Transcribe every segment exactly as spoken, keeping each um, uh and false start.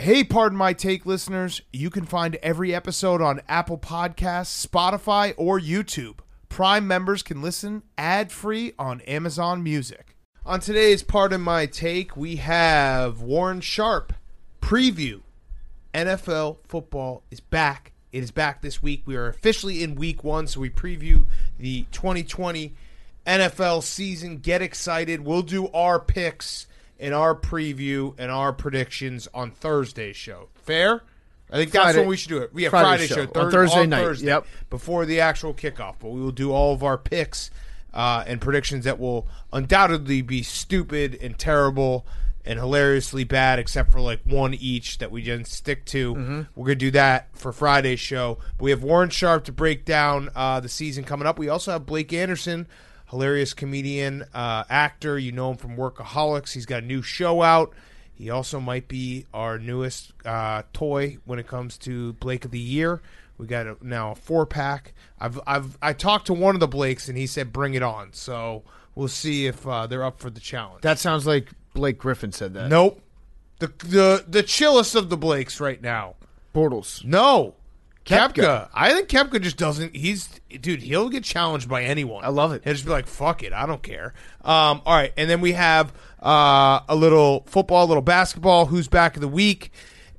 Hey, Pardon My Take listeners, you can find every episode on Apple Podcasts, Spotify, or YouTube. Prime members can listen ad-free on Amazon Music. On today's Pardon My Take, we have Warren Sharp preview. N F L football is back. It is back this week. We are officially in week one, so we preview the twenty twenty N F L season. Get excited. We'll do our picks and our preview and our predictions on Thursday's show. Fair? I think that's Friday. when we should do it. We have Friday Friday show. show, On Thurs- Thursday on night. Thursday, Yep. before the actual kickoff. But we will do all of our picks uh, and predictions that will undoubtedly be stupid and terrible and hilariously bad, except for like one each that we just stick to. Mm-hmm. We're going to do that for Friday's show. But we have Warren Sharp to break down uh, the season coming up. We also have Blake Anderson, hilarious comedian, uh, actor. You know him from Workaholics. He's got a new show out. He also might be our newest uh, toy when it comes to Blake of the Year. We got a, now a four-pack. I've I've I talked to one of the Blakes, and he said bring it on. So we'll see if uh, they're up for the challenge. That sounds like Blake Griffin said that. Nope. The the the chillest of the Blakes right now. Bortles. No. Koepka. Koepka. I think Koepka just doesn't. He's dude. He'll get challenged by anyone. I love it. He'll just be like, "Fuck it, I don't care." Um, all right, and then we have uh, a little football, a little basketball. Who's back of the week?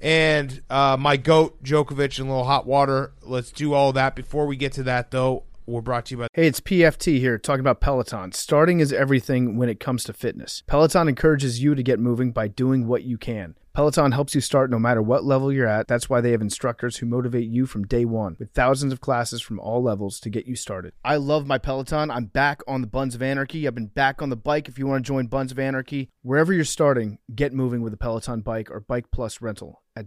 And uh, my goat, Djokovic, and a little hot water. Let's do all that. Before we get to that, though, we're brought to you by. Hey, it's P F T here, talking about Peloton. Starting is everything when it comes to fitness. Peloton encourages you to get moving by doing what you can. Peloton helps you start no matter what level you're at. That's why they have instructors who motivate you from day one, with thousands of classes from all levels to get you started. I love my Peloton. I'm back on the Buns of Anarchy. I've been back on the bike. If you want to join Buns of Anarchy, wherever you're starting, get moving with a Peloton bike or Bike Plus rental at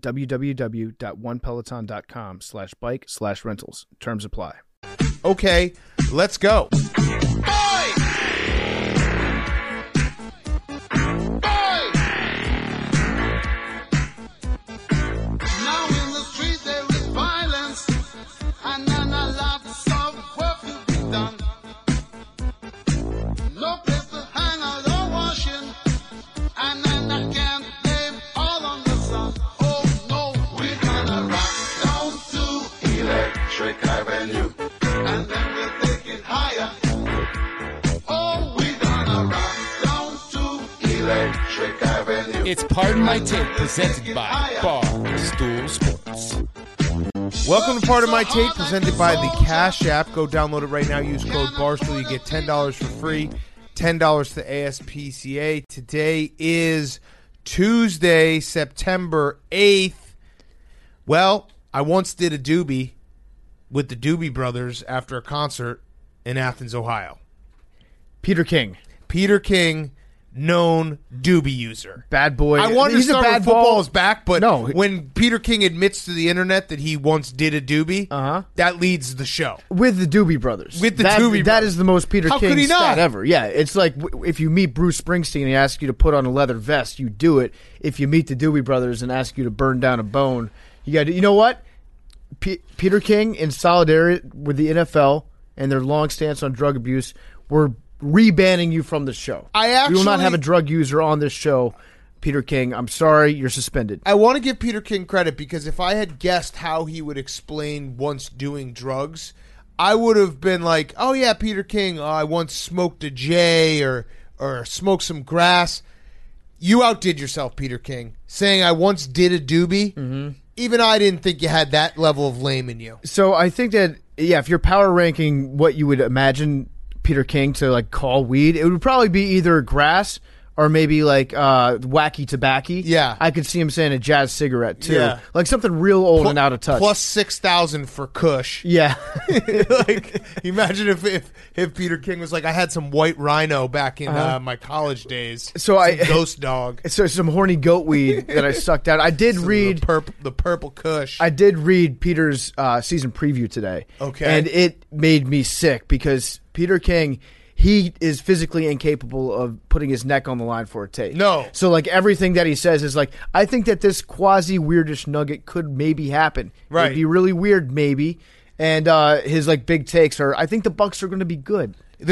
www.onepeloton.com slash bike slash rentals. Terms apply. Okay, let's go. It's Pardon My Take, presented by Barstool Sports. Welcome to Pardon My Take, presented by the Cash App. Go download it right now. Use code Barstool. You get ten dollars for free, ten dollars to A S P C A. Today is Tuesday, September eighth. Well, I once did a doobie with the Doobie Brothers after a concert in Athens, Ohio. Peter King. Peter King, known doobie user. Bad boy. I wanted He's to start a bad with football ball. is back, but No. when Peter King admits to the internet that he once did a doobie, Uh-huh. that leads the show. With the Doobie Brothers. With the that, Doobie That Brothers. is the most Peter How King could he not? stat ever. Yeah, it's like w- if you meet Bruce Springsteen and he asks you to put on a leather vest, you do it. If you meet the Doobie Brothers and ask you to burn down a bone, you got to. You know what? P- Peter King, in solidarity with the N F L and their long stance on drug abuse, were rebanning you from the show. I we will not actually- have a drug user on this show, Peter King. I'm sorry, you're suspended. I want to give Peter King credit because if I had guessed how he would explain once doing drugs, I would have been like, oh yeah, Peter King, oh, I once smoked a J or, or smoked some grass. You outdid yourself, Peter King, saying I once did a doobie. Mm-hmm. Even I didn't think you had that level of lame in you. So I think that, yeah, if you're power ranking what you would imagine Peter King to like call weed, it would probably be either grass or maybe like uh, wacky tobacco. Yeah. I could see him saying a jazz cigarette too. Yeah. Like something real old Pl- and out of touch. Plus six thousand for Kush. Yeah. Like, imagine if, if if Peter King was like, I had some white rhino back in Uh-huh. uh, my college days. So Some I- ghost dog. So some horny goat weed that I sucked out. I did So read the purple, the purple Kush. I did read Peter's uh, season preview today. Okay. And it made me sick because Peter King, he is physically incapable of putting his neck on the line for a take. No. So, like, everything that he says is like, I think that this quasi-weirdish nugget could maybe happen. Right. It'd be really weird, maybe. And uh, his, like, big takes are, I think the Bucks are going to be good. The go-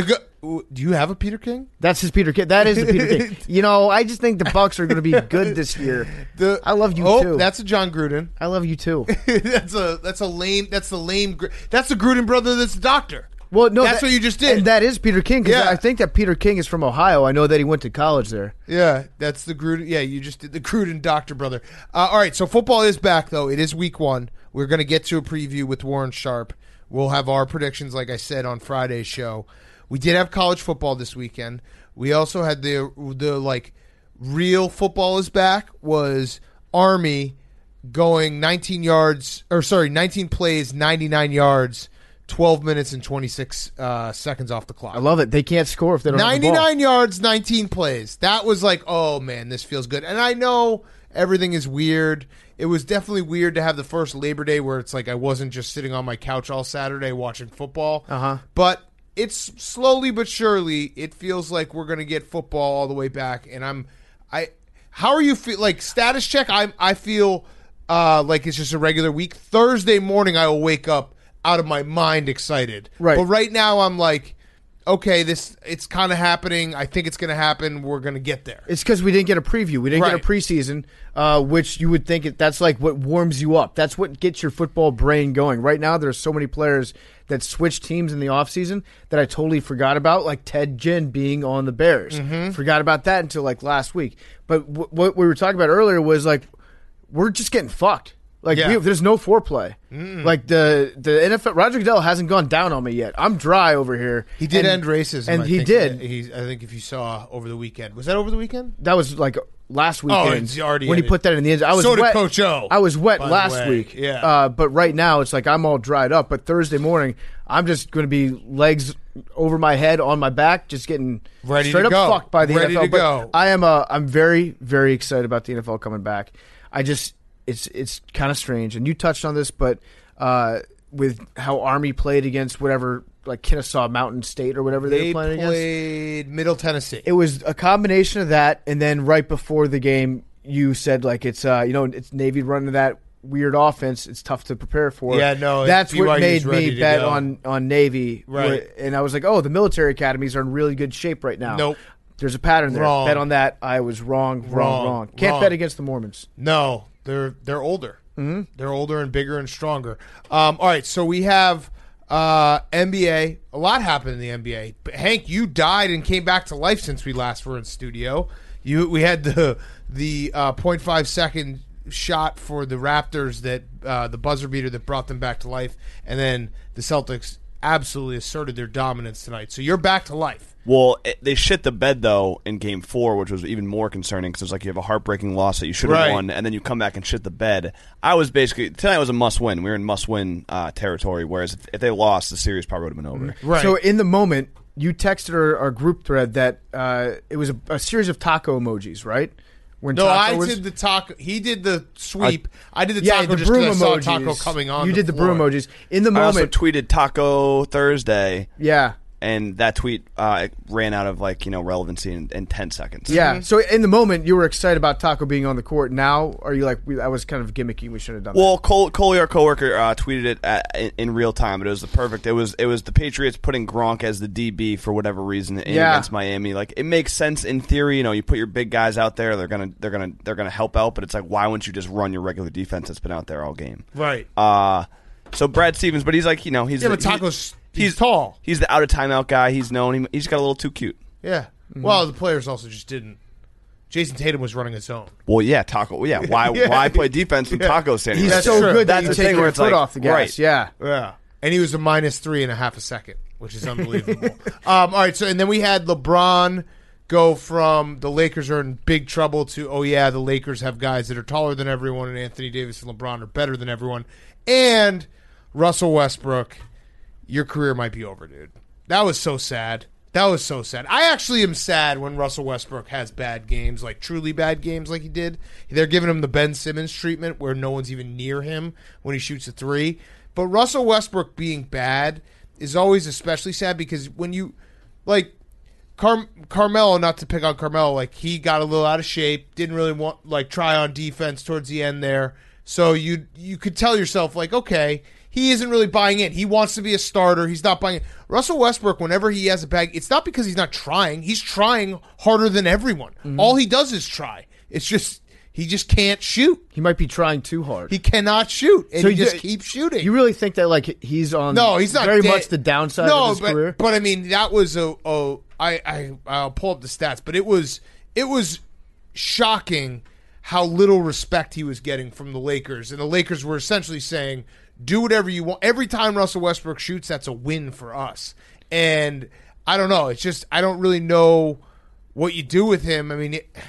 Do you have a Peter King? That's his Peter King. That is the Peter King. You know, I just think the Bucks are going to be good this year. The, I love you oh, too. That's a John Gruden. I love you too. that's a that's a lame. That's the lame. That's the Gruden brother. That's the doctor. Well, no, that's that, what you just did. And that is Peter King. Because Yeah. I think that Peter King is from Ohio. I know that he went to college there. Yeah, that's the Gruden. Yeah, you just did the Gruden doctor brother. Uh, all right, so football is back though. It is week one. We're going to get to a preview with Warren Sharp. We'll have our predictions, like I said, on Friday's show. We did have college football this weekend. We also had the the like real football is back was Army going nineteen yards or sorry nineteen plays, ninety-nine yards, twelve minutes and twenty-six uh, seconds off the clock. I love it. They can't score if they don't have the ball. ninety-nine yards, nineteen plays. That was like, oh man, this feels good. And I know everything is weird. It was definitely weird to have the first Labor Day where it's like I wasn't just sitting on my couch all Saturday watching football. Uh-huh. But it's slowly but surely, it feels like we're going to get football all the way back. And I'm, I, how are you feel? Like status check, I I feel uh, like it's just a regular week. Thursday morning, I will wake up out of my mind excited. Right. But right now, I'm like, okay, this it's kind of happening. I think it's going to happen. We're going to get there. It's because we didn't get a preview. We didn't Right. get a preseason, uh, which you would think it, that's like what warms you up. That's what gets your football brain going. Right now, there's so many players that switch teams in the offseason that I totally forgot about, like Ted Ginn being on the Bears. Mm-hmm. Forgot about that until like last week. But w- what we were talking about earlier was like we're just getting fucked. Like Yeah. we, there's no foreplay. Mm-mm. Like the the N F L, Roger Goodell hasn't gone down on me yet. I'm dry over here. He did and, end racism, and I he think. did. He, I think if you saw over the weekend, was that over the weekend? That was like last weekend it's already when he ended. put that in the end. I was So did wet. Coach O, I was wet by the last way. week. Yeah. Uh, but right now it's like I'm all dried up. But Thursday morning, I'm just going to be legs over my head on my back, just getting Ready straight to up go. fucked by the Ready N F L. to But go. I am. Uh, I'm very, very excited about the N F L coming back. I just it's it's kind of strange, and you touched on this, but uh, with how Army played against whatever. Like Kennesaw Mountain State or whatever they, They were playing against. played Middle Tennessee. It was a combination of that, and then right before the game, you said like it's uh you know it's Navy running that weird offense. It's tough to prepare for. Yeah, no, that's B what Y U's made ready me to bet go. on on Navy. Right. And I was like, oh, the military academies are in really good shape right now. Nope. There's a pattern there. Wrong. Bet on that. I was wrong. Wrong. Wrong. Wrong. Can't Wrong. bet against the Mormons. No, they're they're older. Mm-hmm. They're older and bigger and stronger. Um, all right, so we have uh, N B A. A lot happened in the N B A. But Hank, you died and came back to life since we last were in studio. You we had the the uh, point five second shot for the Raptors that uh, the buzzer beater that brought them back to life, and then the Celtics absolutely asserted their dominance tonight. So you're back to life. Well, it, they shit the bed, though, in Game four, which was even more concerning because it's like you have a heartbreaking loss that you should have Right. won, and then you come back and shit the bed. I was basically – tonight was a must-win. We were in must-win uh, territory, whereas if, if they lost, the series probably would have been over. Right. So in the moment, you texted our, our group thread that uh, it was a, a series of taco emojis, right? When No, taco I was, did the taco. He did the sweep. I, did the yeah, taco the just broom because I saw emojis. taco coming on. You the did the floor. broom emojis in the I also moment. tweeted Taco Thursday, yeah. and that tweet uh, ran out of, like, you know, relevancy in, in ten seconds. Yeah. So in the moment, you were excited about Taco being on the court. Now, are you like, we, I was kind of gimmicky. We should have done Well, Cole, Coley, our coworker, uh, tweeted it at, in, in real time, but it was the perfect. It was it was the Patriots putting Gronk as the D B for whatever reason in Yeah. against Miami. Like, it makes sense in theory. You know, you put your big guys out there, they're gonna they're gonna they're gonna help out. But it's like, why wouldn't you just run your regular defense that's been out there all game? Right. Uh so Brad Stevens, but he's like, you know, he's Yeah, the, but Taco's he- he's, tall. He's the out of timeout guy. He's known. He, he's got a little too cute. Yeah. Well, the players also just didn't. Jason Tatum was running his own. Well, yeah, Taco. Yeah, why Yeah. why play defense when Yeah. Taco's standing? He's right That's so there? true. good that That's you the take thing your where it's foot like, off the gas. right. Yeah. Yeah. And he was a minus three and a half a second, which is unbelievable. um, all right, so and then we had LeBron go from the Lakers are in big trouble to, oh, yeah, the Lakers have guys that are taller than everyone, and Anthony Davis and LeBron are better than everyone. And Russell Westbrook, your career might be over, dude. That was so sad. That was so sad. I actually am sad when Russell Westbrook has bad games, like truly bad games like he did. They're giving him the Ben Simmons treatment where no one's even near him when he shoots a three. But Russell Westbrook being bad is always especially sad because when you, like, Car- Carmelo, not to pick on Carmelo, like, he got a little out of shape, didn't really want, like, try on defense towards the end there. So you you could tell yourself, like, okay, he isn't really buying in. He wants to be a starter. He's not buying in. Russell Westbrook, whenever he has a bag, it's not because he's not trying. He's trying harder than everyone. Mm-hmm. All he does is try. It's just he just can't shoot. He might be trying too hard. He cannot shoot, and so he you, just keeps shooting. You really think that like he's on? No, he's not very dead. much the downside no, of his but, career. But I mean, that was a. a I I I'll pull up the stats, but it was it was shocking how little respect he was getting from the Lakers, and the Lakers were essentially saying, "Do whatever you want." Every time Russell Westbrook shoots, that's a win for us. And I don't know. It's just I don't really know what you do with him. I mean. It,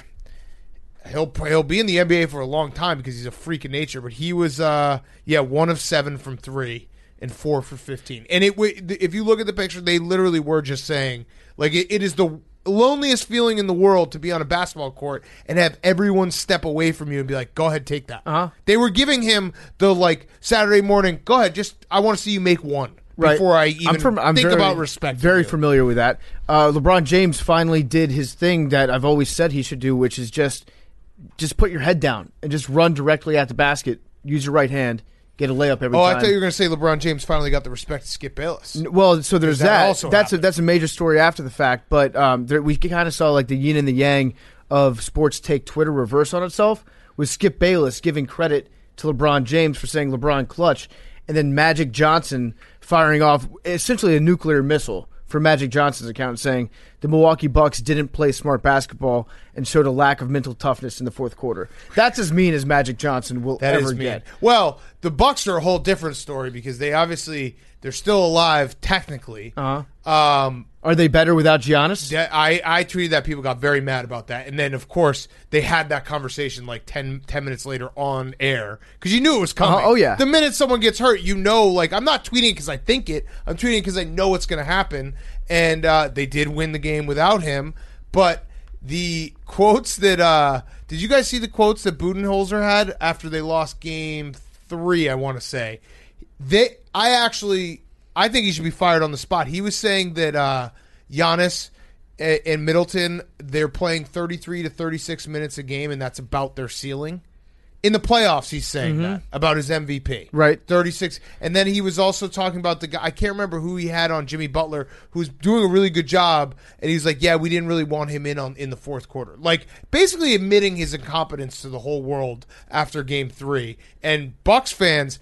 He'll he'll be in the N B A for a long time because he's a freak of nature. But he was, uh, yeah, one of seven from three and four for fifteen. And it if you look at the picture, they literally were just saying, like, it, it is the loneliest feeling in the world to be on a basketball court and have everyone step away from you and be like, go ahead, take that. Uh-huh. They were giving him the, like, Saturday morning, go ahead, just I want to see you make one. Right. Before I even I'm from, I'm think very, about respect. Very familiar with that. Uh, LeBron James finally did his thing that I've always said he should do, which is just just put your head down and just run directly at the basket. Use your right hand. Get a layup every oh, time. I thought you were going to say LeBron James finally got the respect to Skip Bayless. Well, so there's that. that. Also that's a, happened. that's a major story after the fact. But um, there, we kind of saw like the yin and the yang of Sports Take Twitter reverse on itself with Skip Bayless giving credit to LeBron James for saying LeBron clutch, and then Magic Johnson firing off essentially a nuclear missile for Magic Johnson's account saying the Milwaukee Bucks didn't play smart basketball and showed a lack of mental toughness in the fourth quarter. That's as mean as Magic Johnson will that ever is mean. get. Well, the Bucks are a whole different story because they obviously they're still alive technically. Uh-huh. Um, Are they better without Giannis? that- I, I tweeted that people got very mad about that. And then, of course, they had that conversation like ten, ten minutes later on air because you knew it was coming. Uh-huh. Oh, yeah. The minute someone gets hurt, you know, like, I'm not tweeting because I think it. I'm tweeting because I know it's going to happen. And uh, they did win the game without him. But the quotes that uh, – did you guys see the quotes that Budenholzer had after they lost game three, I want to say? They, I actually – I think he should be fired on the spot. He was saying that uh, Giannis and Middleton, they're playing thirty-three to thirty-six minutes a game, and that's about their ceiling. In the playoffs, he's saying mm-hmm. that about his M V P. Right. thirty-six. And then he was also talking about the guy, I can't remember who he had on, Jimmy Butler, who's doing a really good job, and he's like, yeah, we didn't really want him in on in the fourth quarter. Like, basically admitting his incompetence to the whole world after game three. And Bucks fans...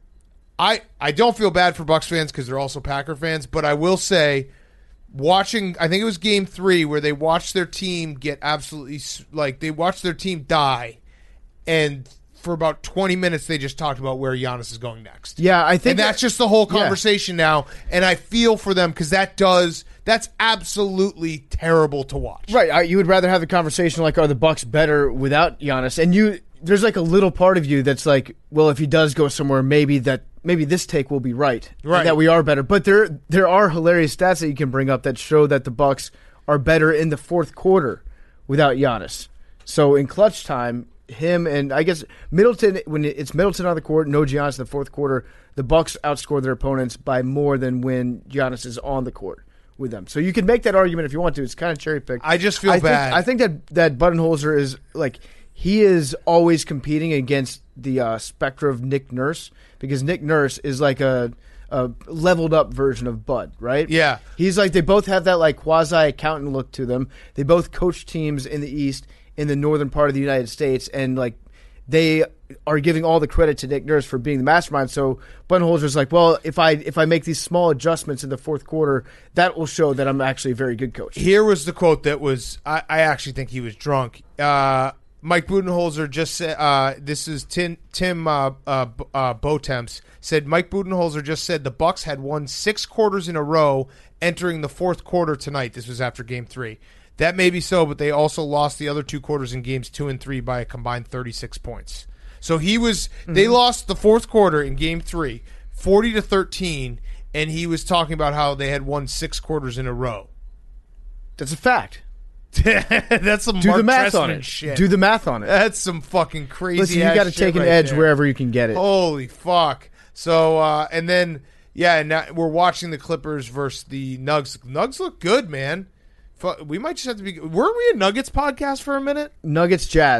I, I don't feel bad for Bucks fans because they're also Packer fans, but I will say, watching, I think it was game three where they watched their team get absolutely, like, they watched their team die, and for about twenty minutes they just talked about where Giannis is going next. Yeah, I think And that's that, just the whole conversation yeah. now, and I feel for them because that does, that's absolutely terrible to watch. Right, I, you would rather have the conversation like, are the Bucks better without Giannis? And you, there's like a little part of you that's like, well, if he does go somewhere, maybe that maybe this take will be right, right. that we are better. But there there are hilarious stats that you can bring up that show that the Bucks are better in the fourth quarter without Giannis. So in clutch time, him and I guess Middleton, when it's Middleton on the court, no Giannis in the fourth quarter, the Bucks outscore their opponents by more than when Giannis is on the court with them. So you can make that argument if you want to. It's kind of cherry picked. I just feel I bad. Think, I think that that Budenholzer is like he is always competing against the uh, specter of Nick Nurse because Nick Nurse is like a, a leveled up version of Bud, right? Yeah. He's like, they both have that like quasi accountant look to them. They both coach teams in the East, in the northern part of the United States, and like they are giving all the credit to Nick Nurse for being the mastermind. So Budenholzer's like, well, if I if I make these small adjustments in the fourth quarter, that will show that I'm actually a very good coach. Here was the quote that was, I, I actually think he was drunk. Uh, Mike Budenholzer just said, uh, this is Tim, Tim uh, uh, uh, Botemps, said Mike Budenholzer just said the Bucks had won six quarters in a row entering the fourth quarter tonight. This was after game three. That may be so, but they also lost the other two quarters in games two and three by a combined thirty-six points. So he was, mm-hmm. they lost the fourth quarter in game three, forty to thirteen, and he was talking about how they had won six quarters in a row. That's a fact. That's some Do Mark the math Trestman on it. shit. Do the math on it. That's some fucking crazy. Listen, you got to take an right edge there. wherever you can get it. Holy fuck! So uh, and then yeah, and now we're watching the Clippers versus the Nuggets. Nuggets look good, man. We might just have to be. Weren't we a Nuggets podcast for a minute? Nuggets Jazz.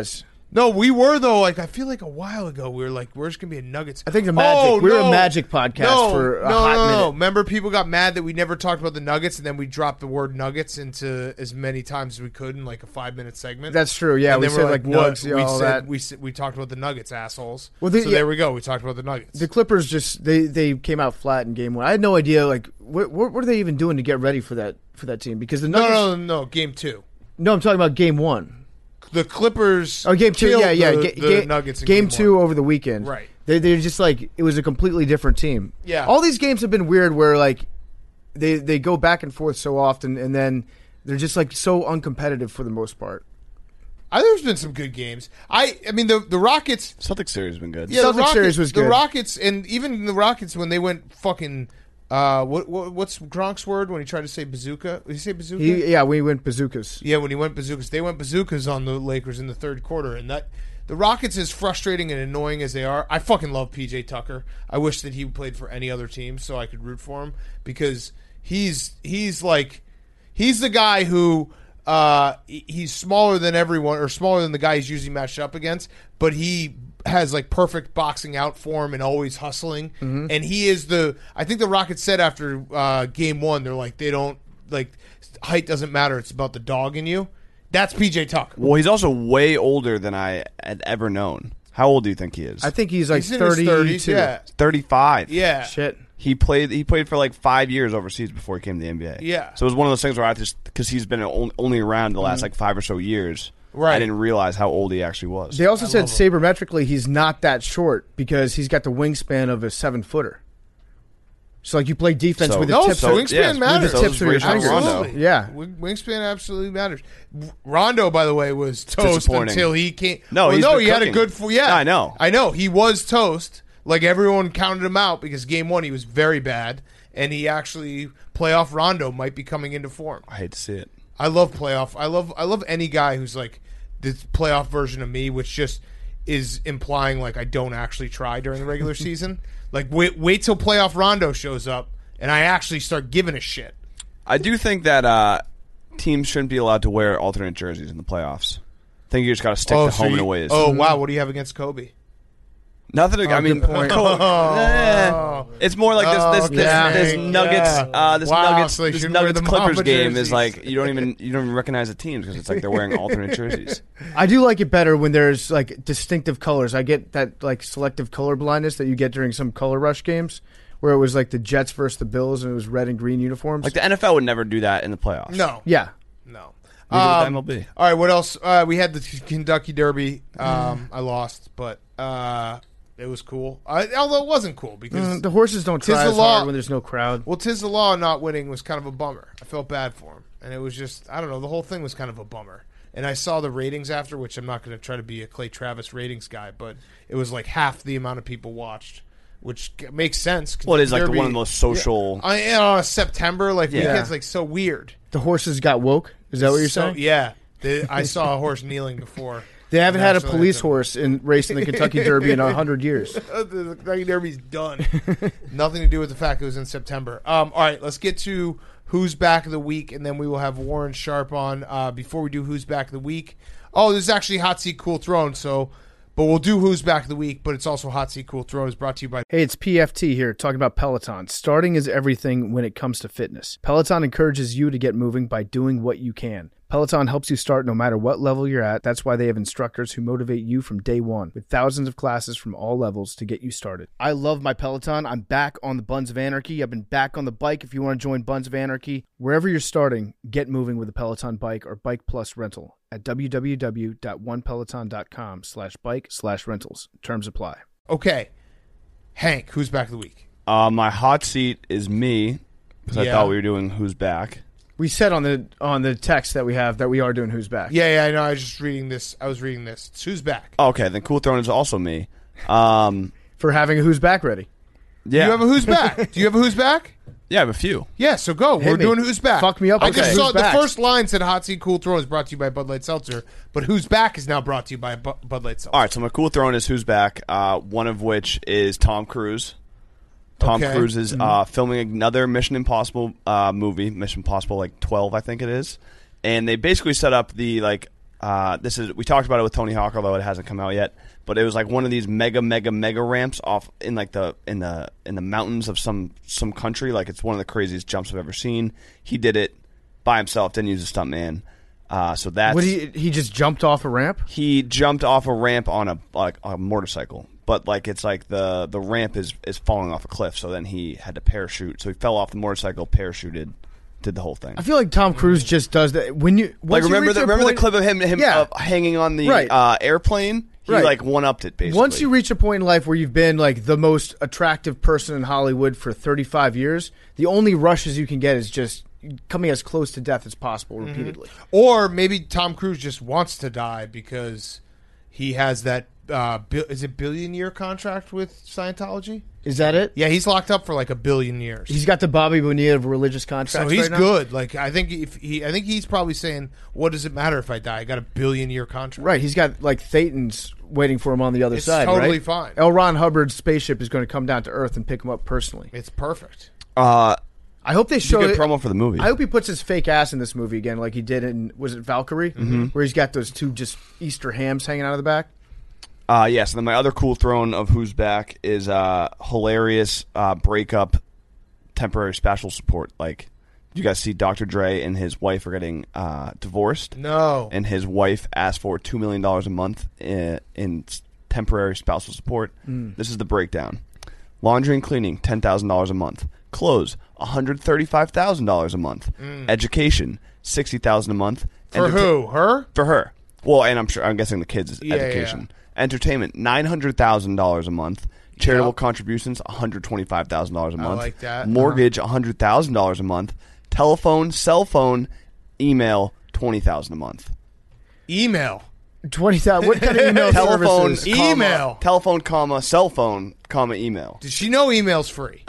No, we were though. Like I feel like a while ago, we were like, "Where's gonna be a Nuggets?" I think the Magic. Oh, we're no. a Magic podcast no, for a no, hot no, minute. no. Remember, people got mad that we never talked about the Nuggets, and then we dropped the word Nuggets into as many times as we could in like a five minute segment. That's true. Yeah, and we then said we're like, what? Nugs, yeah, we all said that. we said, we talked about the Nuggets, assholes. Well, the, so yeah, there we go. We talked about the Nuggets. The Clippers just they, they came out flat in game one. I had no idea like what what were they even doing to get ready for that for that team because the no, Nuggets. no, no, no. Game two. No, I'm talking about game one. The Clippers. Oh, game two. killed Yeah, yeah. The, Ga- the ga- Nuggets. In game, game two one. over the weekend. Right. They they're just like it was a completely different team. Yeah. All these games have been weird where like they they go back and forth so often and then they're just like so uncompetitive for the most part. I, there's been some good games. I, I mean the the Rockets. Celtics series has been good. Yeah, Celtics the Rockets, series was The good. Rockets and even the Rockets when they went fucking. Uh, what, what what's Gronk's word when he tried to say bazooka? Did he say bazooka? He, yeah, we went bazookas. Yeah, when he went bazookas, they went bazookas on the Lakers in the third quarter, and that the Rockets, as frustrating and annoying as they are, I fucking love P J Tucker. I wish that he played for any other team so I could root for him because he's he's like he's the guy who uh, he's smaller than everyone or smaller than the guy he's usually matched up against, but he has like perfect boxing out form and always hustling. Mm-hmm. And he is the I think the Rockets said after uh, game one, they're like they don't like height doesn't matter, it's about the dog in you. That's P J Tucker. Well, he's also way older than I had ever known. How old do you think he is? I think he's like He's in his thirty-two. thirties, yeah. thirty-five. Yeah. Shit. He played. He played for like five years overseas before he came to the N B A. Yeah. So it was one of those things where I just because he's been on- only around the last mm-hmm. like five or so years. Right. I didn't realize how old he actually was. They also I said love him. sabermetrically he's not that short because he's got the wingspan of a seven footer. So like you play defense So- with the No, tips so of wingspan yeah, matters. with the tips of your Rajon fingers. Rondo. Absolutely. Yeah. Wing- Wingspan absolutely matters. Rondo, by the way, was toast disappointing. until he came. No, well, he's no, been he had a cooking. good. F- yeah, I know. I know. He was toast. Like everyone counted him out because game one he was very bad, and he actually playoff Rondo might be coming into form. I hate to see it. I love playoff. I love. I love any guy who's like this playoff version of me, which just is implying like I don't actually try during the regular season. Like wait, wait till playoff Rondo shows up, and I actually start giving a shit. I do think that uh, teams shouldn't be allowed to wear alternate jerseys in the playoffs. I think you just got to stick to so home and you- aways. Oh wow, what do you have against Kobe? Nothing. I mean, good point. eh, it's more like this. This, this, Oh, this dang, Nuggets. yeah. Uh, this Wow, Nuggets. so they this shouldn't wear Nuggets the Clippers Mamba game jerseys. is like you don't even you don't even recognize the teams because it's like they're wearing alternate jerseys. I do like it better when there's like distinctive colors. I get that like selective color blindness that you get during some color rush games where it was like the Jets versus the Bills and it was red and green uniforms. Like the N F L would never do that in the playoffs. yeah. No, no. Neither would the Um, M L B. All right, what else? Uh, we had the Kentucky Derby. Um, I lost, but uh, it was cool. I, although it wasn't cool because Mm, the horses don't Tis try the as law. hard when there's no crowd. well, tis the law not winning was kind of a bummer. I felt bad for him, and it was just I don't know. The whole thing was kind of a bummer. And I saw the ratings after, which I'm not going to try to be a Clay Travis ratings guy, but it was like half the amount of people watched, which g- makes sense. Well, it is like the Derby- one of the most social. I and on September, like Yeah. weekends, like so weird. The horses got woke. Is that what you're So- saying? Yeah, They- I saw a horse kneeling before. They haven't had a National police anthem. horse in racing the Kentucky Derby in a hundred years. Uh, the Kentucky Derby's done. Nothing to do with the fact it was in September. Um, all right, let's get to Who's Back of the Week, and then we will have Warren Sharp on. Uh, before we do Who's Back of the Week, oh, this is actually Hot Seat Cool Throne, so, but we'll do Who's Back of the Week, but it's also Hot Seat Cool Throne is brought to you by Hey, it's P F T here, talking about Peloton. Starting is everything when it comes to fitness. Peloton encourages you to get moving by doing what you can. Peloton helps you start no matter what level you're at. That's why they have instructors who motivate you from day one with thousands of classes from all levels to get you started. I love my Peloton. I'm back on the Buns of Anarchy. I've been back on the bike. If you want to join Buns of Anarchy, wherever you're starting, get moving with a Peloton bike or Bike Plus rental at www.onepeloton.com slash bike slash rentals. Terms apply. Okay, Hank, Who's Back of the Week? Uh, my hot seat is me because I Yeah. thought we were doing Who's Back. We said on the on the text that we have that we are doing Who's Back. Yeah, yeah, I know. I was just reading this. I was reading this. It's Who's Back? Oh, okay, then Cool Throne is also me. Um, For having a Who's Back ready. yeah, You have a Who's Back? Do you have a Who's Back? yeah, I have a few. Yeah, so go. Hit We're me. doing Who's Back. Fuck me up I with just that. saw Who's the Back? first line said Hot Seat Cool Throne is brought to you by Bud Light Seltzer, but Who's Back is now brought to you by Bu- Bud Light Seltzer. All right, so my Cool Throne is Who's Back. Uh, one of which is Tom Cruise. Tom Okay. Cruise is uh, filming another Mission Impossible uh, movie, Mission Impossible like twelve, I think it is, and they basically set up the like Uh, this is we talked about it with Tony Hawk, although it hasn't come out yet. But it was like one of these mega, mega, mega ramps off in like the in the in the mountains of some some country. Like it's one of the craziest jumps I've ever seen. He did it by himself, didn't use a stuntman. Uh, so that's what he he just jumped off a ramp. He jumped off a ramp on a like a motorcycle, but like it's like the the ramp is is falling off a cliff. So then he had to parachute. So he fell off the motorcycle, parachuted. Did the whole thing. I feel like Tom Cruise just does that. When you like remember the remember point, the clip of him him yeah. uh, hanging on the right. uh, airplane. He right. like one upped it basically. Once you reach a point in life where you've been like the most attractive person in Hollywood for thirty-five years, the only rushes you can get is just coming as close to death as possible mm-hmm. repeatedly. Or maybe Tom Cruise just wants to die because he has that. Uh, bi- is it billion year contract with Scientology? Is that it? Yeah, he's locked up for like a billion years. He's got the Bobby Bonilla of religious contracts. So he's right now? good. Like I think if he, I think he's probably saying, "What does it matter if I die? I got a billion year contract." Right. He's got like Thetans waiting for him on the other it's side. Totally right? fine. L. Ron Hubbard's spaceship is going to come down to Earth and pick him up personally. It's perfect. Uh, I hope they it's show a good it, promo for the movie. I hope he puts his fake ass in this movie again, like he did in was it Valkyrie, mm-hmm. where he's got those two just Easter hams hanging out of the back. Uh, yes, yeah, so then my other cool throne of Who's Back is uh, hilarious uh, breakup temporary special support. Like, you guys see Doctor Dre and his wife are getting uh, divorced. No. And his wife asked for two million dollars a month in, in temporary spousal support. Mm. This is the breakdown. Laundry and cleaning, ten thousand dollars a month. Clothes, one hundred thirty-five thousand dollars a month. Mm. Education, sixty thousand dollars a month. For Enterta- who? Her? For her. Well, and I'm sure I'm guessing the kids' yeah, education. Yeah. Entertainment, nine hundred thousand dollars a month. Charitable yep. contributions, one hundred twenty-five thousand dollars a month. I like that. Mortgage, uh-huh. one hundred thousand dollars a month. Telephone, cell phone, email, twenty thousand dollars a month. Email? twenty thousand dollars. What kind of email telephone, services? Comma, email. Telephone, comma, cell phone, comma, email. Does she know email's free?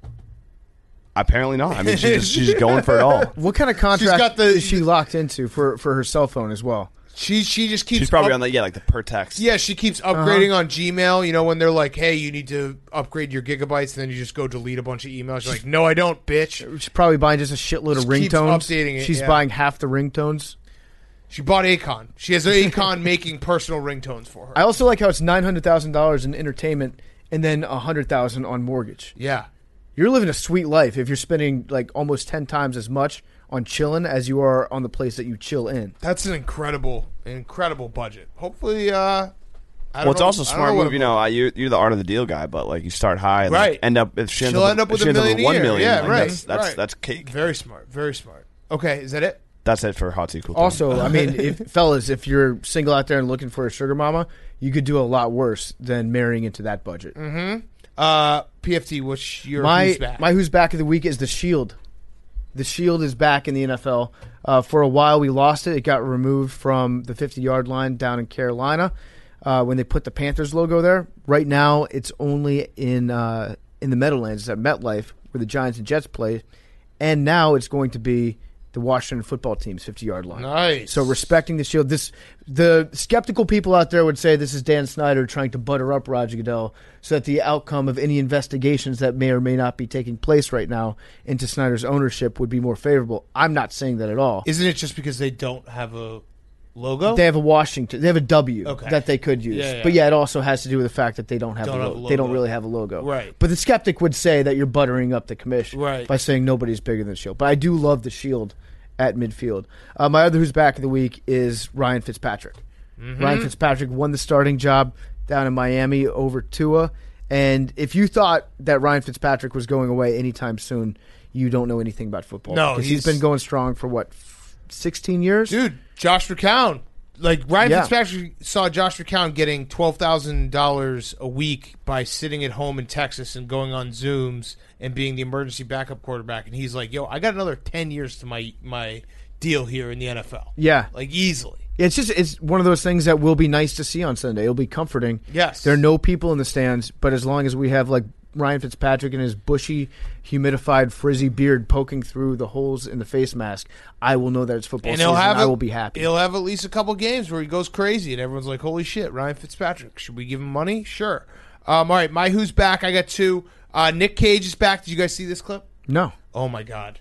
Apparently not. I mean, she's just, she's going for it all. What kind of contract got the, is she locked into for, for her cell phone as well? She she just keeps. She's probably up, on the yeah like the per text. Yeah, she keeps upgrading uh-huh. on Gmail. You know when they're like, "Hey, you need to upgrade your gigabytes," and then you just go delete a bunch of emails. You're like, "No, I don't, bitch." She's probably buying just a shitload just of ringtones. Keeps updating it. She's yeah. buying half the ringtones. She bought Akon. She has Akon making personal ringtones for her. I also like how it's nine hundred thousand dollars in entertainment and then a hundred thousand on mortgage. Yeah, you're living a sweet life if you're spending like almost ten times as much on chilling as you are on the place that you chill in. That's an incredible, incredible budget. Hopefully, uh, I don't well, it's know, also a smart move. You know, you, you're the art of the deal guy, but like you start high, and right? Like, end up if she ends she'll up, end up with she a ends million, up with one million. Yeah, like, right. That's that's, right. that's cake. Very smart. Very smart. Okay, is that it? That's it for Hot Seat Cool. Also, I mean, if, fellas, if you're single out there and looking for a sugar mama, you could do a lot worse than marrying into that budget. Mm-hmm. Uh, P F T, what's your my, who's back? My who's back of the week is The Shield. The Shield is back in the N F L. Uh, for a while, we lost it. It got removed from the fifty-yard line down in Carolina uh, when they put the Panthers logo there. Right now, it's only in uh, in the Meadowlands. It's at MetLife, where the Giants and Jets play. And now it's going to be the Washington football team's fifty-yard line. Nice. So respecting the Shield. This the skeptical people out there would say this is Dan Snyder trying to butter up Roger Goodell so that the outcome of any investigations that may or may not be taking place right now into Snyder's ownership would be more favorable. I'm not saying that at all. Isn't it just because they don't have a logo? They have a Washington. They have a W okay. that they could use. Yeah, yeah. But yeah, it also has to do with the fact that they don't have, don't a, have lo- a logo. They don't really have a logo. Right. But the skeptic would say that you're buttering up the commission right. by saying nobody's bigger than the Shield. But I do love the Shield at midfield. Uh, my other who's back of the week is Ryan Fitzpatrick. Mm-hmm. Ryan Fitzpatrick won the starting job down in Miami over Tua. And if you thought that Ryan Fitzpatrick was going away anytime soon, you don't know anything about football. No, he's, he's been going strong for, what, sixteen years? Dude, Josh McCown. Like, Ryan yeah. Fitzpatrick saw Josh McCown getting twelve thousand dollars a week by sitting at home in Texas and going on Zooms and being the emergency backup quarterback. And he's like, yo, I got another ten years to my my deal here in the N F L. Yeah. Like, easily. It's just it's one of those things that will be nice to see on Sunday. It'll be comforting. Yes. There are no people in the stands, but as long as we have, like, Ryan Fitzpatrick and his bushy, humidified, frizzy beard poking through the holes in the face mask, I will know that it's football and season. He'll have and I a, will be happy. He'll have at least a couple games where he goes crazy, and everyone's like, holy shit, Ryan Fitzpatrick. Should we give him money? Sure. Um, all right, my who's back. I got two. Uh, Nick Cage is back. Did you guys see this clip? No. Oh, my God.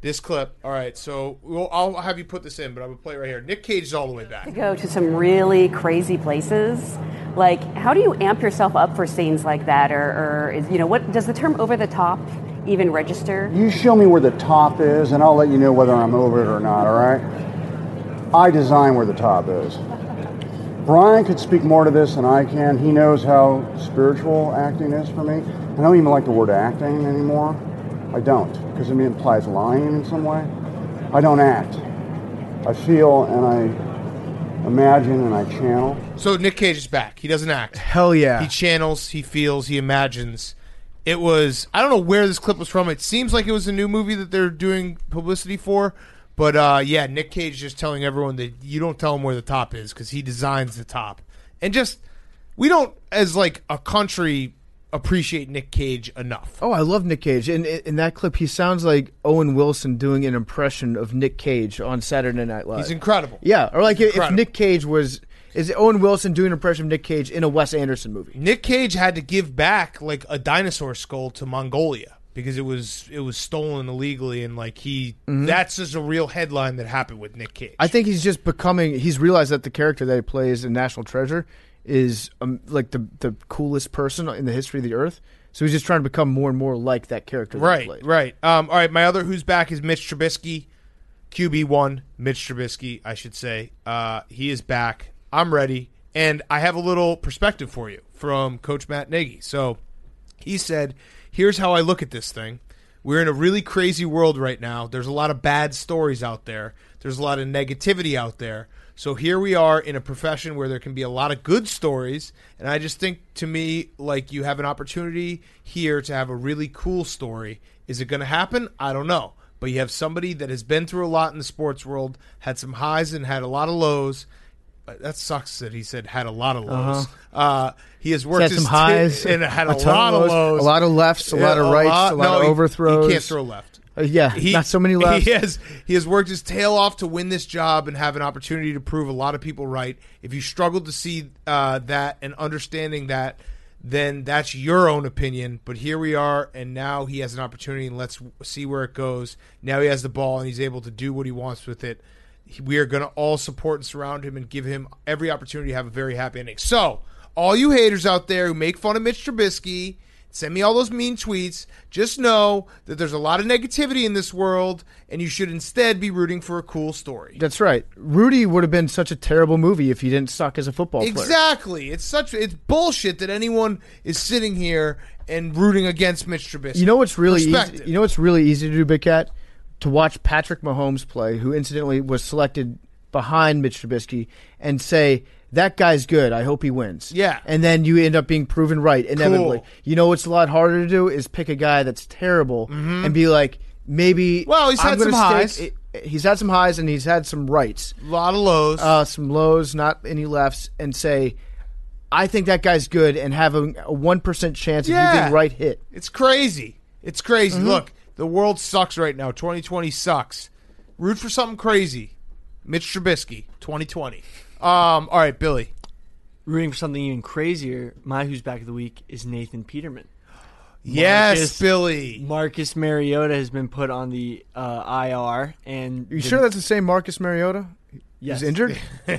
This clip. All right, so we'll, I'll have you put this in, but I'm going to play it right here. Nick Cage is all the way back. To go to some really crazy places. Like, how do you amp yourself up for scenes like that? Or, or is, you know, what does the term over the top even register? You show me where the top is, and I'll let you know whether I'm over it or not, all right? I design where the top is. Brian could speak more to this than I can. He knows how spiritual acting is for me. I don't even like the word acting anymore. I don't, because it implies lying in some way. I don't act. I feel and I imagine and I channel. So Nick Cage is back. He doesn't act. Hell yeah. He channels, he feels, he imagines. It was, I don't know where this clip was from. It seems like it was a new movie that they're doing publicity for. But, uh, yeah, Nick Cage just telling everyone that you don't tell him where the top is because he designs the top. And just, we don't, as like a country, appreciate Nick Cage enough. Oh, I love Nick Cage. In, in that clip, he sounds like Owen Wilson doing an impression of Nick Cage on Saturday Night Live. He's incredible. Yeah, or like if, if Incredible. Nick Cage was... Is Owen Wilson doing an impression of Nick Cage in a Wes Anderson movie? Nick Cage had to give back like a dinosaur skull to Mongolia because it was it was stolen illegally, and like he Mm-hmm. that's just a real headline that happened with Nick Cage. I think he's just becoming... He's realized that the character that he plays in National Treasure is um, like the, the coolest person in the history of the earth. So he's just trying to become more and more like that character that he Right, played. right. Um, all right, my other who's back is Mitch Trubisky, Q B one. Mitch Trubisky, I should say. Uh, he is back. I'm ready, and I have a little perspective for you from Coach Matt Nagy. So he said, here's how I look at this thing. We're in a really crazy world right now. There's a lot of bad stories out there. There's a lot of negativity out there. So here we are in a profession where there can be a lot of good stories, and I just think, to me, like you have an opportunity here to have a really cool story. Is it going to happen? I don't know. But you have somebody that has been through a lot in the sports world, had some highs and had a lot of lows. That sucks that he said had a lot of lows. Uh-huh. Uh, he has worked He's had his some highs t- and had a, a ton lot of of lows, a lot of lefts, a lot of Yeah, rights, lot- a lot no, of he- overthrows. He can't throw left. Uh, yeah, He- not so many lefts. He has he has worked his tail off to win this job and have an opportunity to prove a lot of people right. If you struggle to see uh, that and understanding that, then that's your own opinion. But here we are, and now he has an opportunity, and let's see where it goes. Now he has the ball, and he's able to do what he wants with it. We are going to all support and surround him and give him every opportunity to have a very happy ending. So, all you haters out there who make fun of Mitch Trubisky, send me all those mean tweets, just know that there's a lot of negativity in this world, and you should instead be rooting for a cool story. That's right. Rudy would have been such a terrible movie if he didn't suck as a football player. Exactly. It's such it's bullshit that anyone is sitting here and rooting against Mitch Trubisky. You know what's really easy? Perspective. You know what's really easy to do, Big Cat? To watch Patrick Mahomes play, who incidentally was selected behind Mitch Trubisky, and say, that guy's good, I hope he wins. Yeah. And then you end up being proven right inevitably. Cool. You know what's a lot harder to do is pick a guy that's terrible and be like, maybe Well, he's I'm had gonna some highs. stake- He's had some highs and he's had some rights. A lot of lows. Uh, some lows, not any lefts, and say, I think that guy's good, and have a, a one percent chance of you Yeah. being right hit. It's crazy. It's crazy. Mm-hmm. Look, the world sucks right now. twenty twenty sucks. Root for something crazy. Mitch Trubisky, twenty twenty. Um, all right, Billy. Rooting for something even crazier, my Who's Back of the Week is Nathan Peterman. Yes, Marcus- Billy. Marcus Mariota has been put on the uh, I R. And Are you the- sure that's the same Marcus Mariota? Yes. He's injured?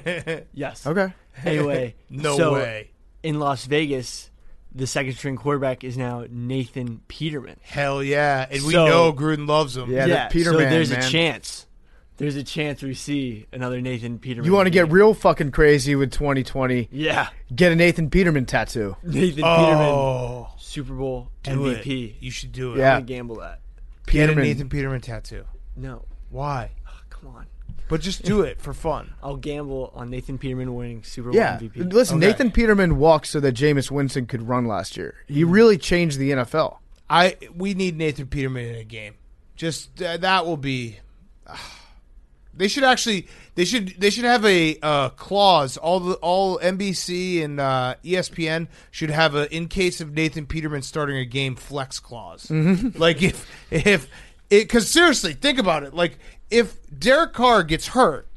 Yes. Okay. Anyway. No so way. In Las Vegas, the second string quarterback is now Nathan Peterman. Hell yeah. And we So- know Gruden loves him. Yeah, that Peterman, so there's man. a chance. There's a chance we see another Nathan Peterman. You want to get game. real fucking crazy with twenty twenty? Yeah. Get a Nathan Peterman tattoo. Nathan Oh, Peterman, Super Bowl do M V it. P. You should do it. Yeah. I'm going to gamble that. Get a Peterman. Nathan Peterman tattoo. No. Why? Oh, come on. But just do it for fun. I'll gamble on Nathan Peterman winning Super Bowl Yeah. M V P. Listen, Okay. Nathan Peterman walked so that Jameis Winston could run last year. He really changed the N F L. I we need Nathan Peterman in a game. Just uh, that will be. Uh, they should actually. They should. They should have a uh, clause. All the all N B C and uh, E S P N should have a in case of Nathan Peterman starting a game flex clause. Mm-hmm. Like if if it because seriously think about it. Like if Derek Carr gets hurt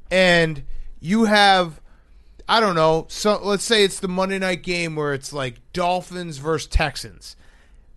and you have. I don't know. So let's say it's the Monday night game where it's like Dolphins versus Texans.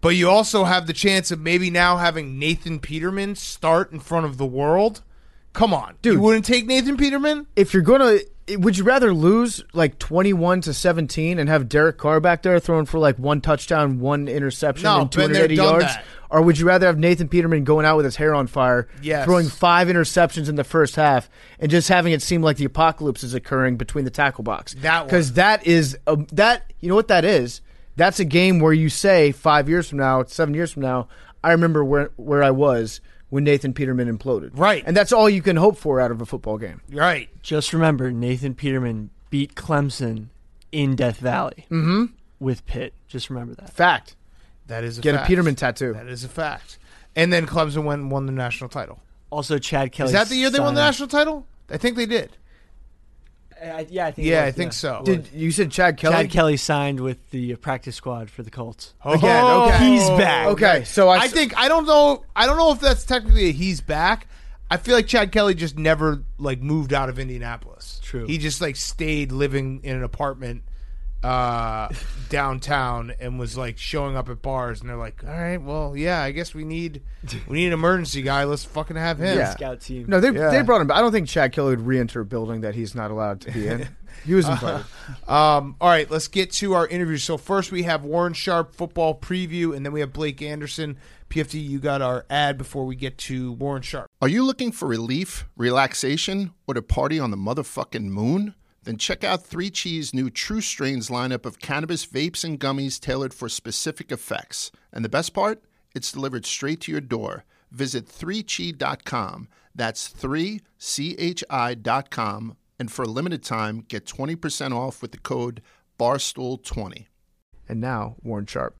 But you also have the chance of maybe now having Nathan Peterman start in front of the world. Come on, Dude. You wouldn't take Nathan Peterman? If you're gonna, would you rather lose like twenty-one to seventeen and have Derek Carr back there throwing for like one touchdown, one interception, No, and been two there, hundred eighty done yards, that. or would you rather have Nathan Peterman going out with his hair on fire, Yes. throwing five interceptions in the first half, and just having it seem like the apocalypse is occurring between the tackle box? That one. Because that is a, that. You know what that is? That's a game where you say five years from now, seven years from now, I remember where where I was when Nathan Peterman imploded. Right. And that's all you can hope for out of a football game. Right. Just remember, Nathan Peterman beat Clemson in Death Valley Mm-hmm. with Pitt. Just remember that. Fact. That is a Get fact. a Peterman tattoo. That is a fact. And then Clemson went and won the national title. Also, Chad Kelly. Is that the year they won the signed- national title? I think they did. Uh, yeah, I think. it Yeah, was, I think so. Did you said Chad Kelly? Chad Kelly signed with the uh, practice squad for the Colts. Again, okay. He's back. Okay, so I, I think I don't know. I don't know if that's technically a he's back. I feel like Chad Kelly just never like moved out of Indianapolis. True. He just like stayed living in an apartment uh, downtown and was like showing up at bars. And they're like, "All right, well, yeah, I guess we need we need an emergency guy. Let's fucking have him." Yeah. Scout team. no, they Yeah. they brought him. I don't think Chad Kelly would re-enter a building that he's not allowed to be in. He was invited. Um, all right, let's get to our interview. So first we have Warren Sharp football preview, and then we have Blake Anderson. P F T, you got our ad before we get to Warren Sharp. Are you looking for relief, relaxation, or to party on the motherfucking moon? Then check out three Chees' new True Strains lineup of cannabis vapes and gummies tailored for specific effects. And the best part? It's delivered straight to your door. Visit three chi dot com. That's three C H I dot com. And for a limited time, get twenty percent off with the code barstool twenty. And now Warren Sharp.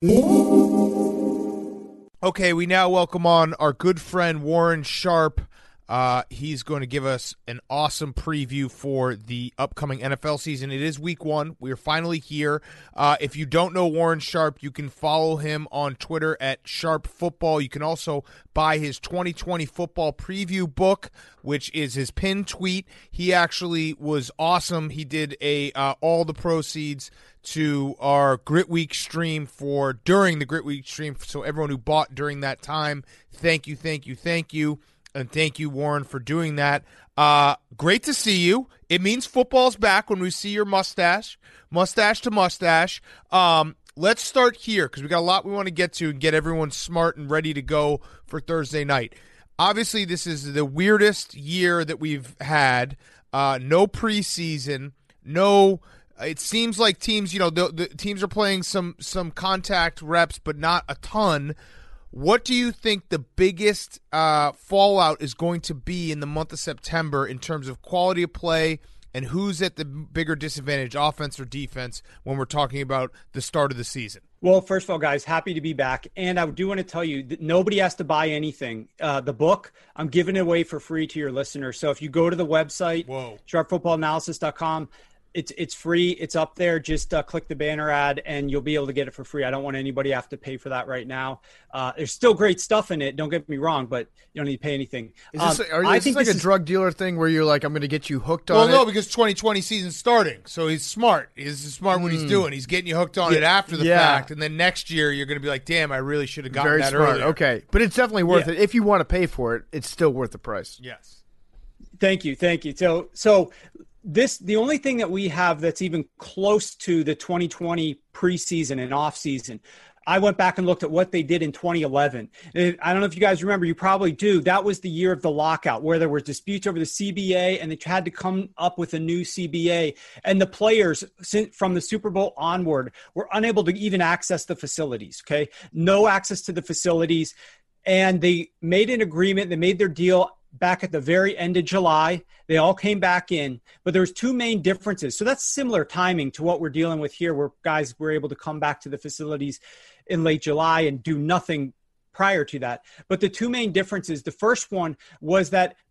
Okay, we now welcome on our good friend Warren Sharp. Uh, he's going to give us an awesome preview for the upcoming N F L season. It is week one. We are finally here. Uh, if you don't know Warren Sharp, you can follow him on Twitter at Sharp Football. You can also buy his twenty twenty football preview book, which is his pinned tweet. He actually was awesome. He did a uh, all the proceeds to our Grit Week stream for during the Grit Week stream. So everyone who bought during that time, thank you, thank you, thank you. And thank you, Warren, for doing that. Uh, great to see you. It means football's back when we see your mustache, mustache to mustache. Um, let's start here because we got a lot we want to get to and get everyone smart and ready to go for Thursday night. Obviously, this is the weirdest year that we've had. Uh, no preseason, no. It seems like teams, you know, the, the teams are playing some some contact reps, but not a ton. What do you think the biggest uh, fallout is going to be in the month of September in terms of quality of play and who's at the bigger disadvantage, offense or defense, when we're talking about the start of the season? Well, first of all, guys, happy to be back. And I do want to tell you that nobody has to buy anything. Uh, the book, I'm giving it away for free to your listeners. So if you go to the website, Whoa. sharp football analysis dot com, It's it's free. It's up there. Just uh, click the banner ad, and you'll be able to get it for free. I don't want anybody to have to pay for that right now. Uh, there's still great stuff in it. Don't get me wrong, but you don't need to pay anything. Is this, Um, are you, I is this think like this a is- drug dealer thing where you're like, I'm going to get you hooked Well, on no, it? because twenty twenty season's starting, so he's smart. He's smart what he's doing. He's getting you hooked on Yeah. it after the Yeah. fact, and then next year you're going to be like, "Damn, I really should have gotten Very that smart. earlier." Okay, but it's definitely worth Yeah. it. If you want to pay for it, it's still worth the price. Yes. Thank you. Thank you. So, so this, the only thing that we have that's even close to the twenty twenty preseason and off season, I went back and looked at what they did in twenty eleven. And I don't know if you guys remember, you probably do. That was the year of the lockout where there were disputes over the C B A and they had to come up with a new C B A. And the players from the Super Bowl onward were unable to even access the facilities. Okay. No access to the facilities. And they made an agreement. They made their deal back at the very end of July. They all came back in, but there's two main differences. So that's similar timing to what we're dealing with here, where guys were able to come back to the facilities in late July and do nothing prior to that. But the two main differences, the first one was that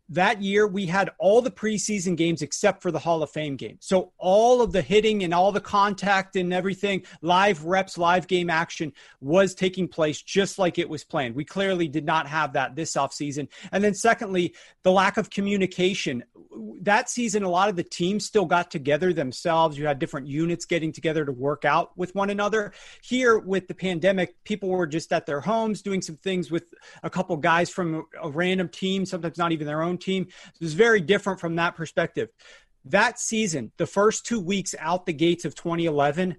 that year we had all the preseason games except for the Hall of Fame game. So all of the hitting and all the contact and everything, live reps, live game action was taking place just like it was planned. We clearly did not have that this offseason. And then secondly, the lack of communication. That season, a lot of the teams still got together themselves. You had different units getting together to work out with one another. Here with the pandemic, people were just at their homes doing some things with a couple guys from a random team, sometimes not even their own team. It was very different from that perspective. That season, the first two weeks out the gates of twenty eleven,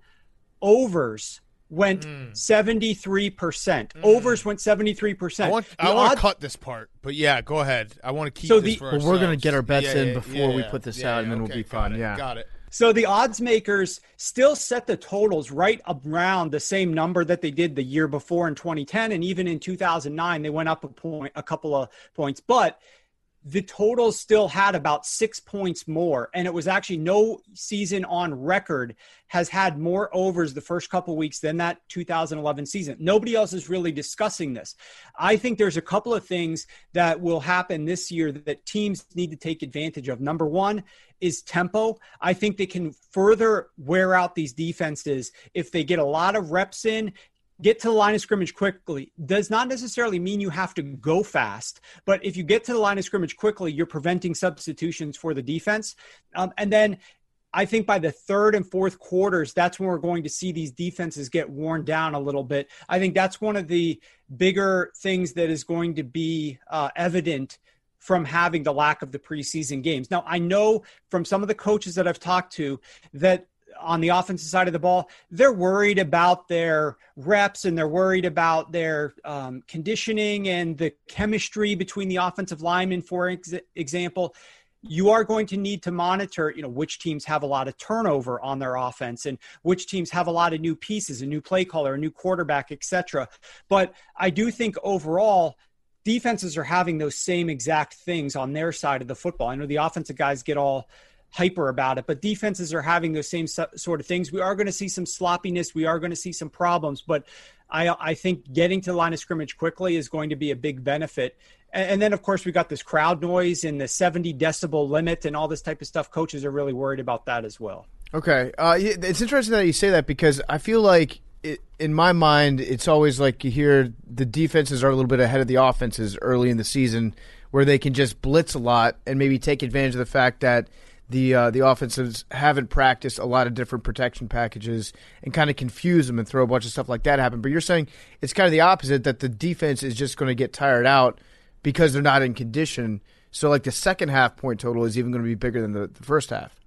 overs went mm. seventy-three percent. Mm. Overs went seventy-three percent. I want, I want to cut this part, but yeah, go ahead. I want to keep so this the, for well, ourselves. We're going to get our bets yeah, in yeah, before yeah, we yeah. put this yeah, out, and yeah, then okay, we'll be got fine. it, Yeah, got it. So the odds makers still set the totals right around the same number that they did the year before in twenty ten, and even in two thousand nine, they went up a point, a couple of points, but the totals still had about six points more. And it was actually no season on record has had more overs the first couple of weeks than that two thousand eleven season. Nobody else is really discussing this. I think there's a couple of things that will happen this year that teams need to take advantage of. Number one is tempo. I think they can further wear out these defenses if they get a lot of reps in. Get to the line of scrimmage quickly does not necessarily mean you have to go fast, but if you get to the line of scrimmage quickly, you're preventing substitutions for the defense. Um, and then I think by the third and fourth quarters, that's when we're going to see these defenses get worn down a little bit. I think that's one of the bigger things that is going to be uh, evident from having the lack of the preseason games. Now, I know from some of the coaches that I've talked to that on the offensive side of the ball, they're worried about their reps and they're worried about their um, conditioning and the chemistry between the offensive linemen, for ex- example. You are going to need to monitor, you know, which teams have a lot of turnover on their offense and which teams have a lot of new pieces, a new play caller, a new quarterback, et cetera. But I do think overall, defenses are having those same exact things on their side of the football. I know the offensive guys get all hyper about it, but defenses are having those same sort of things. We are going to see some sloppiness. We are going to see some problems, but I, I think getting to the line of scrimmage quickly is going to be a big benefit. And, and then, of course, we got this crowd noise and the seventy decibel limit and all this type of stuff. Coaches are really worried about that as well. Okay. Uh, it's interesting that you say that because I feel like it, in my mind, it's always like you hear the defenses are a little bit ahead of the offenses early in the season where they can just blitz a lot and maybe take advantage of the fact that the uh, the offenses haven't practiced a lot of different protection packages and kind of confuse them and throw a bunch of stuff like that happen. But you're saying it's kind of the opposite, that the defense is just going to get tired out because they're not in condition. So like the second half point total is even going to be bigger than the, the first half.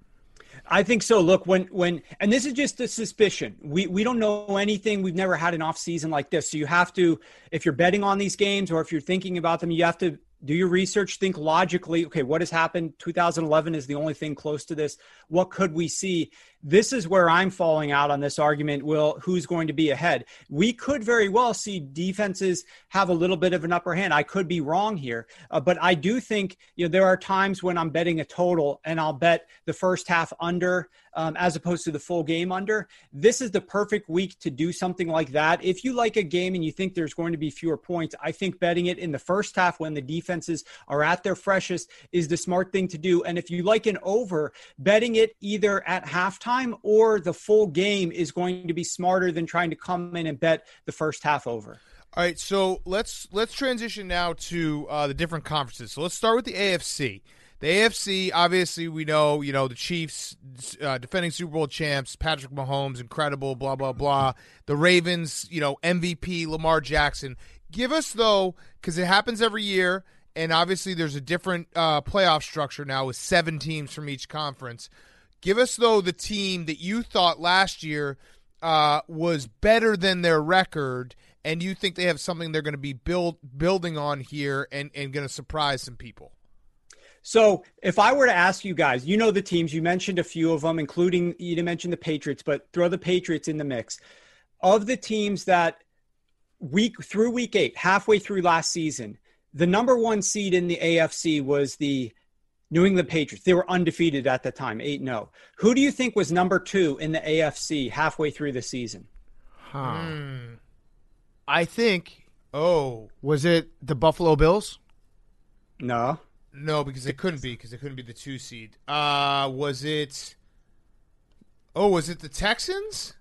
I think so. Look, when when and this is just a suspicion. We we don't know anything. We've never had an off season like this. So you have to, if you're betting on these games or if you're thinking about them, you have to do your research, think logically, okay, what has happened? two thousand eleven is the only thing close to this. What could we see? This is where I'm falling out on this argument. Will, who's going to be ahead? We could very well see defenses have a little bit of an upper hand. I could be wrong here, uh, but I do think, you know, there are times when I'm betting a total and I'll bet the first half under um, as opposed to the full game under. This is the perfect week to do something like that. If you like a game and you think there's going to be fewer points, I think betting it in the first half when the defenses are at their freshest is the smart thing to do. And if you like an over, betting it either at halftime or the full game is going to be smarter than trying to come in and bet the first half over. All right, so let's let's transition now to uh, the different conferences. So let's start with the A F C. The A F C, obviously, we know, you know, the Chiefs, uh, defending Super Bowl champs, Patrick Mahomes, incredible, blah, blah, blah. The Ravens, you know, M V P, Lamar Jackson. Give us, though, because it happens every year, and obviously there's a different uh, playoff structure now with seven teams from each conference. Give us, though, the team that you thought last year uh, was better than their record, and you think they have something they're going to be build, building on here and, and going to surprise some people. So if I were to ask you guys, you know the teams, you mentioned a few of them, including, you didn't mention the Patriots, but throw the Patriots in the mix. Of the teams that week through week eight, halfway through last season, the number one seed in the A F C was the New England Patriots. They were undefeated at the time, eight and oh. Who do you think was number two in the A F C halfway through the season? Huh. Hmm. I think, oh, was it the Buffalo Bills? No. No, because they couldn't be, because they couldn't be the two seed. Uh, was it? Oh, was it the Texans?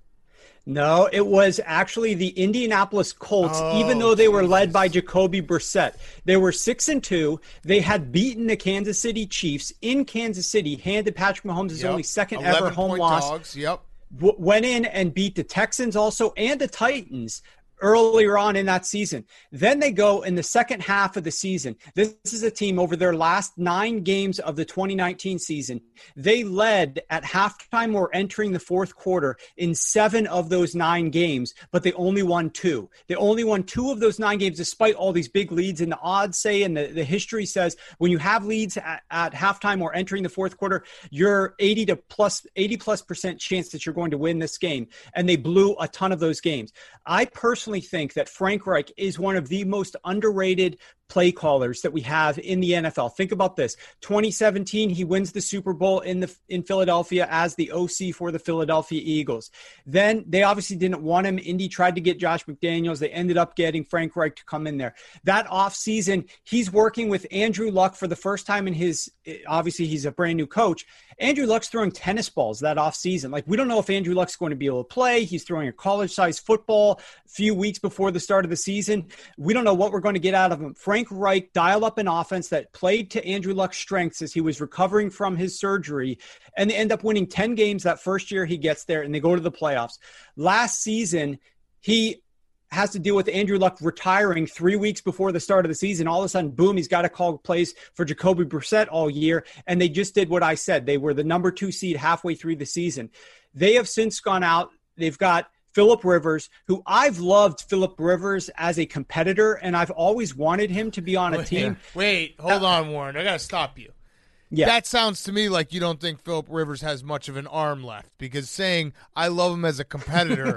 No, it was actually the Indianapolis Colts, Oh, even though they were Jesus. led by Jacoby Brissett. They were six and two. They had beaten the Kansas City Chiefs in Kansas City, handed Patrick Mahomes his Yep. only second ever home point loss. Dogs. Yep. W- went in and beat the Texans also and the Titans earlier on in that season. Then they go in the second half of the season. This is a team over their last nine games of the twenty nineteen season. They led at halftime or entering the fourth quarter in seven of those nine games, but they only won two. They only won two of those nine games despite all these big leads. And the odds say, and the, the history says, when you have leads at, at halftime or entering the fourth quarter, you're eighty to plus eighty plus percent chance that you're going to win this game. And they blew a ton of those games. I personally think that Frank Reich is one of the most underrated play callers that we have in the N F L. Think about this. twenty seventeen, he wins the Super Bowl in the in Philadelphia as the O C for the Philadelphia Eagles. Then they obviously didn't want him. Indy tried to get Josh McDaniels. They ended up getting Frank Reich to come in there. That offseason, he's working with Andrew Luck for the first time in his, obviously he's a brand new coach. Andrew Luck's throwing tennis balls that offseason. Like, we don't know if Andrew Luck's going to be able to play. He's throwing a college-sized football a few weeks before the start of the season. We don't know what we're going to get out of him. Frank Reich dialed up an offense that played to Andrew Luck's strengths as he was recovering from his surgery, and they end up winning ten games that first year he gets there, and they go to the playoffs. Last season, he has to deal with Andrew Luck retiring three weeks before the start of the season. All of a sudden, boom, he's got to call plays for Jacoby Brissett all year, and they just did what I said. They were the number two seed halfway through the season. They have since gone out. They've got Phillip Rivers, who I've loved Phillip Rivers as a competitor, and I've always wanted him to be on a Wait, team. Wait, hold on, Warren. I got to stop you. Yeah. That sounds to me like you don't think Phillip Rivers has much of an arm left, because saying I love him as a competitor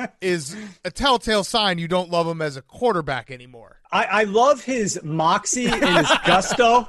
is a telltale sign you don't love him as a quarterback anymore. I, I love his moxie and his gusto,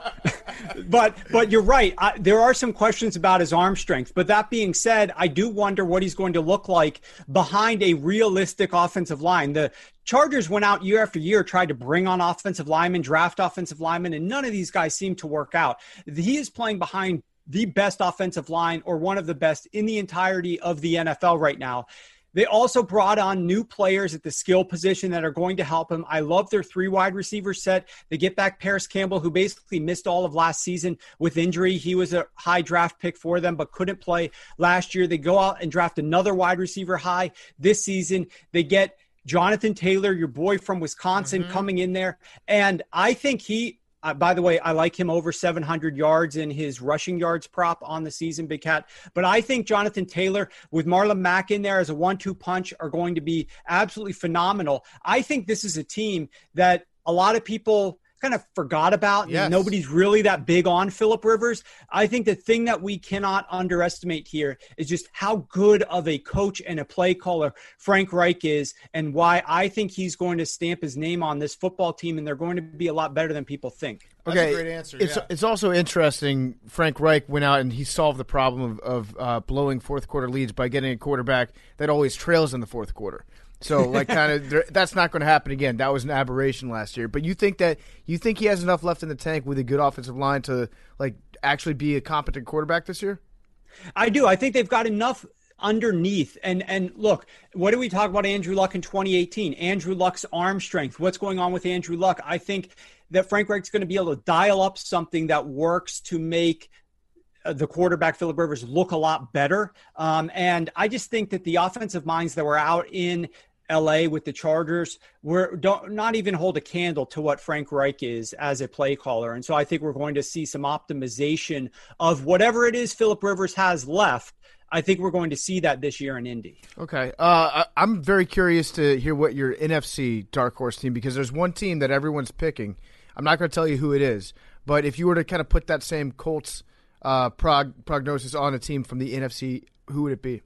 but but you're right. I, there are some questions about his arm strength. But that being said, I do wonder what he's going to look like behind a realistic offensive line. The Chargers went out year after year, tried to bring on offensive linemen, draft offensive linemen, and none of these guys seem to work out. He is playing behind the best offensive line, or one of the best in the entirety of the N F L right now. They also brought on new players at the skill position that are going to help him. I love their three wide receiver set. They get back Paris Campbell, who basically missed all of last season with injury. He was a high draft pick for them, but couldn't play last year. They go out and draft another wide receiver high this season. They get Jonathan Taylor, your boy from Wisconsin, mm-hmm. coming in there. And I think he, Uh, by the way, I like him over seven hundred yards in his rushing yards prop on the season, Big Cat. But I think Jonathan Taylor with Marlon Mack in there as a one two punch are going to be absolutely phenomenal. I think this is a team that a lot of people kind of forgot about. Yes. Nobody's really that big on Phillip Rivers. I think the thing that we cannot underestimate here is just how good of a coach and a play caller Frank Reich is, and why I think he's going to stamp his name on this football team, and they're going to be a lot better than people think. That's okay, a great answer. It's yeah. it's also interesting. Frank Reich went out and he solved the problem of, of uh, blowing fourth quarter leads by getting a quarterback that always trails in the fourth quarter. So, like, kind of, that's not going to happen again. That was an aberration last year. But you think that you think he has enough left in the tank with a good offensive line to, like, actually be a competent quarterback this year? I do. I think they've got enough underneath. And and look, what did we talk about Andrew Luck in twenty eighteen? Andrew Luck's arm strength. What's going on with Andrew Luck? I think that Frank Reich's going to be able to dial up something that works to make the quarterback, Phillip Rivers, look a lot better. Um, and I just think that the offensive minds that were out in L A with the Chargers were don't not even hold a candle to what Frank Reich is as a play caller. And so I think we're going to see some optimization of whatever it is Phillip Rivers has left. I think we're going to see that this year in Indy. Okay. Uh, I, I'm very curious to hear what your N F C dark horse team, because there's one team that everyone's picking. I'm not going to tell you who it is, but if you were to kind of put that same Colts uh, prog- prognosis on a team from the N F C, who would it be?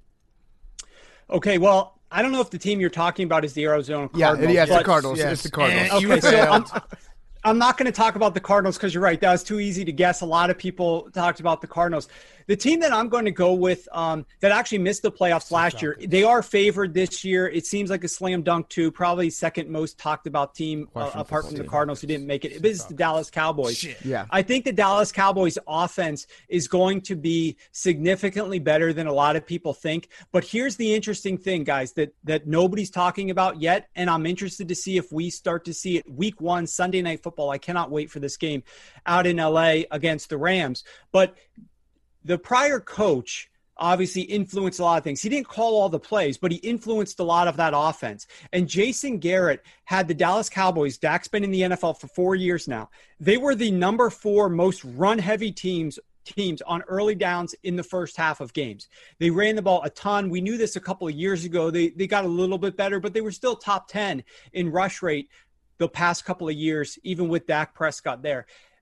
Okay, well, I don't know if the team you're talking about is the Arizona Cardinals. Yeah, yeah it's but, the Cardinals. Yes. It's the Cardinals. And okay, so I'm, I'm not going to talk about the Cardinals because you're right. That was too easy to guess. A lot of people talked about the Cardinals. the team that I'm going to go with um, that actually missed the playoffs last year, they are favored this year. It seems like a slam dunk too. Probably second most talked about team uh, apart from the Cardinals who didn't make it. It is the Dallas Cowboys. Shit. Yeah. I think the Dallas Cowboys offense is going to be significantly better than a lot of people think. But here's the interesting thing, guys, that that nobody's talking about yet, and I'm interested to see if we start to see it week one, Sunday Night Football. I cannot wait for this game out in L A against the Rams. But the prior coach obviously influenced a lot of things. He didn't call all the plays, but he influenced a lot of that offense. And Jason Garrett had the Dallas Cowboys, Dak's been in the N F L for four years now. They were the number four most run-heavy teams teams on early downs in the first half of games. They ran the ball a ton. We knew this a couple of years ago. They they got a little bit better, but they were still top ten in rush rate the past couple of years, even with Dak Prescott there.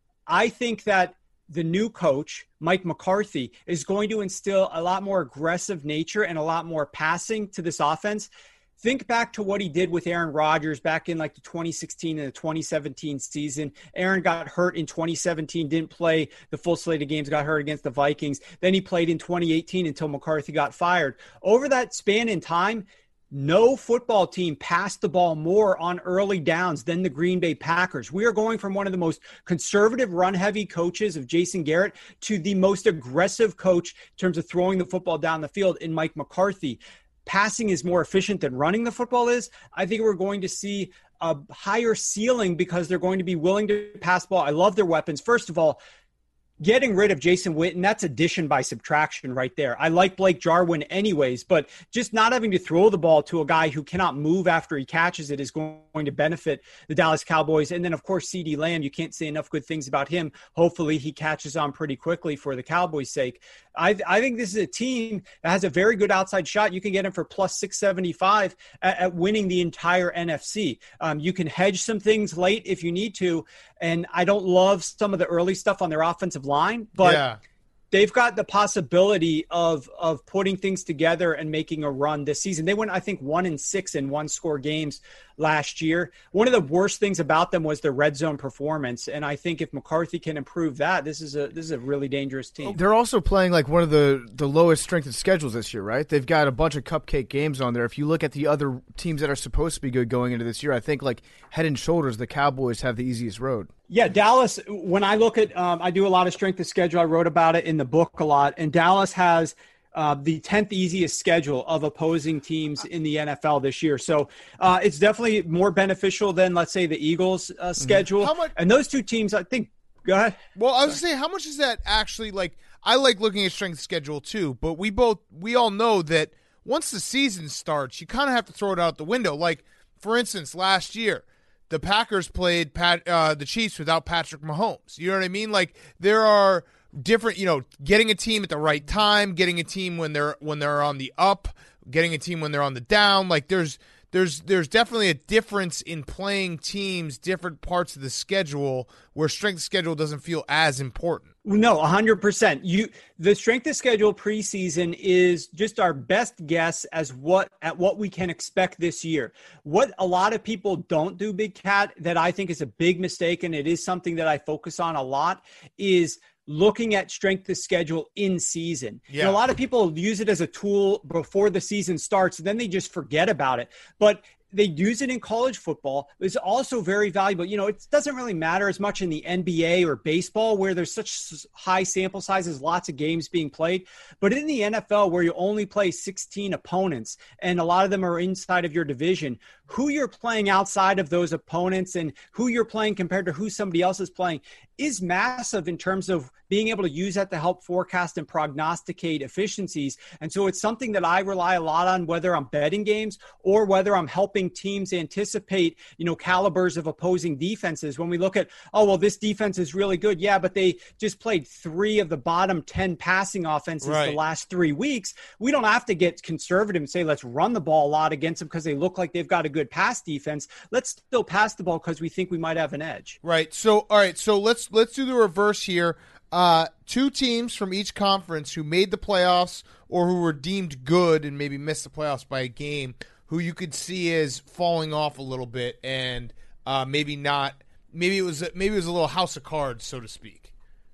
I think that the new coach, Mike McCarthy, is going to instill a lot more aggressive nature and a lot more passing to this offense. Think back to what he did with Aaron Rodgers back in like the twenty sixteen and the twenty seventeen season. Aaron got hurt in twenty seventeen, didn't play the full slate of games, got hurt against the Vikings. Then he played in twenty eighteen until McCarthy got fired. Over that span in time, no football team passed the ball more on early downs than the Green Bay Packers. We are going from one of the most conservative run-heavy coaches of Jason Garrett to the most aggressive coach in terms of throwing the football down the field in Mike McCarthy. Passing is more efficient than running the football is. I think we're going to see a higher ceiling because they're going to be willing to pass the ball. I love their weapons. First of all, getting rid of Jason Witten, that's addition by subtraction right there. I like Blake Jarwin anyways, but just not having to throw the ball to a guy who cannot move after he catches it is going to benefit the Dallas Cowboys. And then, of course, CeeDee Lamb, you can't say enough good things about him. Hopefully he catches on pretty quickly for the Cowboys' sake. I, I think this is a team that has a very good outside shot. You can get him for plus six seventy-five at, at winning the entire N F C. Um, you can hedge some things late if you need to. And I don't love some of the early stuff on their offensive line, but yeah. They've got the possibility of of putting things together and making a run this season. They went, I think, one and six in one score games last year. One of the worst things about them was their red zone performance, and I think if McCarthy can improve that, this is a this is a really dangerous team. They're also playing like one of the the lowest strength of schedules this year, right? They've got a bunch of cupcake games on there. If you look at the other teams that are supposed to be good going into this year, I think like head and shoulders, the Cowboys have the easiest road. Yeah, Dallas, when I look at, um, I do a lot of strength of schedule. I wrote about it in the book a lot. And Dallas has uh, the tenth easiest schedule of opposing teams in the N F L this year. So uh, it's definitely more beneficial than, let's say, the Eagles' uh, schedule. How much- and those two teams, I think, go ahead. Well, I was going to say, how much is that actually, like, I like looking at strength of schedule too, but we both, we all know that once the season starts, you kind of have to throw it out the window. Like, for instance, last year, the Packers played Pat, uh, the Chiefs without Patrick Mahomes. You know what I mean? Like, there are different, you know, getting a team at the right time, getting a team when they're when they're on the up, getting a team when they're on the down. Like, there's there's there's definitely a difference in playing teams, different parts of the schedule where strength of schedule doesn't feel as important. No, one hundred percent. You the strength of schedule preseason is just our best guess as what at what we can expect this year. What a lot of people don't do, Big Cat, that I think is a big mistake, and it is something that I focus on a lot, is looking at strength of schedule in season. Yeah. You know, a lot of people use it as a tool before the season starts, and then they just forget about it. But they use it in college football. It's also very valuable. You know, it doesn't really matter as much in the N B A or baseball where there's such high sample sizes, lots of games being played. But in the N F L where you only play sixteen opponents and a lot of them are inside of your division, who you're playing outside of those opponents and who you're playing compared to who somebody else is playing is massive in terms of being able to use that to help forecast and prognosticate efficiencies. And so it's something that I rely a lot on, whether I'm betting games or whether I'm helping teams anticipate, you know, calibers of opposing defenses. When we look at, oh, well, this defense is really good. Yeah, but they just played three of the bottom ten passing offenses right. the last three weeks. We don't have to get conservative and say, let's run the ball a lot against them because they look like they've got a good pass defense. Let's still pass the ball because we think we might have an edge. Right. So, all right. So let's, let's do the reverse here. Uh, two teams from each conference who made the playoffs or who were deemed good and maybe missed the playoffs by a game, who you could see as falling off a little bit and uh, maybe not. Maybe it was maybe it was a little house of cards, so to speak.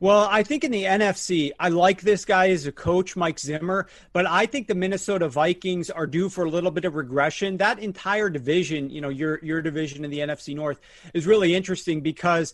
Well, I think in the N F C, I like this guy as a coach, Mike Zimmer, but I think the Minnesota Vikings are due for a little bit of regression. That entire division, you know, your your division in the N F C North is really interesting because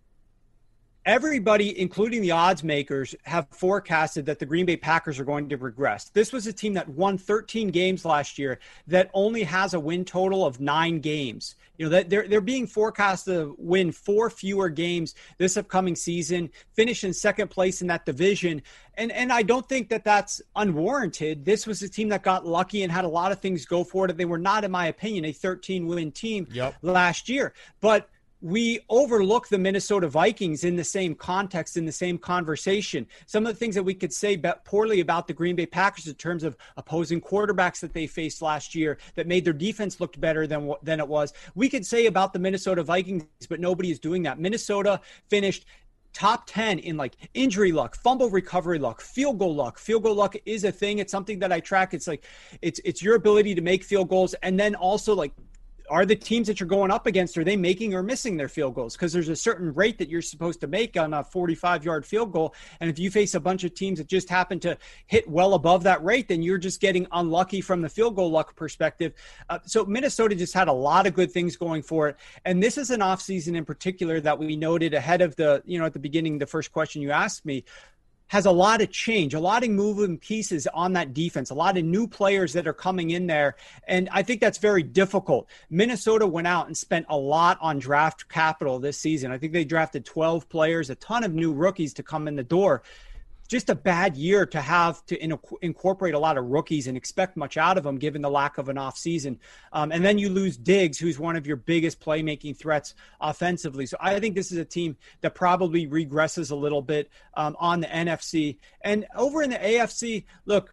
everybody, including the odds makers, have forecasted that the Green Bay Packers are going to regress. This was a team that won thirteen games last year that only has a win total of nine games. You know, that they're they're being forecast to win four fewer games this upcoming season, finish in second place in that division. And and I don't think that that's unwarranted. This was a team that got lucky and had a lot of things go for it. They were not, in my opinion, a thirteen-win team yep. last year. But we overlook the Minnesota Vikings in the same context, in the same conversation. Some of the things that we could say poorly about the Green Bay Packers in terms of opposing quarterbacks that they faced last year that made their defense look better than than it was, we could say about the Minnesota Vikings, but nobody is doing that. Minnesota finished top ten in like injury luck, fumble recovery luck, field goal luck. Field goal luck is a thing. It's something that I track. It's like it's it's your ability to make field goals, and then also like, are the teams that you're going up against, are they making or missing their field goals? Because there's a certain rate that you're supposed to make on a forty-five-yard field goal. And if you face a bunch of teams that just happen to hit well above that rate, then you're just getting unlucky from the field goal luck perspective. Uh, so Minnesota just had a lot of good things going for it. And this is an offseason in particular that we noted ahead of the, you know, at the beginning, the first question you asked me, has a lot of change, a lot of moving pieces on that defense, a lot of new players that are coming in there. And I think that's very difficult. Minnesota went out and spent a lot on draft capital this season. I think they drafted twelve players, a ton of new rookies to come in the door. Just a bad year to have to in- incorporate a lot of rookies and expect much out of them given the lack of an offseason. Um, and then you lose Diggs, who's one of your biggest playmaking threats offensively. So I think this is a team that probably regresses a little bit um, on the N F C. And over in the A F C, look,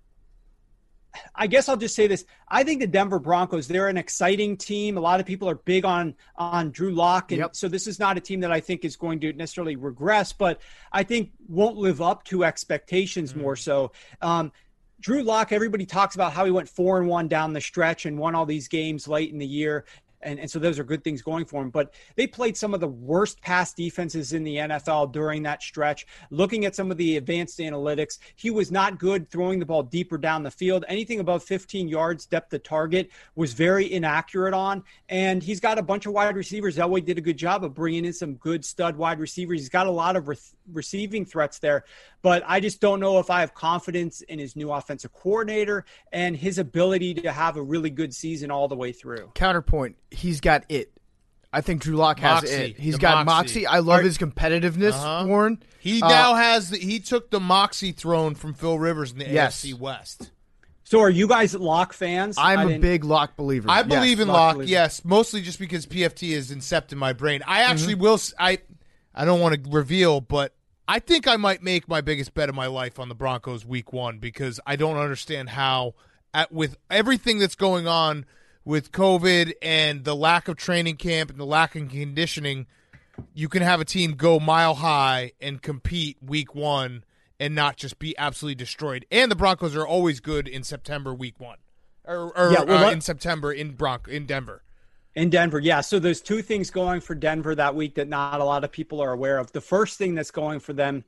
I guess I'll just say this. I think the Denver Broncos, they're an exciting team. A lot of people are big on, on Drew Lock. And yep. so this is not a team that I think is going to necessarily regress, but I think won't live up to expectations mm. more so. Um, Drew Lock, everybody talks about how he went four and one down the stretch and won all these games late in the year. And, and so those are good things going for him. But they played some of the worst pass defenses in the N F L during that stretch. Looking at some of the advanced analytics, he was not good throwing the ball deeper down the field. Anything above fifteen yards depth of target was very inaccurate on. And he's got a bunch of wide receivers. Elway did a good job of bringing in some good stud wide receivers. He's got a lot of re- receiving threats there. But I just don't know if I have confidence in his new offensive coordinator and his ability to have a really good season all the way through. Counterpoint. He's got it. I think Drew Lock has Moxie, it. He's the got moxie. moxie. I love Are- his competitiveness, Uh-huh. Warren. He Uh, now has the, he took the moxie throne from Phil Rivers in the Yes. A F C West. So are you guys Lock fans? I'm I a didn't- big Lock believer. I Yes. believe in Lock Lock, believer. yes, mostly just because P F T is incept in my brain. I actually will. s- I I don't want to reveal, but I think I might make my biggest bet of my life on the Broncos week one because I don't understand how, at with everything that's going on with COVID and the lack of training camp and the lack of conditioning, you can have a team go mile high and compete week one and not just be absolutely destroyed. And the Broncos are always good in September week one, or, or Yeah, well, uh, let- in September in Bronco in Denver. In Denver, yeah. So there's two things going for Denver that week that not a lot of people are aware of. The first thing that's going for them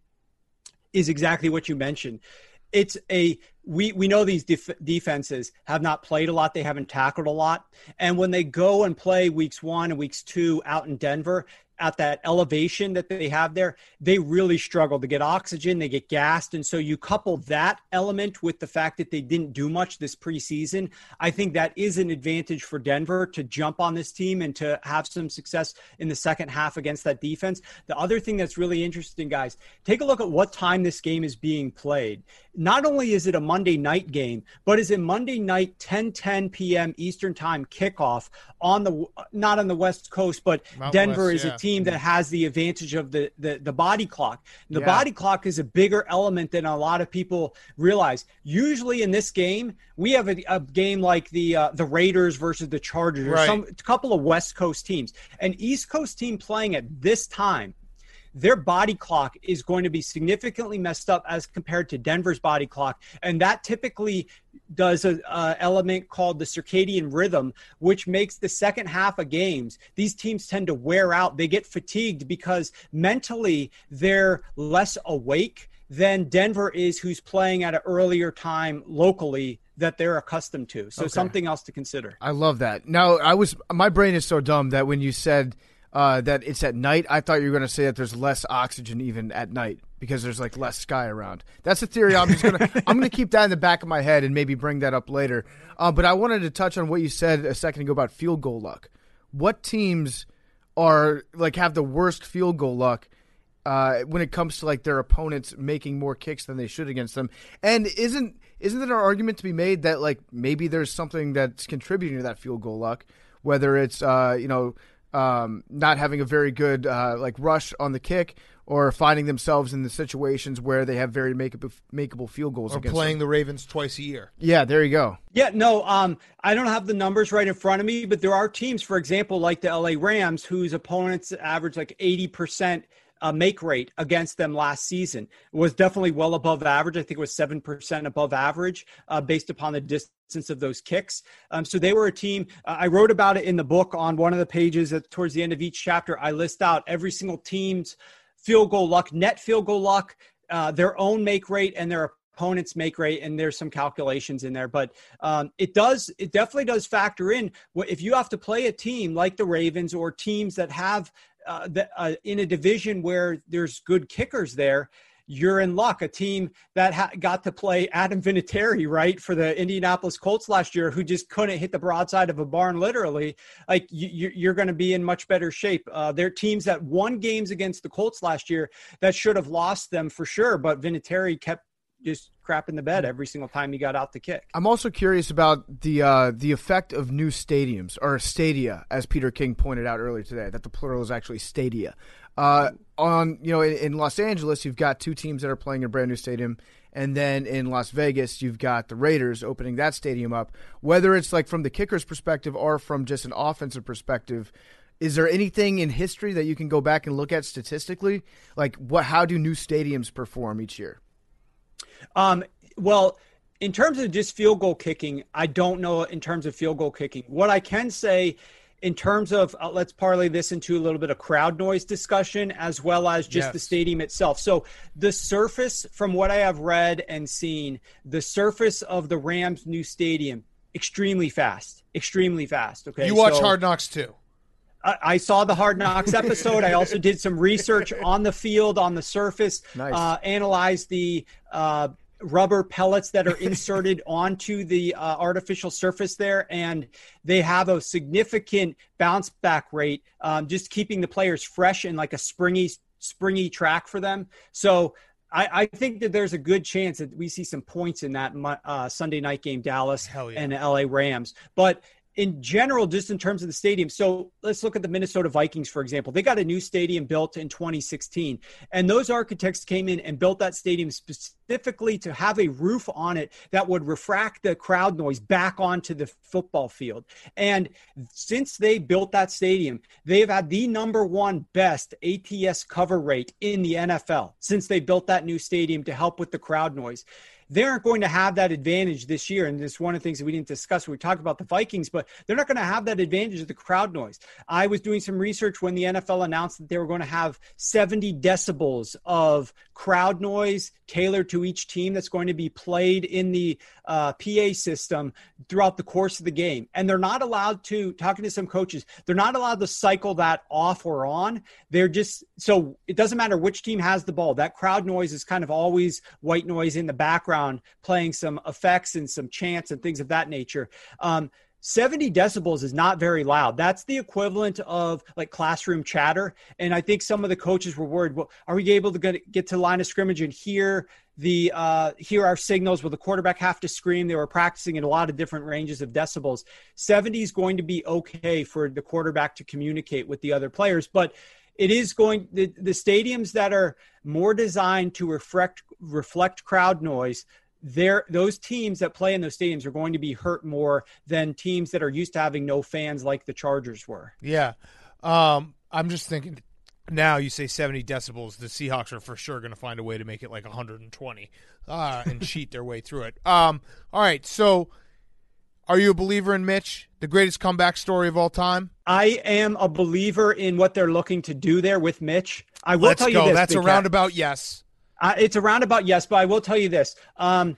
is exactly what you mentioned. It's a we we know these def- defenses have not played a lot. They haven't tackled a lot. And when they go and play weeks one and weeks two out in Denver, at that elevation that they have there, they really struggle to get oxygen. They get gassed. And so you couple that element with the fact that they didn't do much this preseason. I think that is an advantage for Denver to jump on this team and to have some success in the second half against that defense. The other thing that's really interesting, guys, take a look at what time this game is being played. Not only is it a Monday night game, but is it Monday night, ten ten p.m. Eastern time kickoff on the, not on the West Coast, but Mount Denver West, is yeah. a team that has the advantage of the, the, the body clock. The Yeah. body clock is a bigger element than a lot of people realize. Usually in this game, we have a, a game like the uh, the Raiders versus the Chargers, or Right. some a couple of West Coast teams. An East Coast team playing at this time, their body clock is going to be significantly messed up as compared to Denver's body clock. And that typically does a uh, element called the circadian rhythm, which makes the second half of games, these teams tend to wear out. They get fatigued because mentally they're less awake than Denver is, who's playing at an earlier time locally that they're accustomed to. So Okay. something else to consider. I love that. Now, I was my brain is so dumb that when you said uh, that it's at night, I thought you were going to say that there's less oxygen even at night because there's like less sky around. That's a theory. I'm just gonna I'm gonna keep that in the back of my head and maybe bring that up later. Uh, but I wanted to touch on what you said a second ago about field goal luck. What teams are like have the worst field goal luck uh, when it comes to like their opponents making more kicks than they should against them? And isn't isn't there an argument to be made that like maybe there's something that's contributing to that field goal luck, whether it's uh, you know um, not having a very good uh, like rush on the kick, or finding themselves in the situations where they have very makeable, makeable field goals Or against playing them. the Ravens twice a year. Yeah, there you go. Yeah, no, um, I don't have the numbers right in front of me, but there are teams, for example, like the L A Rams, whose opponents average like eighty percent uh, make rate against them last season. It was definitely well above average. I think it was seven percent above average uh, based upon the distance of those kicks. Um, so they were a team. Uh, I wrote about it in the book on one of the pages at, towards the end of each chapter. I list out every single team's field goal luck, net field goal luck, uh, their own make rate, and their opponent's make rate, and there's some calculations in there. But um, it does, it definitely does factor in. If you have to play a team like the Ravens or teams that have uh, the, uh, in a division where there's good kickers there, you're in luck. A team that ha- got to play Adam Vinatieri, right, for the Indianapolis Colts last year, who just couldn't hit the broadside of a barn, literally, like you, you're going to be in much better shape. Uh, there are teams that won games against the Colts last year that should have lost them for sure, but Vinatieri kept just crapping the bed every single time he got out the kick. I'm also curious about the uh, the effect of new stadiums, or stadia, as Peter King pointed out earlier today, that the plural is actually stadia. Uh, on you know, in, in Los Angeles, you've got two teams that are playing in a brand new stadium, and then in Las Vegas, you've got the Raiders opening that stadium up. Whether it's like from the kicker's perspective or from just an offensive perspective, is there anything in history that you can go back and look at statistically? Like, what? How do new stadiums perform each year? Um, well, in terms of just field goal kicking, I don't know in terms of field goal kicking. What I can say in terms of, uh, let's parlay this into a little bit of crowd noise discussion, as well as just Yes. the stadium itself. So the surface, from what I have read and seen, the surface of the Rams' new stadium, extremely fast, extremely fast. Okay. You watch So- Hard Knocks too. I I saw the Hard Knocks episode. I also did some research on the field, on the surface, Nice. uh, analyzed the uh, rubber pellets that are inserted onto the uh, artificial surface there, and they have a significant bounce back rate, um, just keeping the players fresh and like a springy, springy track for them. So I, I think that there's a good chance that we see some points in that uh, Sunday night game, Dallas Hell yeah. and the L A Rams. But in general, just in terms of the stadium, so let's look at the Minnesota Vikings, for example. They got a new stadium built in twenty sixteen, and those architects came in and built that stadium specifically to have a roof on it that would refract the crowd noise back onto the football field. And since they built that stadium, they've had the number one best A T S cover rate in the N F L since they built that new stadium to help with the crowd noise. They aren't going to have that advantage this year. And it's one of the things that we didn't discuss when we talked about the Vikings, but they're not going to have that advantage of the crowd noise. I was doing some research when the N F L announced that they were going to have seventy decibels of crowd noise tailored to each team that's going to be played in the uh, P A system throughout the course of the game. And they're not allowed to, talking to some coaches, they're not allowed to cycle that off or on. They're just, so it doesn't matter which team has the ball. That crowd noise is kind of always white noise in the background, playing some effects and some chants and things of that nature. Um, seventy decibels is not very loud. That's the equivalent of like classroom chatter. And I think some of the coaches were worried, well, are we able to get, get to line of scrimmage and hear the uh, hear our signals? Will the quarterback have to scream? They were practicing in a lot of different ranges of decibels. seventy is going to be okay for the quarterback to communicate with the other players, but it is going, the, the stadiums that are more designed to reflect reflect crowd noise, there those teams that play in those stadiums are going to be hurt more than teams that are used to having no fans like the Chargers were. Yeah. Um, I'm just thinking Now you say seventy decibels. The Seahawks are for sure going to find a way to make it like one hundred twenty uh, and cheat their way through it. Um, all right, so are you a believer in Mitch, the greatest comeback story of all time? I am a believer in what they're looking to do there with Mitch. I will Let's tell you go. this. That's a Big roundabout Cat. yes. Uh, it's a roundabout yes, but I will tell you this. Um,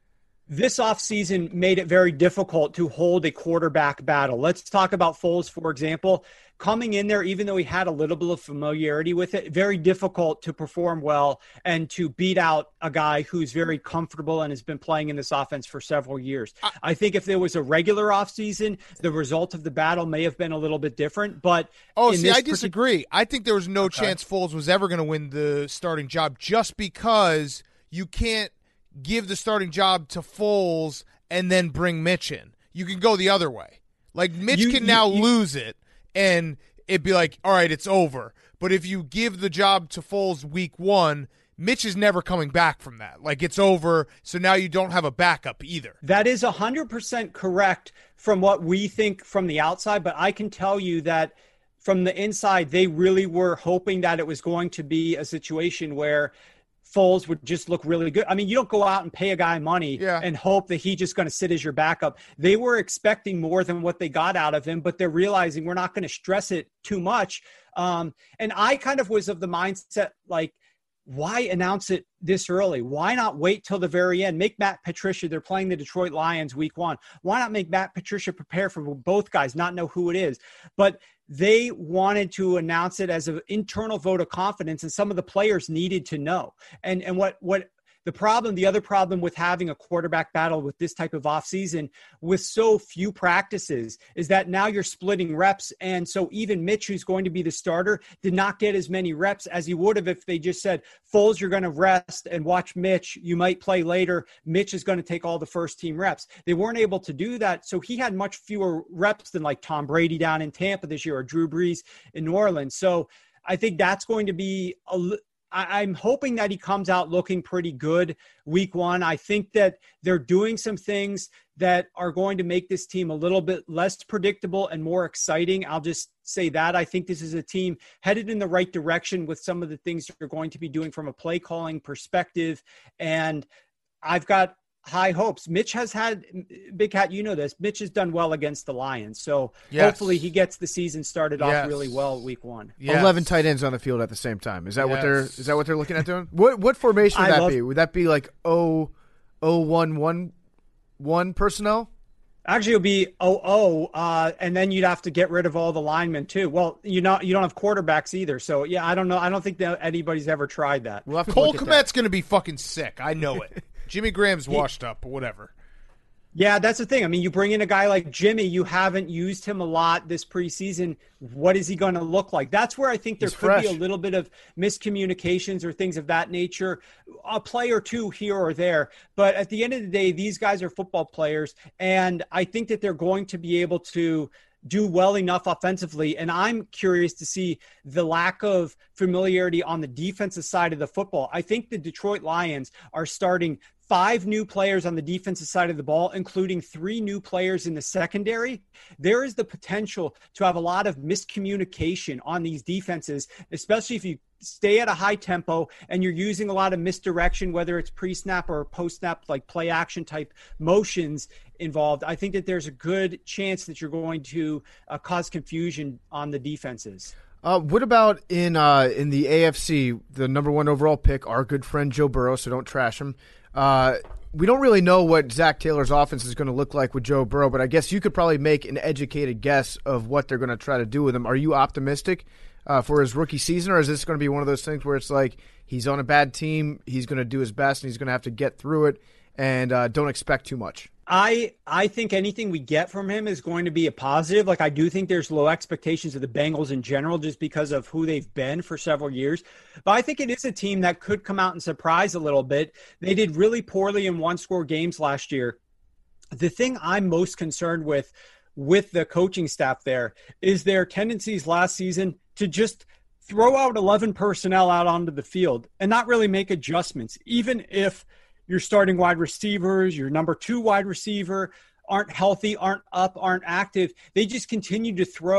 this offseason made it very difficult to hold a quarterback battle. Let's talk about Foles, for example. Coming in there, even though he had a little bit of familiarity with it, very difficult to perform well and to beat out a guy who's very comfortable and has been playing in this offense for several years. I, I think if there was a regular offseason, the result of the battle may have been a little bit different. But oh, in see, this I disagree. I think there was no Okay. chance Foles was ever going to win the starting job just because you can't give the starting job to Foles and then bring Mitch in. You can go the other way. Like, Mitch You- can you- now you- lose it, and it'd be like, all right, it's over. But if you give the job to Foles week one, Mitch is never coming back from that. Like, it's over, so now you don't have a backup either. That is one hundred percent correct from what we think from the outside, but I can tell you that from the inside, they really were hoping that it was going to be a situation where Foles would just look really good. I mean, you don't go out and pay a guy money Yeah. and hope that he's just going to sit as your backup. They were expecting more than what they got out of him, but they're realizing we're not going to stress it too much. Um, and I kind of was of the mindset, like, why announce it this early? Why not wait till the very end? Make Matt Patricia, they're playing the Detroit Lions week one. Why not make Matt Patricia prepare for both guys, not know who it is? But they wanted to announce it as an internal vote of confidence, and some of the players needed to know. And and what what the problem, the other problem with having a quarterback battle with this type of offseason with so few practices is that now you're splitting reps. And so even Mitch, who's going to be the starter, did not get as many reps as he would have if they just said, Foles, you're going to rest and watch Mitch. You might play later. Mitch is going to take all the first team reps. They weren't able to do that. So he had much fewer reps than like Tom Brady down in Tampa this year or Drew Brees in New Orleans. So I think that's going to be a I, I'm hoping that he comes out looking pretty good week one. I think that they're doing some things that are going to make this team a little bit less predictable and more exciting. I'll just say that. I think this is a team headed in the right direction with some of the things they're going to be doing from a play calling perspective. And I've got high hopes. Mitch has had, Big Cat, you know this, Mitch has done well against the Lions. So Yes. hopefully he gets the season started Yes. off really well week one. Yes. eleven tight ends on the field at the same time. Is that what they're Yes. is that what they're looking at doing? What what formation would I that love- be? Would that be like oh oh one one one personnel? Actually, it'll be oh oh, uh, and then you'd have to get rid of all the linemen too. Well, you not you don't have quarterbacks either, so yeah, I don't know. I don't think that anybody's ever tried that. We'll have to Cole look at that. Kmet's going to be fucking sick. I know it. Jimmy Graham's washed up, but whatever. Yeah, that's the thing. I mean, you bring in a guy like Jimmy, you haven't used him a lot this preseason. What is he going to look like? That's where I think there He's could fresh. be a little bit of miscommunications or things of that nature, a play or two here or there. But at the end of the day, these guys are football players, and I think that they're going to be able to do well enough offensively. And I'm curious to see the lack of familiarity on the defensive side of the football. I think the Detroit Lions are starting five new players on the defensive side of the ball, including three new players in the secondary. There is the potential to have a lot of miscommunication on these defenses, especially if you stay at a high tempo and you're using a lot of misdirection, whether it's pre-snap or post-snap, like play action type motions involved. I think that there's a good chance that you're going to uh, cause confusion on the defenses. Uh, what about in uh, in the A F C, the number one overall pick, our good friend Joe Burrow, so don't trash him. Uh, we don't really know what Zach Taylor's offense is going to look like with Joe Burrow, but I guess you could probably make an educated guess of what they're going to try to do with him. Are you optimistic uh, for his rookie season, or is this going to be one of those things where it's like he's on a bad team, he's going to do his best, and he's going to have to get through it, and uh, don't expect too much? I I think anything we get from him is going to be a positive. Like, I do think there's low expectations of the Bengals in general just because of who they've been for several years. But I think it is a team that could come out and surprise a little bit. They did really poorly in one-score games last year. The thing I'm most concerned with with the coaching staff there is their tendencies last season to just throw out eleven personnel out onto the field and not really make adjustments, even if your starting wide receivers, your number two wide receiver aren't healthy, aren't up, aren't active. They just continue to throw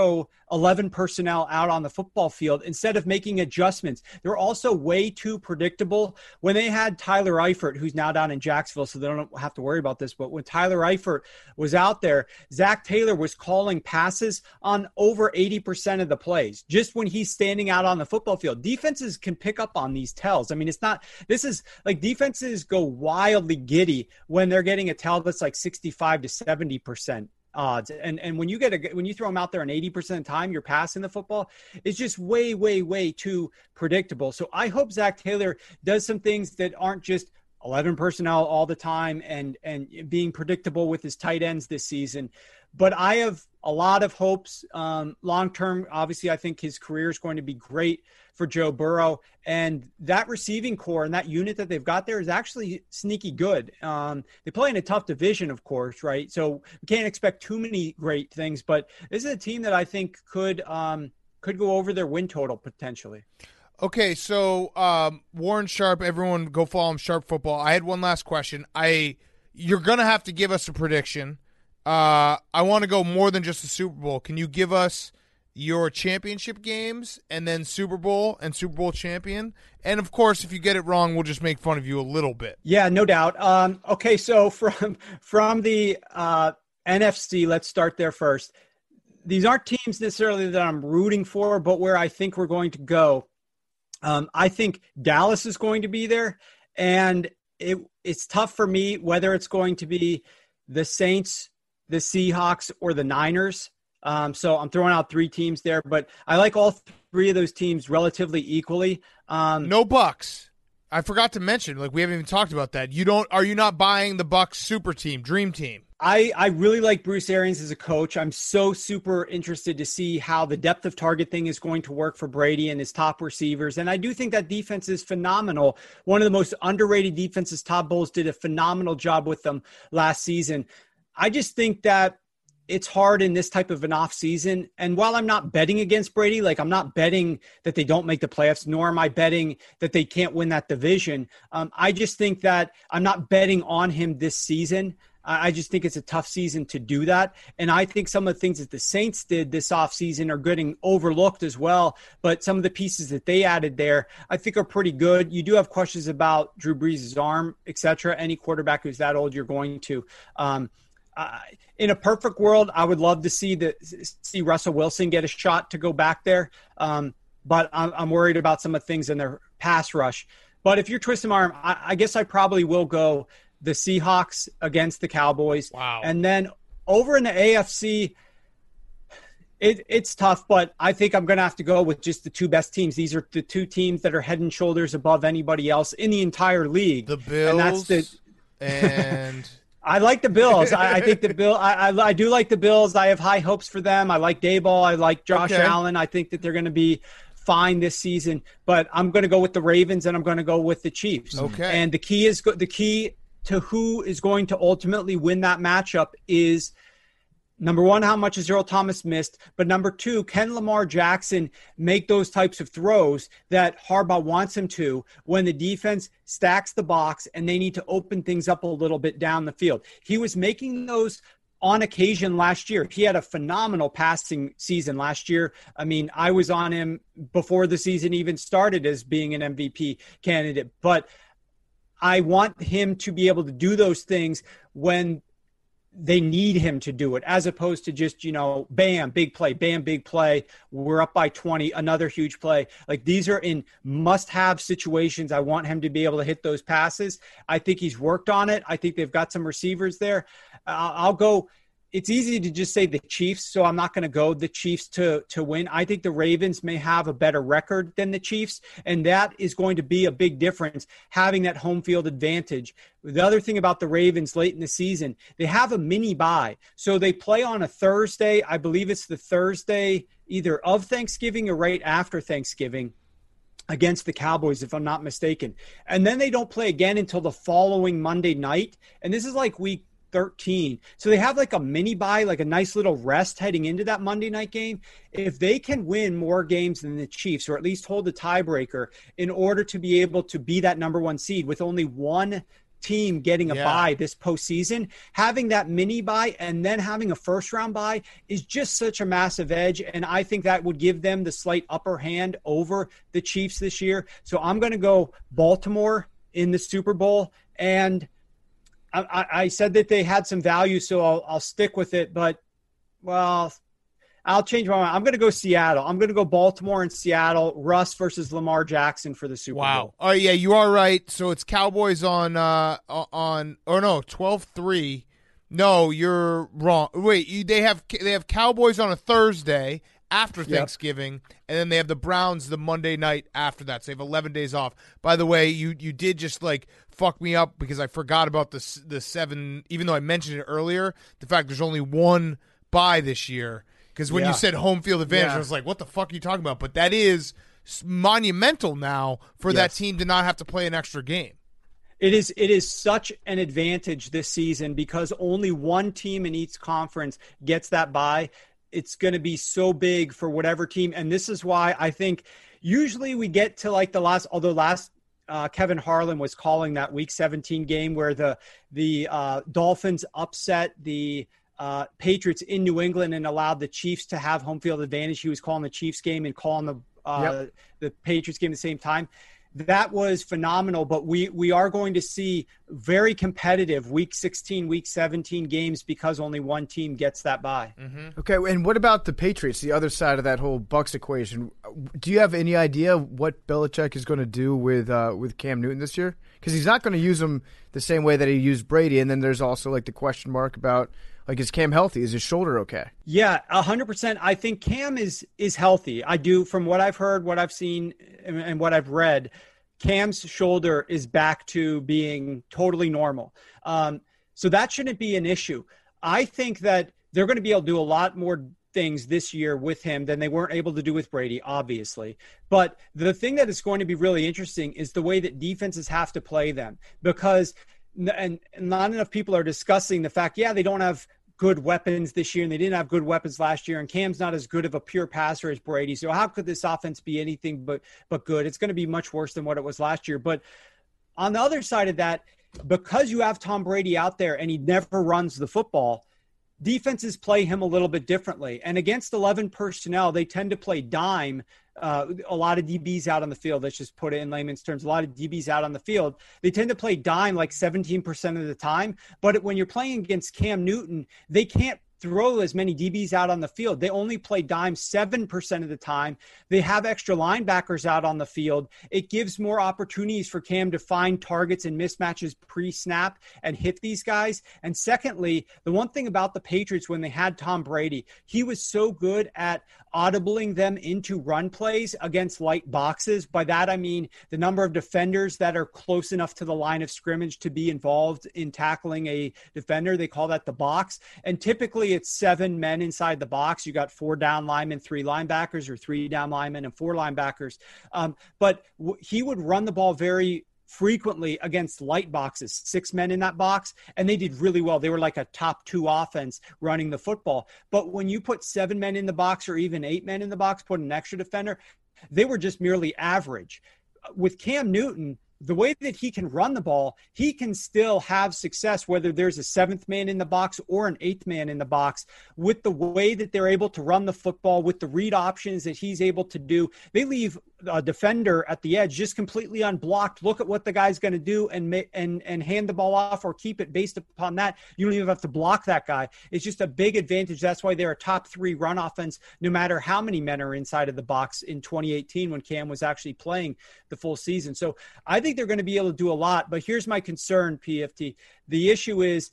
eleven personnel out on the football field instead of making adjustments. They're also way too predictable. When they had Tyler Eifert, who's now down in Jacksonville, so they don't have to worry about this, but when Tyler Eifert was out there, Zach Taylor was calling passes on over eighty percent of the plays, just when he's standing out on the football field. Defenses can pick up on these tells. I mean, it's not, this is like defenses go wildly giddy when they're getting a tell that's like sixty-five to seventy percent odds. And and when you get a, when you throw them out there and eighty percent of the time you're passing the football, it's just way, way, way too predictable. So I hope Zach Taylor does some things that aren't just eleven personnel all the time and, and being predictable with his tight ends this season. But I have a lot of hopes um, long-term. Obviously, I think his career is going to be great for Joe Burrow. And that receiving core and that unit that they've got there is actually sneaky good. Um, they play in a tough division, of course, right? So we can't expect too many great things. But this is a team that I think could um, could go over their win total potentially. Okay, so um, Warren Sharp, everyone go follow him, Sharp Football. I had one last question. I You're going to have to give us a prediction. Uh, I want to go more than just the Super Bowl. Can you give us your championship games and then Super Bowl and Super Bowl champion? And, of course, if you get it wrong, we'll just make fun of you a little bit. Yeah, no doubt. Um, okay, so from from the uh, N F C, let's start there first. These aren't teams necessarily that I'm rooting for, but where I think we're going to go. Um, I think Dallas is going to be there, and it it's tough for me whether it's going to be the Saints, the Seahawks, or the Niners. Um, so I'm throwing out three teams there, but I like all three of those teams relatively equally. Um, no Bucks. I forgot to mention, like we haven't even talked about that. You don't? Are you not buying the Bucks super team, dream team? I, I really like Bruce Arians as a coach. I'm so super interested to see how the depth of target thing is going to work for Brady and his top receivers. And I do think that defense is phenomenal. One of the most underrated defenses. Todd Bowles did a phenomenal job with them last season. I just think that it's hard in this type of an off season. And while I'm not betting against Brady, like I'm not betting that they don't make the playoffs, nor am I betting that they can't win that division. Um, I just think that I'm not betting on him this season. I just think it's a tough season to do that. And I think some of the things that the Saints did this offseason are getting overlooked as well. But some of the pieces that they added there, I think are pretty good. You do have questions about Drew Brees' arm, et cetera. Any quarterback who's that old, you're going to. Um, uh, in a perfect world, I would love to see the, see Russell Wilson get a shot to go back there. Um, but I'm, I'm worried about some of the things in their pass rush. But if you're twisting my arm, I, I guess I probably will go the Seahawks against the Cowboys. Wow. And then over in the A F C, it, it's tough, but I think I'm going to have to go with just the two best teams. These are the two teams that are head and shoulders above anybody else in the entire league. The Bills and that's the, and I like the Bills. I, I think the Bill. I, I I do like the Bills. I have high hopes for them. I like Dayball. I like Josh okay. Allen. I think that they're going to be fine this season. But I'm going to go with the Ravens and I'm going to go with the Chiefs. Okay. And the key is the key. to who is going to ultimately win that matchup is, number one, how much has Earl Thomas missed? But number two, can Lamar Jackson make those types of throws that Harbaugh wants him to when the defense stacks the box and they need to open things up a little bit down the field? He was making those on occasion last year. He had a phenomenal passing season last year. I mean, I was on him before the season even started as being an M V P candidate. But I want him to be able to do those things when they need him to do it, as opposed to just, you know, bam, big play, bam, big play. We're up by twenty, another huge play. Like these are in must-have situations. I want him to be able to hit those passes. I think he's worked on it. I think they've got some receivers there. Uh, I'll go. It's easy to just say the Chiefs, so I'm not going to go the Chiefs to to win. I think the Ravens may have a better record than the Chiefs, and that is going to be a big difference, having that home field advantage. The other thing about the Ravens late in the season, they have a mini bye. So they play on a Thursday. I believe it's the Thursday either of Thanksgiving or right after Thanksgiving against the Cowboys, if I'm not mistaken. And then they don't play again until the following Monday night. And this is like week thirteen. So they have like a mini bye, like a nice little rest heading into that Monday night game. If they can win more games than the Chiefs, or at least hold the tiebreaker in order to be able to be that number one seed with only one team getting a Yeah. bye this postseason, having that mini bye and then having a first round bye is just such a massive edge. And I think that would give them the slight upper hand over the Chiefs this year. So I'm going to go Baltimore in the Super Bowl. And I, I, I said that they had some value, so I'll, I'll stick with it. But, well, I'll change my mind. I'm going to go Seattle. I'm going to go Baltimore and Seattle. Russ versus Lamar Jackson for the Super Wow. Bowl. Oh, yeah, you are right. So it's Cowboys on, uh, on or no, twelve three. No, you're wrong. Wait, you, they have they have Cowboys on a Thursday after Thanksgiving, and then they have the Browns the Monday night after that. So they have eleven days off. By the way, you you did just like fuck me up because I forgot about the the seven, even though I mentioned it earlier, the fact there's only one bye this year. Because when Yeah. you said home field advantage, Yeah. I was like, what the fuck are you talking about? But that is s- monumental now for that Yes. team to not have to play an extra game. It is it is such an advantage this season because only one team in each conference gets that bye. It's going to be so big for whatever team. And this is why I think usually we get to like the last, although last uh, Kevin Harlan was calling that week seventeen game where the, the uh, Dolphins upset the uh, Patriots in New England and allowed the Chiefs to have home field advantage. He was calling the Chiefs game and calling the, uh, Yep. the Patriots game at the same time. That was phenomenal, but we, we are going to see very competitive week sixteen, week seventeen games because only one team gets that bye. Okay, and what about the Patriots, the other side of that whole Bucks equation? Do you have any idea what Belichick is going to do with uh, with Cam Newton this year? Because he's not going to use him the same way that he used Brady, and then there's also like the question mark about, like, is Cam healthy? Is his shoulder okay? Yeah, one hundred percent. I think Cam is is healthy. I do, from what I've heard, what I've seen, and, and what I've read, Cam's shoulder is back to being totally normal. Um, so that shouldn't be an issue. I think that they're going to be able to do a lot more things this year with him than they weren't able to do with Brady, obviously. But the thing that is going to be really interesting is the way that defenses have to play them, because and not enough people are discussing the fact, yeah, they don't have good weapons this year, and they didn't have good weapons last year, and Cam's not as good of a pure passer as Brady. So how could this offense be anything but but good? It's going to be much worse than what it was last year. But on the other side of that, because you have Tom Brady out there and he never runs the football, defenses play him a little bit differently. And against eleven personnel, they tend to play dime. Uh, a lot of D Bs out on the field. Let's just put it in layman's terms. A lot of D Bs out on the field. They tend to play dime like seventeen percent of the time. But when you're playing against Cam Newton, they can't throw as many D Bs out on the field. They only play dime seven percent of the time. They have extra linebackers out on the field. It gives more opportunities for Cam to find targets and mismatches pre-snap and hit these guys. And secondly, the one thing about the Patriots when they had Tom Brady, he was so good at audibling them into run plays against light boxes. By that, I mean the number of defenders that are close enough to the line of scrimmage to be involved in tackling a defender. They call that the box. And typically it's seven men inside the box. You got four down linemen, three linebackers, or three down linemen and four linebackers. Um, but w- he would run the ball very frequently against light boxes, six men in that box, and they did really well. They were like a top two offense running the football. But when you put seven men in the box or even eight men in the box, put an extra defender, they were just merely average. With Cam Newton, the way that he can run the ball, he can still have success whether there's a seventh man in the box or an eighth man in the box. With the way that they're able to run the football, with the read options that he's able to do, they leave a defender at the edge just completely unblocked. Look at what the guy's going to do and and and hand the ball off or keep it based upon that. You don't even have to block that guy. It's just a big advantage. That's why they're a top three run offense, no matter how many men are inside of the box in twenty eighteen when Cam was actually playing the full season. So I think they're going to be able to do a lot. But here's my concern, P F T. The issue is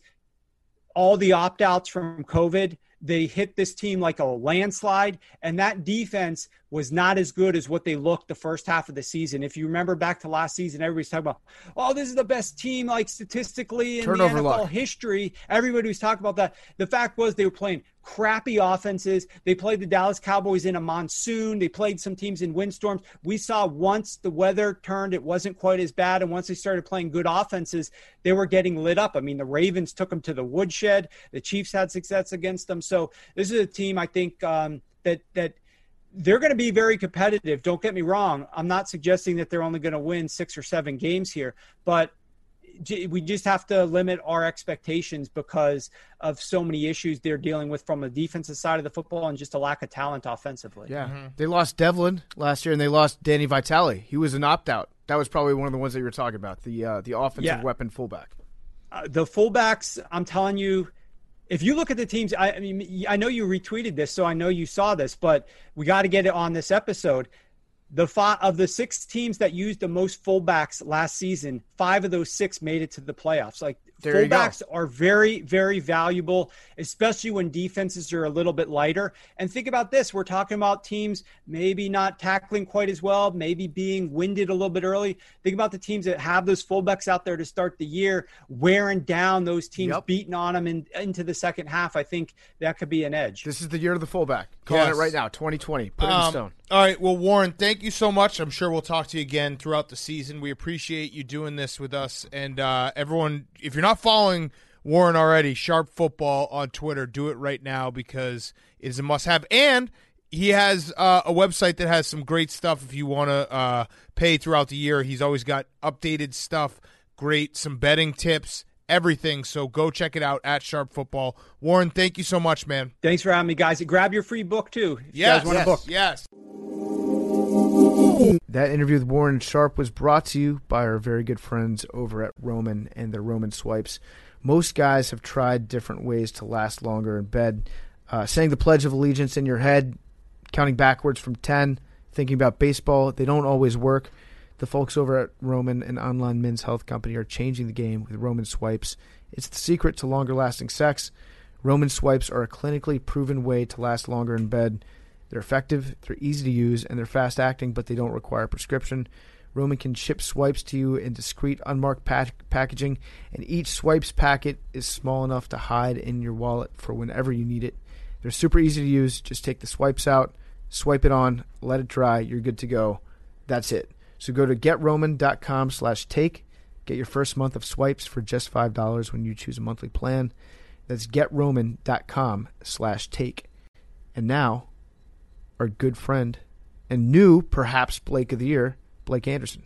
all the opt-outs from COVID. They hit this team like a landslide, and that defense was not as good as what they looked the first half of the season. If you remember back to last season, everybody's talking about, oh, this is the best team, like statistically in Turnover the N F L luck. history. Everybody was talking about that. The fact was they were playing crappy offenses. They played the Dallas Cowboys in a monsoon. They played some teams in windstorms. We saw once the weather turned, it wasn't quite as bad. And once they started playing good offenses, they were getting lit up. I mean, the Ravens took them to the woodshed. The Chiefs had success against them. So this is a team, I think, um, that that they're going to be very competitive. Don't get me wrong. I'm not suggesting that they're only going to win six or seven games here, but we just have to limit our expectations because of so many issues they're dealing with from the defensive side of the football and just a lack of talent offensively. Yeah, mm-hmm. They lost Devlin last year, and they lost Danny Vitale. He was an opt-out. That was probably one of the ones that you were talking about, the uh, the offensive yeah. weapon fullback. Uh, the fullbacks, I'm telling you, if you look at the teams, I, I mean, I know you retweeted this, so I know you saw this, but we got to get it on this episode. The five of the six teams that used the most fullbacks last season, five of those six made it to the playoffs. Like there fullbacks are very, very valuable, especially when defenses are a little bit lighter. And think about this. We're talking about teams maybe not tackling quite as well, maybe being winded a little bit early. Think about the teams that have those fullbacks out there to start the year, wearing down those teams, yep. beating on them in, into the second half. I think that could be an edge. This is the year of the fullback. Calling yes. it right now, twenty twenty. Put it um, in stone. All right. Well, Warren, thank you so much. I'm sure we'll talk to you again throughout the season. We appreciate you doing this with us. And uh, everyone, if you're not following Warren already, Sharp Football on Twitter, do it right now because it is a must-have. And he has uh, a website that has some great stuff if you want to uh, pay throughout the year. He's always got updated stuff, great, some betting tips, everything. So go check it out at Sharp Football. Warren, thank you so much, man. Thanks for having me, guys. Grab your free book, too, if yes, you guys want yes, a book. Yes. That interview with Warren Sharp was brought to you by our very good friends over at Roman and the Roman Swipes. Most guys have tried different ways to last longer in bed. Uh, saying the Pledge of Allegiance in your head, counting backwards from ten, thinking about baseball, they don't always work. The folks over at Roman and Online Men's Health Company are changing the game with Roman Swipes. It's the secret to longer-lasting sex. Roman Swipes are a clinically proven way to last longer in bed. They're effective, they're easy to use, and they're fast-acting, but they don't require a prescription. Roman can ship swipes to you in discreet, unmarked pack- packaging, and each swipes packet is small enough to hide in your wallet for whenever you need it. They're super easy to use. Just take the swipes out, swipe it on, let it dry, you're good to go. That's it. So go to getroman.com slash take. Get your first month of swipes for just five dollars when you choose a monthly plan. That's getroman.com slash take. And now, our good friend and new, perhaps, Blake of the Year, Blake Anderson.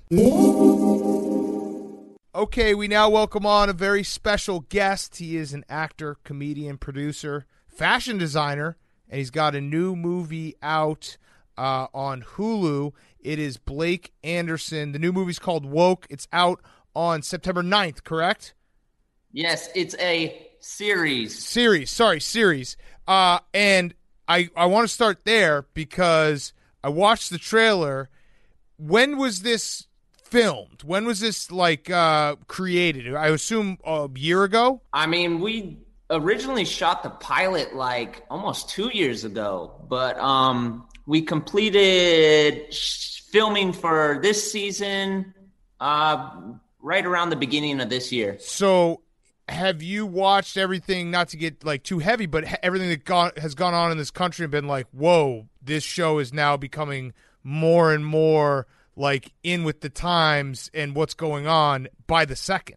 Okay, we now welcome on a very special guest. He is an actor, comedian, producer, fashion designer, and he's got a new movie out uh, on Hulu. It is Blake Anderson. The new movie's called Woke. It's out on September ninth, correct? Yes, it's a series. Series, sorry, series. Uh, and I, I want to start there because I watched the trailer. When was this filmed? When was this, like, uh, created? I assume a year ago? I mean, we originally shot the pilot, like, almost two years ago. But um, we completed sh- filming for this season uh, right around the beginning of this year. So have you watched everything, not to get like too heavy, but everything that gone, has gone on in this country and been like, whoa, this show is now becoming more and more like in with the times and what's going on by the second?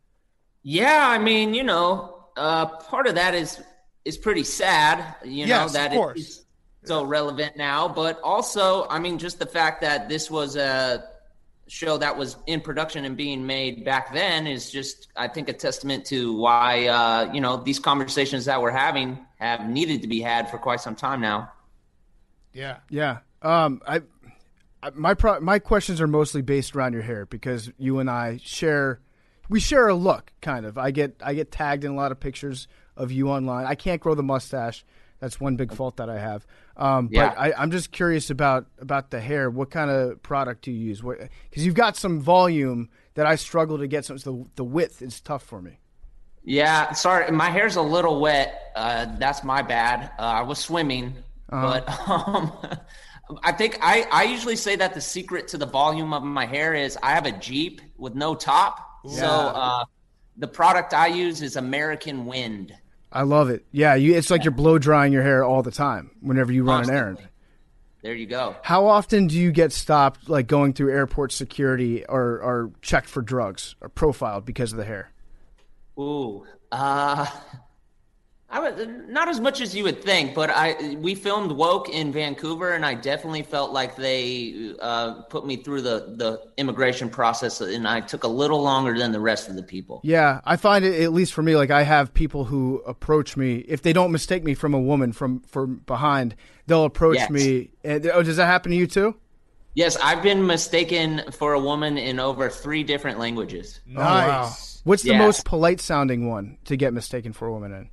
Yeah, I mean, you know, uh, part of that is is pretty sad, you know, yes, that of course. It's so relevant now. But also, I mean, just the fact that this was a show that was in production and being made back then is just, I think, a testament to why, uh, you know, these conversations that we're having have needed to be had for quite some time now. Yeah. Yeah. Um, I, I my pro, my questions are mostly based around your hair because you and I share, we share a look, kind of. I get I get tagged in a lot of pictures of you online. I can't grow the mustache. That's one big fault that I have. Um, yeah. But I, I'm just curious about, about the hair. What kind of product do you use? Because you've got some volume that I struggle to get. Some, so the, the width is tough for me. Yeah, sorry. My hair's a little wet. Uh, that's my bad. Uh, I was swimming. Uh-huh. But um, I think I, I usually say that the secret to the volume of my hair is I have a Jeep with no top. Yeah. So uh, the product I use is American Wind. I love it. Yeah, you, it's like you're blow drying your hair all the time whenever you run Constantly. an errand. There you go. How often do you get stopped, like going through airport security or, or checked for drugs or profiled because of the hair? Ooh, uh, I was not as much as you would think, but I we filmed Woke in Vancouver, and I definitely felt like they uh, put me through the, the immigration process, and I took a little longer than the rest of the people. Yeah, I find it, at least for me, like I have people who approach me if they don't mistake me from a woman from from behind, they'll approach Yes. me. And, oh, does that happen to you too? Yes, I've been mistaken for a woman in over three different languages. Oh, wow. What's the Yes. most polite sounding one to get mistaken for a woman in?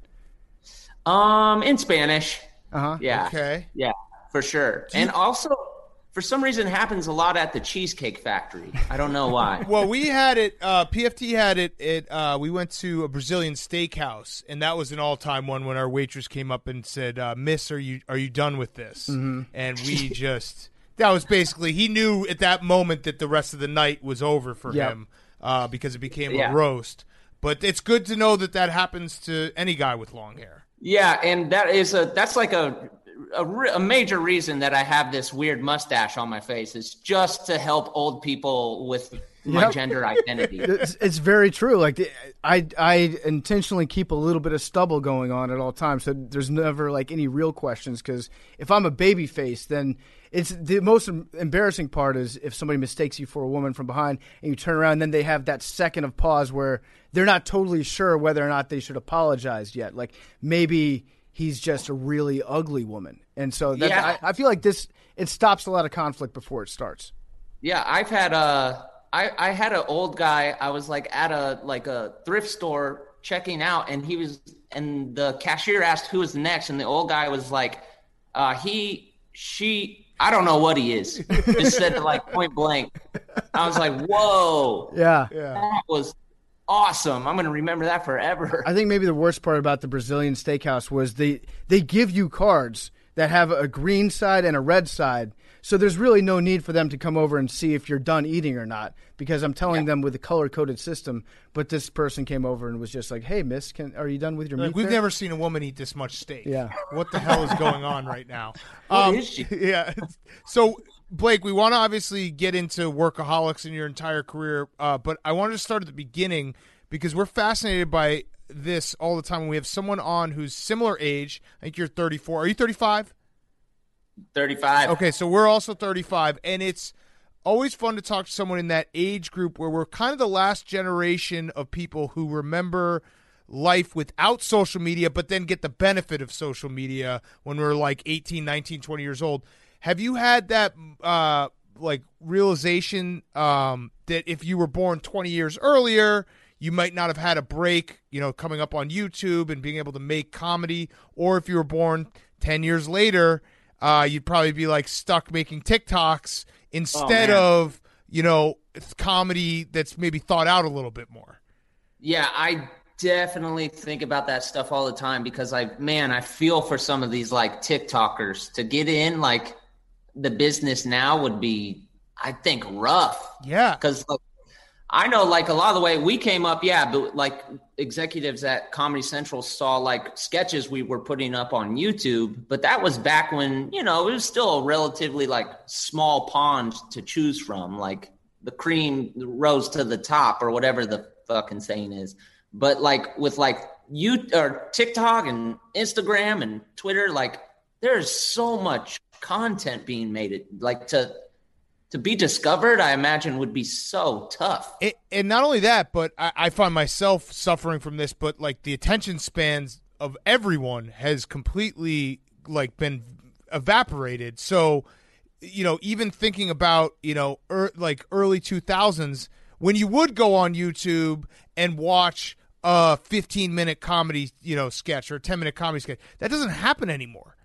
Um, in Spanish. Uh huh. Yeah. Okay. Yeah, for sure. And also, for some reason, it happens a lot at the Cheesecake Factory. I don't know why. Well, we had it. Uh, P F T had it. It. Uh, we went to a Brazilian steakhouse, and that was an all-time one when our waitress came up and said, uh, "Miss, are you are you done with this?" Mhm. And we just that was basically he knew at that moment that the rest of the night was over for Yep. him uh, because it became Yeah. a roast. But it's good to know that that happens to any guy with long hair. Yeah, and that is a that's like a a, re- a major reason that I have this weird mustache on my face is just to help old people with my Yep. gender identity. It's, it's very true. Like the, I, I intentionally keep a little bit of stubble going on at all times, so there's never like any real questions. Because if I'm a baby face, then it's the most em- embarrassing part is if somebody mistakes you for a woman from behind, and you turn around, and then they have that second of pause where they're not totally sure whether or not they should apologize yet. Like maybe he's just a really ugly woman, and so that, Yeah. I, I feel like this it stops a lot of conflict before it starts. Yeah, I've had a I, I had an old guy. I was like at a like a thrift store checking out, and he was and the cashier asked who was next, and the old guy was like, uh, he she I don't know what he is. Just said it like point blank. I was like, whoa, Yeah. that was awesome. I'm gonna remember that forever. I think maybe the worst part about the Brazilian steakhouse was they they give you cards that have a green side and a red side. So there's really no need for them to come over and see if you're done eating or not, because I'm telling them with a color-coded system. But this person came over and was just like, "Hey, miss, can, are you done with your Like, meat we've there?" never seen a woman eat this much steak. Yeah. What the hell is going on right now? What is she? Yeah. So, Blake, we want to obviously get into workaholics in your entire career, uh, but I wanted to start at the beginning because we're fascinated by this all the time. When we have someone on who's similar age. I think you're thirty-four. Are you thirty-five? thirty-five. Okay, so we're also thirty-five, and it's always fun to talk to someone in that age group where we're kind of the last generation of people who remember life without social media, but then get the benefit of social media when we're like eighteen, nineteen, twenty years old. Have you had that uh, like realization um, that if you were born twenty years earlier, you might not have had a break, you know, coming up on YouTube and being able to make comedy, or if you were born ten years later, Uh, you'd probably be like stuck making TikToks instead Oh, of, you know, comedy that's maybe thought out a little bit more. Yeah, I definitely think about that stuff all the time because I, man, I feel for some of these like TikTokers to get in. Like the business now would be, I think, rough. Yeah, because like, I know, like a lot of the way we came up, yeah, but like executives at Comedy Central saw like sketches we were putting up on YouTube, but that was back when, you know, it was still a relatively like small pond to choose from. Like the cream rose to the top or whatever the fucking saying is. But like with like you or TikTok and Instagram and Twitter, like there's so much content being made. It like to, To be discovered, I imagine, would be so tough. It, and not only that, but I, I find myself suffering from this, but like the attention spans of everyone has completely like been evaporated. So, you know, even thinking about, you know, er, like early two thousands, when you would go on YouTube and watch a fifteen minute comedy, you know, sketch or a ten minute comedy sketch, that doesn't happen anymore.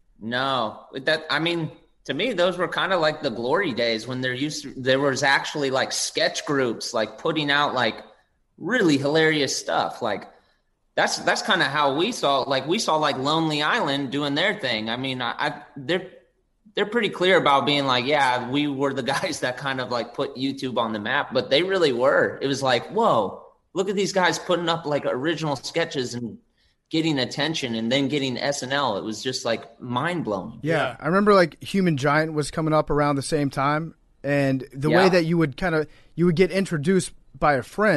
No, that, I mean, to me, those were kind of like the glory days when there used to, there was actually like sketch groups, like putting out like really hilarious stuff. Like that's, that's kind of how we saw, like we saw like Lonely Island doing their thing. I mean, I, I they're, they're pretty clear about being like, yeah, we were the guys that kind of like put YouTube on the map, but they really were. It was like, whoa, look at these guys putting up like original sketches and getting attention and then getting S N L. It was just like mind blowing. Yeah. yeah. I remember like Human Giant was coming up around the same time. And the Yeah. way that you would kind of, you would get introduced by a friend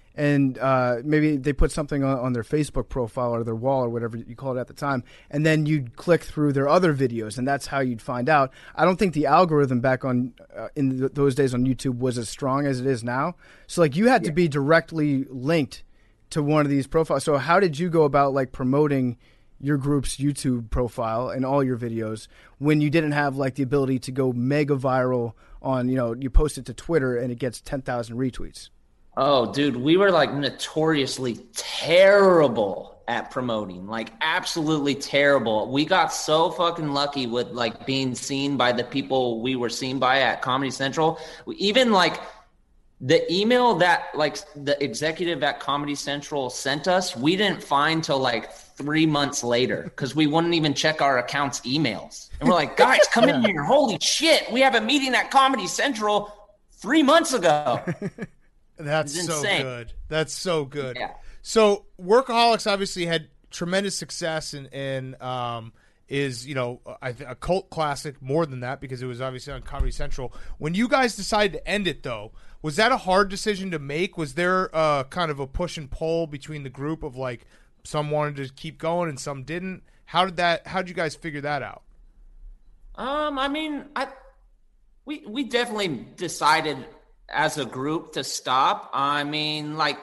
and uh, maybe they put something on, on their Facebook profile or their wall or whatever you call it at the time, and then you'd click through their other videos, and that's how you'd find out. I don't think the algorithm back on uh, in th- those days on YouTube was as strong as it is now. So like you had yeah. to be directly linked to one of these profiles. So how did you go about like promoting your group's YouTube profile and all your videos when you didn't have like the ability to go mega viral on, you know, you post it to Twitter and it gets ten thousand retweets? Oh, dude, we were like notoriously terrible at promoting, like absolutely terrible. We got so fucking lucky with like being seen by the people we were seen by at Comedy Central. We, even like the email that like the executive at Comedy Central sent us, we didn't find till like three months later because we wouldn't even check our account's emails. And we're like, guys, come in here. Holy shit. We have a meeting at Comedy Central three months ago. That's so good. That's so good. Yeah. So Workaholics obviously had tremendous success and, and um, is, you know, I th- a cult classic more than that because it was obviously on Comedy Central. When you guys decided to end it, though, was that a hard decision to make? Was there uh, kind of a push and pull between the group of like some wanted to keep going and some didn't? How did that? How did you guys figure that out? Um, I mean, I we we definitely decided as a group to stop. I mean, like,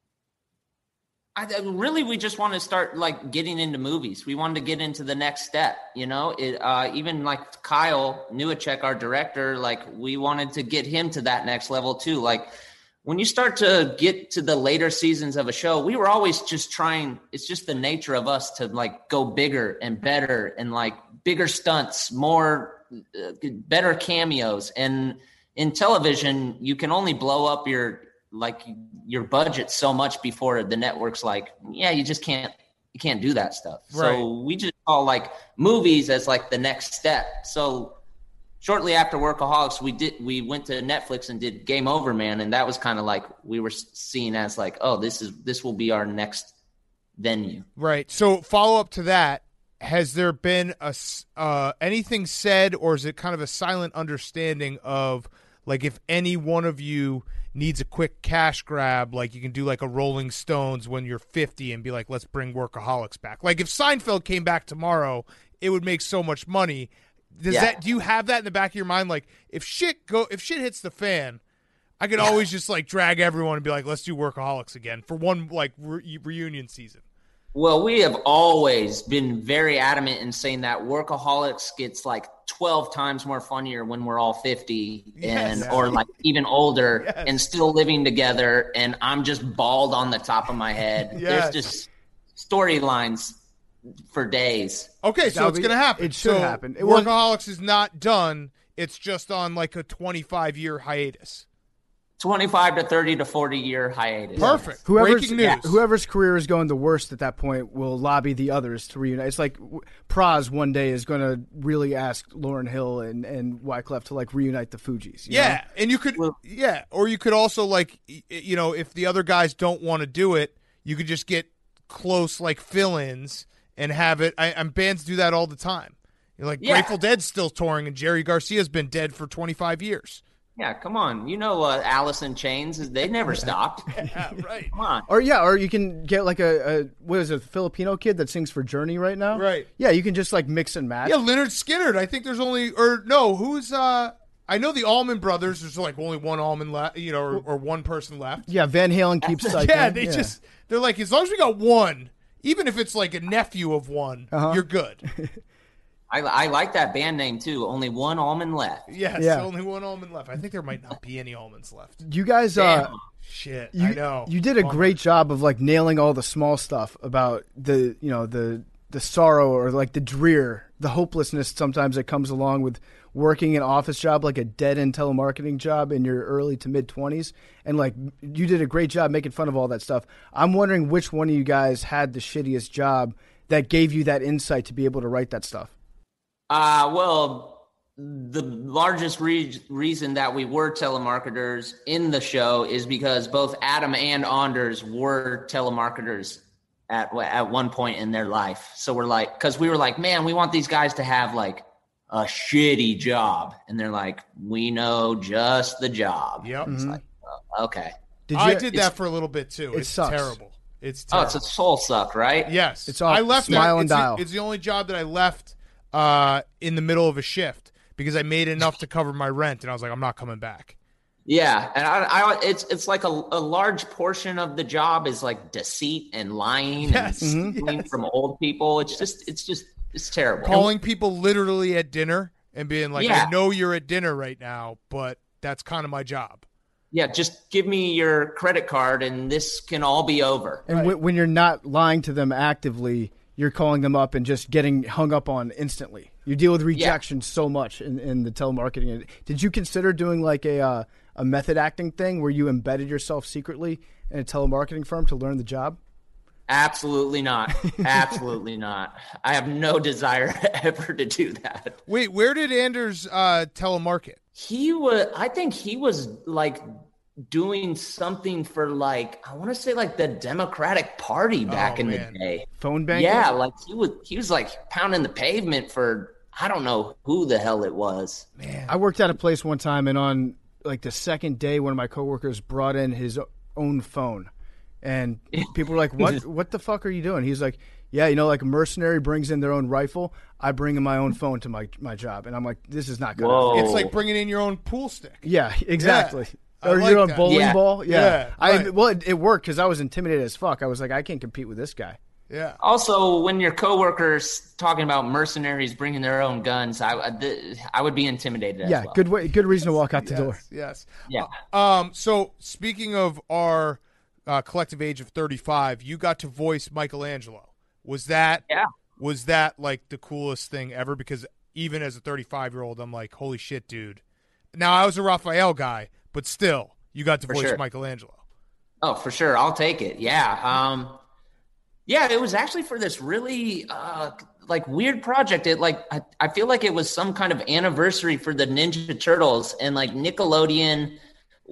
I really, we just want to start like getting into movies. We wanted to get into the next step, you know, it, uh, even like Kyle Newacek, our director, like we wanted to get him to that next level too. Like when you start to get to the later seasons of a show, we were always just trying, it's just the nature of us to like go bigger and better and like bigger stunts, more, uh, better cameos. And in television, you can only blow up your like your budget so much before the network's like, yeah, you just can't you can't do that stuff. Right. So we just call like movies as like the next step. So shortly after Workaholics, we did we went to Netflix and did Game Over Man, and that was kind of like we were seen as like, oh, this is this will be our next venue. Right. So follow up to that. Has there been a uh, anything said, or is it kind of a silent understanding of like if any one of you needs a quick cash grab, like you can do like a Rolling Stones when you're fifty and be like, let's bring Workaholics back. Like if Seinfeld came back tomorrow, it would make so much money. Does yeah. that? Do you have that in the back of your mind? Like if shit go, if shit hits the fan, I could yeah. always just like drag everyone and be like, let's do Workaholics again for one like re- reunion season. Well, we have always been very adamant in saying that Workaholics gets like twelve times more funnier when we're all fifty and yes. or like even older yes. and still living together. And I'm just bald on the top of my head. Yes. There's just storylines for days. Okay, so That'll it's be, going to happen. It should so happen. It Workaholics is not done. It's just on like a twenty-five year hiatus. twenty-five to thirty to forty year hiatus. Perfect. Whoever's, Breaking news. Yeah, whoever's career is going the worst at that point will lobby the others to reunite. It's like Praz one day is going to really ask Lauryn Hill and, and Wyclef to like reunite the Fugees. Yeah, know? and you could, well, yeah, or you could also like, you know, if the other guys don't want to do it, you could just get close like fill-ins and have it. I, and bands do that all the time. You're like yeah. Grateful Dead's still touring, and Jerry Garcia's been dead for twenty-five years. Yeah, come on. You know uh, Alice in Chains, they never stopped. Yeah, right. Come on. Or yeah, or you can get like a, a what is it, a Filipino kid that sings for Journey right now? Right. Yeah, you can just like mix and match. Yeah, Lynyrd Skynyrd. I think there's only or no, who's uh I know the Allman Brothers, there's like only one Allman left, you know, or, or one person left. Yeah, Van Halen keeps cycling. Yeah, they yeah. just they're like, as long as we got one, even if it's like a nephew of one, uh-huh. you're good. I, I like that band name, too. Only one almond left. Yes, yeah. only one almond left. I think there might not be any almonds left. You guys, uh, shit, you, I know. You did a Bummer. great job of like nailing all the small stuff about the, you know, the the sorrow or like the drear, the hopelessness sometimes that comes along with working an office job, like a dead-end telemarketing job in your early to mid-twenties. And like you did a great job making fun of all that stuff. I'm wondering which one of you guys had the shittiest job that gave you that insight to be able to write that stuff. Uh, well, the largest re- reason that we were telemarketers in the show is because both Adam and Anders were telemarketers at at one point in their life. So we're like, because we were like, man, we want these guys to have like a shitty job. And they're like, we know just the job. Yep. It's Mm-hmm. like, oh, okay. Did I you- did it's- that for a little bit too. it It's sucks. terrible. It's Oh, terrible. it's a soul suck, right? Yes, It's all I left smile that. and it's dial. The, it's the only job that I left uh, in the middle of a shift because I made enough to cover my rent, and I was like, I'm not coming back. Yeah, and I, I it's it's like a, a large portion of the job is like deceit and lying Yes, and stealing yes. from old people. It's just it's just it's terrible. Calling people literally at dinner and being like, Yeah. I know you're at dinner right now, but that's kind of my job. Yeah, just give me your credit card and this can all be over. And w- when you're not lying to them actively, you're calling them up and just getting hung up on instantly. You deal with rejection so much in, in the telemarketing. Did you consider doing like a uh, a method acting thing where you embedded yourself secretly in a telemarketing firm to learn the job? Absolutely not. Absolutely not. I have no desire ever to do that. Wait, where did Anders uh, telemarket? He was, I think he was like doing something for like, I want to say like the Democratic Party back Oh, in man. the day. Phone banking? Yeah, like he was, he was like pounding the pavement for, I don't know who the hell it was. I worked at a place one time, and on like the second day, one of my coworkers brought in his own phone, and people were like, "What? What the fuck are you doing?" He's like, "Yeah, you know, like a mercenary brings in their own rifle. I bring in my own phone to my my job," and I'm like, "This is not good." Whoa. It's like bringing in your own pool stick. Yeah, exactly. I Or like your own that. bowling Yeah. ball. Yeah, Yeah, I right. well, it, it worked because I was intimidated as fuck. I was like, I can't compete with this guy. Yeah. Also, when your coworkers talking about mercenaries bringing their own guns, I, I, th- I would be intimidated as Yeah, well. good way, good reason to walk out the door. Yes. Yeah. Um. So speaking of our uh, collective age of thirty-five, you got to voice Michelangelo. Was that? Yeah. Was that like the coolest thing ever? Because even as a thirty-five-year-old, I'm like, holy shit, dude. Now I was a Raphael guy, but still, you got to For voice sure. Michelangelo. Oh, for sure. I'll take it. Yeah. Um, yeah, it was actually for this really uh, like weird project. It like I, I feel like it was some kind of anniversary for the Ninja Turtles, and like Nickelodeon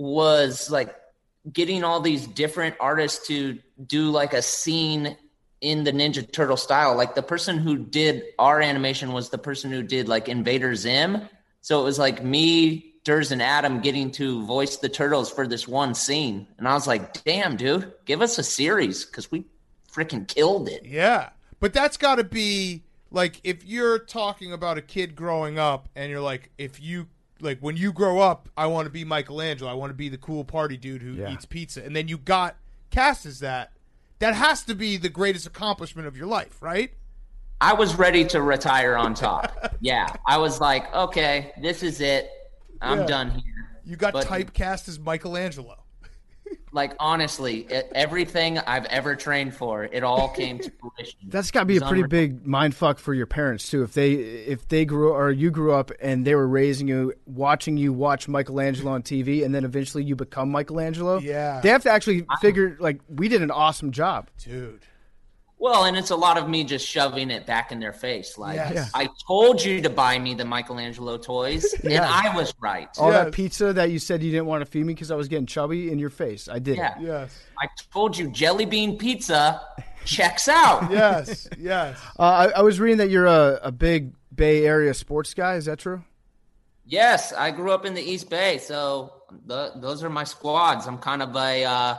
was like getting all these different artists to do like a scene in the Ninja Turtle style. Like the person who did our animation was the person who did like Invader Zim. So it was like me, Durs, and Adam getting to voice the Turtles for this one scene. And I was like, damn, dude, give us a series because we freaking killed it. Yeah. But that's got to be like if you're talking about a kid growing up and you're like, if you like when you grow up, I want to be Michelangelo. I want to be the cool party dude who Yeah. eats pizza. And then you got cast as that. That has to be the greatest accomplishment of your life, right? I was ready to retire on top. Yeah. I was like, okay, this is it. I'm Yeah. done here. You got But- typecast as Michelangelo. Like, honestly, it, everything I've ever trained for, it all came to fruition. That's got to be a It's pretty unreal. big mind fuck for your parents too. If they if they grew or you grew up and they were raising you, watching you watch Michelangelo on T V, and then eventually you become Michelangelo. Yeah. they have to actually figure like we did an awesome job. Dude. Well, and it's a lot of me just shoving it back in their face. Like, Yes. Yeah. I told you to buy me the Michelangelo toys, and Yeah. I was right. All Yes. that pizza that you said you didn't want to feed me because I was getting chubby in your face. I did Yeah. it. Yes. I told you jelly bean pizza checks out. Yes. Yes. Uh, I, I was reading that you're a, a big Bay Area sports guy. Is that true? Yes, I grew up in the East Bay, so the, those are my squads. I'm kind of a uh,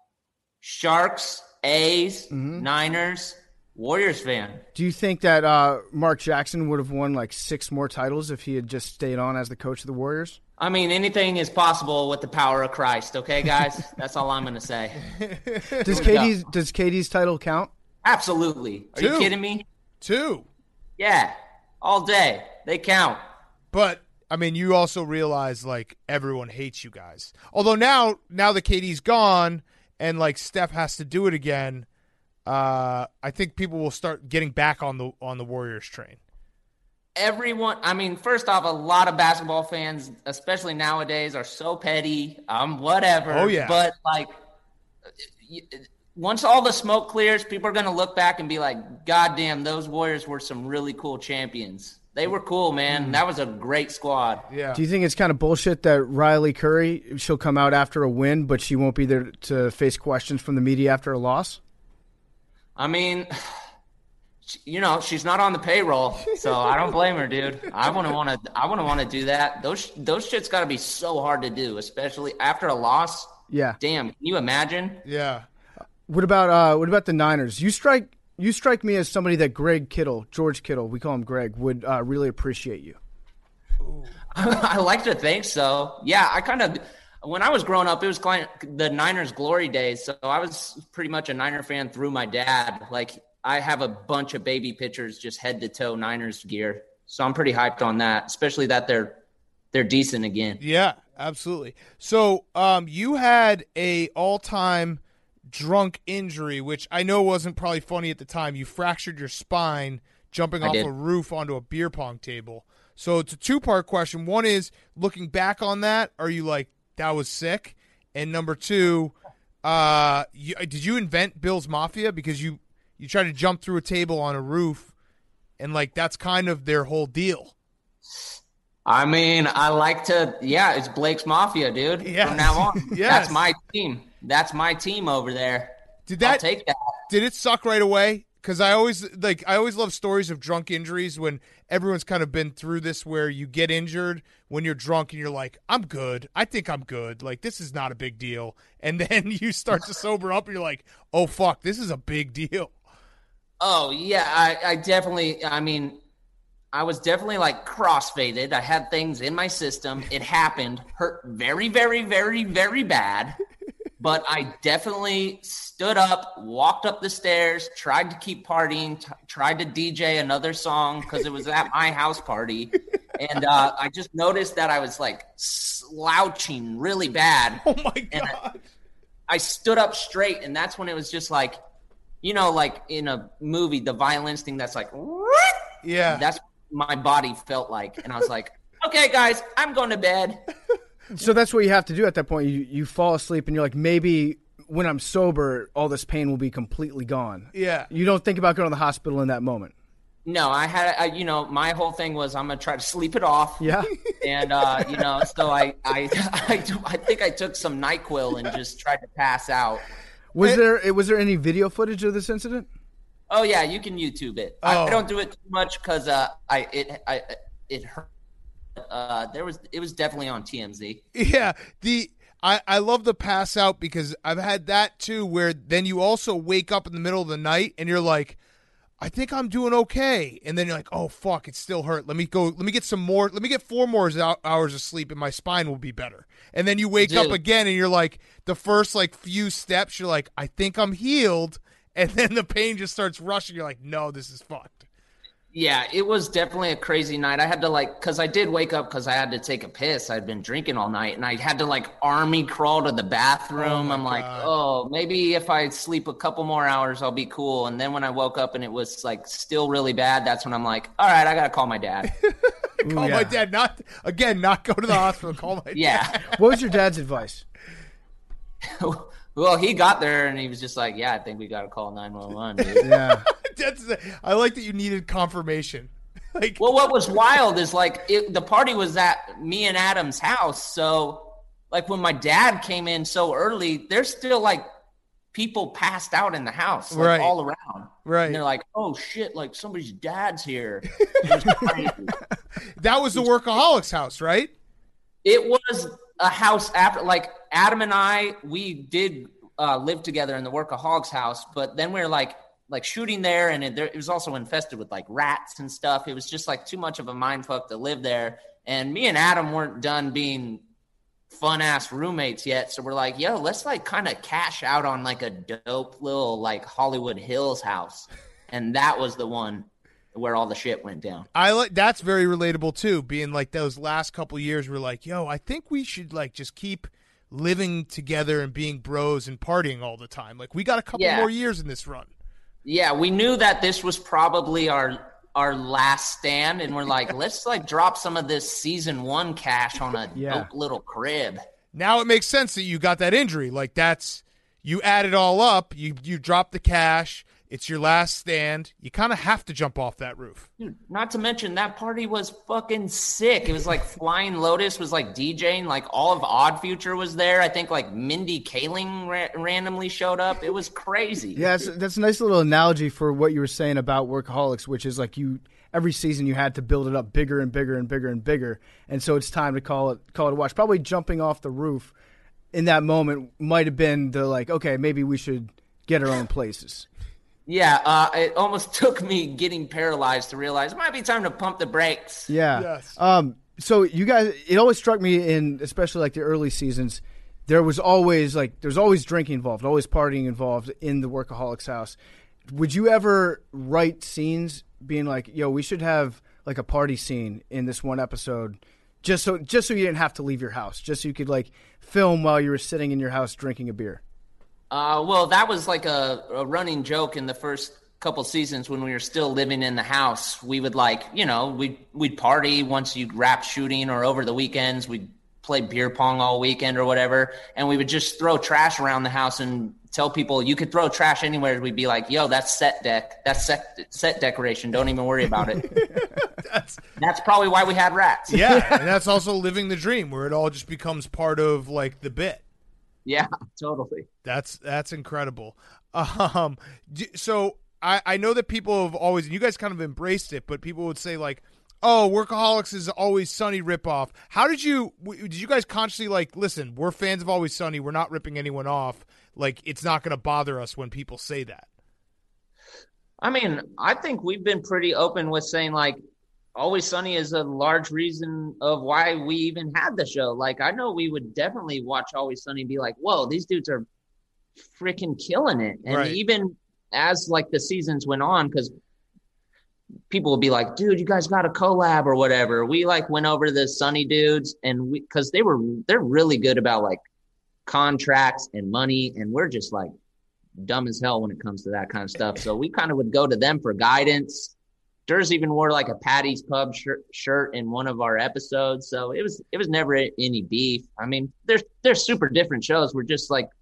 Sharks, A's, Mm-hmm. Niners, Warriors fan. Do you think that uh, Mark Jackson would have won like six more titles if he had just stayed on as the coach of the Warriors? I mean, anything is possible with the power of Christ, okay, guys? That's all I'm going to say. Does Katie's does Katie's title count? Absolutely. Are Two. you kidding me? Two. Yeah, all day. They count. But I mean, you also realize like everyone hates you guys. Although now, now that Katie's gone and like Steph has to do it again, uh, I think people will start getting back on the on the Warriors train. Everyone, I mean, first off, a lot of basketball fans, especially nowadays, are so petty. Um, whatever. Oh, yeah. But like, y- once all the smoke clears, people are going to look back and be like, God damn, those Warriors were some really cool champions. They were cool, man. That was a great squad. Yeah. Do you think it's kind of bullshit that Riley Curry, she'll come out after a win, but she won't be there to face questions from the media after a loss? I mean, you know, she's not on the payroll, so I don't blame her, dude. I wouldn't want to. I wouldn't want to do that. Those those shit's got to be so hard to do, especially after a loss. Yeah. Damn, can you imagine? Yeah. What about uh, what about the Niners? You strike you strike me as somebody that Greg Kittle, George Kittle, we call him Greg, would uh, really appreciate you. I like to think so. Yeah, I kind of when I was growing up, it was kind of the Niners glory days. So I was pretty much a Niner fan through my dad. Like I have a bunch of baby pictures, just head to toe Niners gear. So I'm pretty hyped on that, especially that they're they're decent again. Yeah, absolutely. So um, you had a all-time drunk injury, which I know wasn't probably funny at the time. You fractured your spine jumping I off did. a roof onto a beer pong table. So it's a two-part question. One is, looking back on that, are you like, that was sick? And number two, uh, you, did you invent Bill's Mafia? Because you, you tried to jump through a table on a roof, and, like, that's kind of their whole deal. I mean, I like to, yeah, it's Blake's Mafia, dude. Yes. From now on. Yes. That's my team. That's my team over there. Did that I'll take that. Did it suck right away? Because I always like I always love stories of drunk injuries when everyone's kind of been through this, where you get injured when you're drunk and you're like, I'm good. I think I'm good. Like, this is not a big deal. And then you start to sober up and you're like, oh, fuck, this is a big deal. Oh, yeah, I, I definitely, I mean, I was definitely like crossfaded. I had things in my system. It happened, hurt very, very, very, very bad. But I definitely stood up, walked up the stairs, tried to keep partying, t- tried to D J another song because it was at my house party. And uh, I just noticed that I was like slouching really bad. Oh, my God. And I, I stood up straight, and that's when it was just like, you know, like in a movie, the violence thing that's like, yeah, that's what my body felt like. And I was like, okay, guys, I'm going to bed. So that's what you have to do at that point. You you fall asleep and you're like, maybe when I'm sober, all this pain will be completely gone. Yeah. You don't think about going to the hospital in that moment. No, I had, I, you know, my whole thing was I'm going to try to sleep it off. Yeah. And, uh, you know, so I, I, I, I think I took some NyQuil and just tried to pass out. Was there, was there any video footage of this incident? Oh yeah, you can YouTube it. Oh. I, I don't do it too much because uh, I, it, I, it hurt. Uh, there was it was definitely on T M Z. Yeah, the I, I love the pass out because I've had that too, where then you also wake up in the middle of the night and you're like, I think I'm doing okay, and then you're like, oh fuck, it still hurt. Let me go. Let me get some more. Let me get four more hours of sleep, and my spine will be better. And then you wake Dude. up again, and you're like, the first like few steps, you're like, I think I'm healed, and then the pain just starts rushing. You're like, no, this is fucked. Yeah, it was definitely a crazy night. I had to like, because I did wake up because I had to take a piss. I'd been drinking all night, and I had to like army crawl to the bathroom. Oh I'm like, God. oh, maybe if I sleep a couple more hours, I'll be cool. And then when I woke up and it was like still really bad, that's when I'm like, all right, I gotta call my dad. Call yeah. my dad. Not again. Not go to the hospital. Call my Yeah. dad. What was your dad's advice? Well, he got there and he was just like, yeah, I think we got to call nine one one, dude. Yeah. That's, I like that you needed confirmation. Like, Well, what was wild is like it, the party was at me and Adam's house. So like when my dad came in so early, there's still like people passed out in the house, like Right. all around. Right. And they're like, oh shit, like somebody's dad's here. It was crazy. that was the Workaholics house, right? It was a house after, like Adam and I, we did uh, live together in the Workaholics house, but then we were like, like shooting there, and it, there, it was also infested with like rats and stuff. It was just like too much of a mind fuck to live there. And me and Adam weren't done being fun ass roommates yet, so we're like, yo, let's like kind of cash out on like a dope little like Hollywood Hills house, and that was the one where all the shit went down. I like that's very relatable too. Being like those last couple years, we're like, yo, I think we should like just keep living together and being bros and partying all the time. Like we got a couple Yeah. more years in this run. Yeah, we knew that this was probably our our last stand, and we're like, let's like drop some of this season one cash on a Yeah. dope little crib. Now it makes sense that you got that injury. Like that's you add it all up. You you drop the cash. It's your last stand. You kind of have to jump off that roof. Dude, not to mention that party was fucking sick. It was like Flying Lotus was like DJing, like all of Odd Future was there. I think like Mindy Kaling ra- randomly showed up. It was crazy. Yeah, that's, that's a nice little analogy for what you were saying about Workaholics, which is like you every season you had to build it up bigger and bigger and bigger and bigger, and so it's time to call it call it a watch. Probably jumping off the roof in that moment might have been the like, okay, maybe we should get our own places. Yeah, uh, it almost took me getting paralyzed to realize it might be time to pump the brakes. Yeah. Yes. Um, so you guys, it always struck me in, especially like the early seasons, there was always like, there's always drinking involved, always partying involved in the Workaholics house. Would you ever write scenes being like, yo, we should have like a party scene in this one episode just so, just so you didn't have to leave your house, just so you could like film while you were sitting in your house drinking a beer? Uh, well, that was like a, a running joke in the first couple seasons when we were still living in the house. We would like, you know, we'd, we'd party once you wrap shooting, or over the weekends we'd play beer pong all weekend or whatever. And we would just throw trash around the house and tell people you could throw trash anywhere. We'd be like, yo, that's set deck. That's set, set decoration. Don't even worry about it. that's, that's probably why we had rats. Yeah. And that's also living the dream where it all just becomes part of like the bit. Yeah, totally. That's that's incredible. Um, so I, I know that people have always, and you guys kind of embraced it, but people would say like, oh, Workaholics is Always Sunny ripoff. How did you, did you guys consciously like, listen, we're fans of Always Sunny, we're not ripping anyone off, like it's not going to bother us when people say that? I mean, I think we've been pretty open with saying like, Always Sunny is a large reason of why we even had the show. Like, I know we would definitely watch Always Sunny and be like, whoa, these dudes are freaking killing it. And right. even as like the seasons went on, because people would be like, dude, you guys got a collab or whatever. We like went over to the Sunny dudes, and we, because they were, they're really good about like contracts and money. And we're just like dumb as hell when it comes to that kind of stuff. So we kind of would go to them for guidance. Durs even wore like a Patty's Pub shirt, shirt in one of our episodes, so it was it was never any beef. I mean, they're they're super different shows. We're just like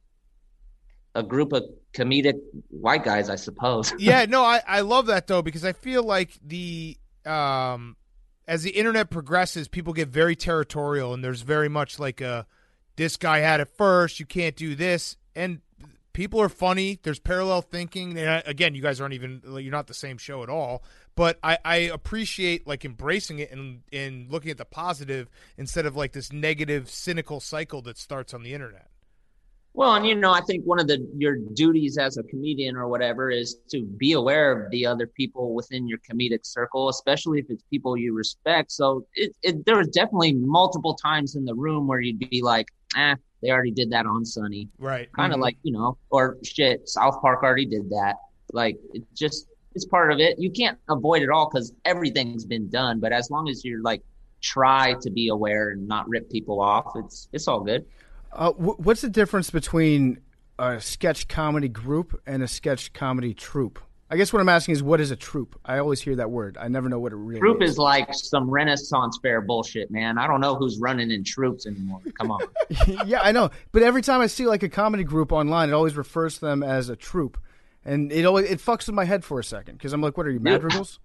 a group of comedic white guys, I suppose. Yeah, no, I, I love that though, because I feel like the um as the internet progresses, people get very territorial, and there's very much like a this guy had it first, you can't do this, and people are funny. There's parallel thinking. And again, you guys aren't even, you're not the same show at all. But I, I appreciate like embracing it and, and looking at the positive instead of like this negative, cynical cycle that starts on the internet. Well, and you know, I think one of the your duties as a comedian or whatever is to be aware of the other people within your comedic circle, especially if it's people you respect. So it, it there was definitely multiple times in the room where you'd be like, ah, they already did that on Sunny. Right. Kind of mm-hmm. like, you know, or shit, South Park already did that. Like, it just, it's part of it. You can't avoid it all because everything's been done. But as long as you're like, try to be aware and not rip people off, it's it's all good. Uh, w- what's the difference between a sketch comedy group and a sketch comedy troupe? I guess what I'm asking is, what is a troupe? I always hear that word. I never know what it really Troupe is. is like some Renaissance fair bullshit, man. I don't know who's running in troops anymore. Come on. Yeah, I know. But every time I see like a comedy group online, it always refers to them as a troupe. And it always it fucks with my head for a second because I'm like, what are you, madrigals?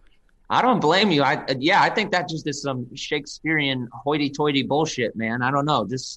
I don't blame you. I yeah, I think that just is some Shakespearean hoity-toity bullshit, man. I don't know. Just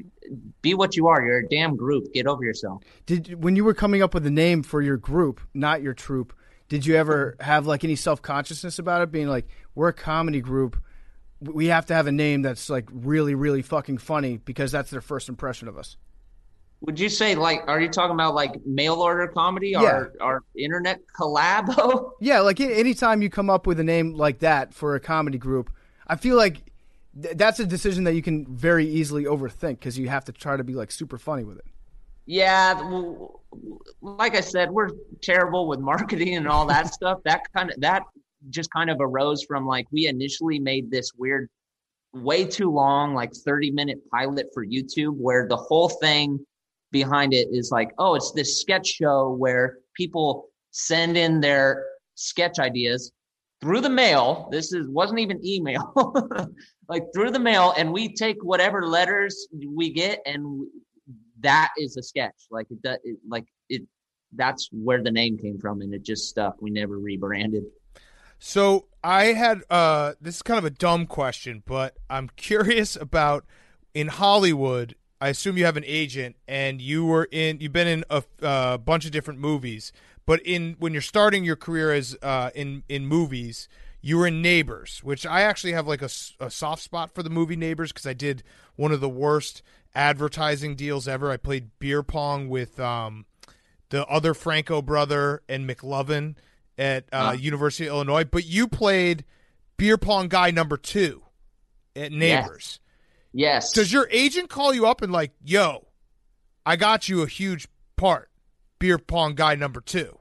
be what you are. You're a damn group. Get over yourself. Did when you were coming up with a name for your group, not your troupe, did you ever have like any self-consciousness about it, being like, we're a comedy group, we have to have a name that's like really, really fucking funny because that's their first impression of us? Would you say, like, are you talking about like mail order comedy, Yeah. or our internet collabo? Yeah, like anytime you come up with a name like that for a comedy group, I feel like th- that's a decision that you can very easily overthink because you have to try to be like super funny with it. Yeah, well, like I said, we're terrible with marketing and all that stuff. That kind of that just kind of arose from like we initially made this weird, way too long, like thirty minute pilot for YouTube where the whole thing behind it is like, oh, it's this sketch show where people send in their sketch ideas through the mail. This is wasn't even email, like through the mail, and we take whatever letters we get, and that is a sketch. Like it, it like it. That's where the name came from, and it just stuck. We never rebranded. So I had uh, this is kind of a dumb question, but I'm curious about in Hollywood. I assume you have an agent, and you were in. You've been in a uh, bunch of different movies, but in when you're starting your career as uh, in in movies, You were in Neighbors, which I actually have like a, a soft spot for the movie Neighbors because I did one of the worst advertising deals ever. I played beer pong with um, the other Franco brother and McLovin at uh, Huh. University of Illinois, but you played beer pong guy number two at Neighbors. Yes. Does your agent call you up and like, yo, I got you a huge part, beer pong guy number two?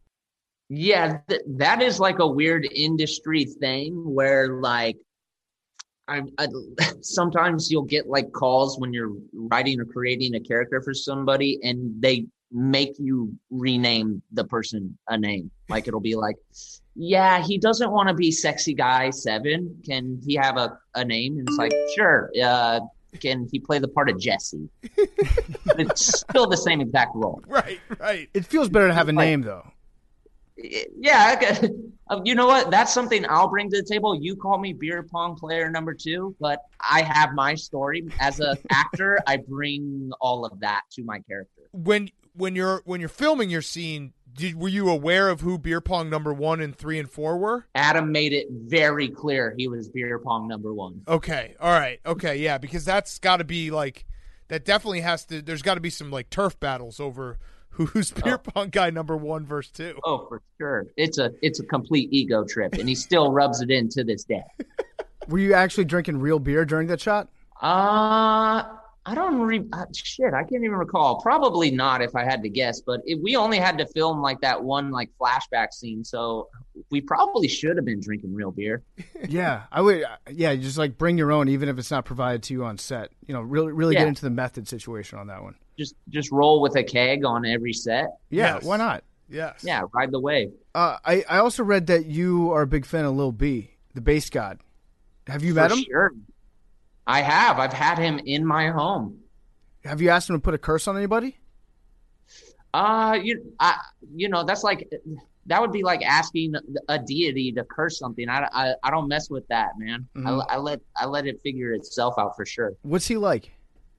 Yeah, th- that is like a weird industry thing where like I, I sometimes you'll get like calls when you're writing or creating a character for somebody and they make you rename the person a name. Like it'll be like, yeah, he doesn't want to be sexy guy seven. Can he have a, a name? And it's like, sure. Uh, can he play the part of Jesse? It's still the same exact role. Right, right. It feels better to have a Like- name, though. Yeah, okay. Uh, you know what? That's something I'll bring to the table. You call me beer pong player number two, but I have my story as an actor. I bring all of that to my character. When when you're when you're filming your scene, did were you aware of who beer pong number one and three and four were? Adam made it very clear he was beer pong number one. Okay, all right, okay, yeah, because that's got to be like that. Definitely has to. There's got to be some like turf battles over who's beer Oh. pong guy number one versus two. Oh, for sure. It's a it's a complete ego trip, and he still rubs it in to this day. Were you actually drinking real beer during that shot? Uh, I don't re- uh, shit. I can't even recall. Probably not, if I had to guess. But it, we only had to film like that one like flashback scene, so we probably should have been drinking real beer. Yeah, I would. Yeah, just like bring your own, even if it's not provided to you on set. You know, really, really Yeah. get into the method situation on that one. Just just roll with a keg on every set. Yeah, Yes. why not? Yes. Yeah, ride the wave. Uh, I I also read that you are a big fan of Lil B, the bass god. Have you met For him? Sure. I have. I've had him in my home. Have you asked him to put a curse on anybody? Uh, you, I, you know, that's like that would be like asking a deity to curse something. I, I, I don't mess with that, man. Mhm. I, I let I let it figure itself out for sure. What's he like?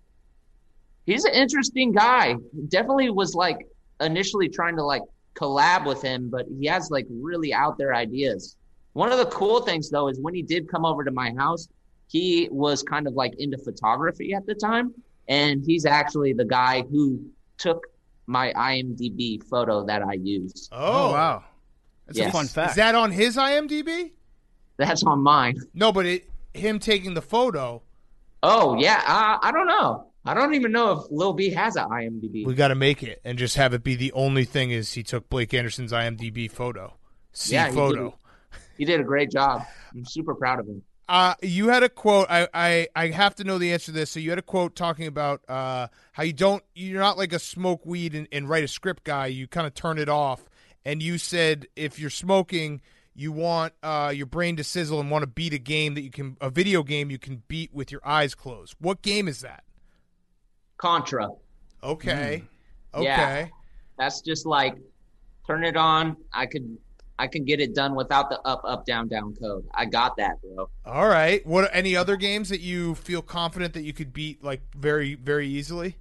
He's an interesting guy. Definitely was like initially trying to like collab with him, but he has like really out there ideas. One of the cool things though is when he did come over to my house, he was kind of like into photography at the time, and he's actually the guy who took my I M D B photo that I used. Oh, wow, that's Yes. a fun fact. Is that on his I M D B? That's on mine. No, but it him taking the photo. Oh yeah, uh, I don't know. I don't even know if Lil B has an I M D B. We got to make it and just have it be the only thing is he took Blake Anderson's I M D B photo. See Yeah, he photo. did. He did a great job. I'm super proud of him. Uh, you had a quote. I, I, I have to know the answer to this. So you had a quote talking about uh, how you don't, you're not like a smoke weed and, and write a script guy. You kind of turn it off. And you said if you're smoking, you want uh, your brain to sizzle and want to beat a game that you can, a video game you can beat with your eyes closed. What game is that? Contra. Okay. Okay. Yeah. That's just like turn it on. I could I can get it done without the up up down down code. I got that, bro. All right. What any other games that you feel confident that you could beat like very very easily?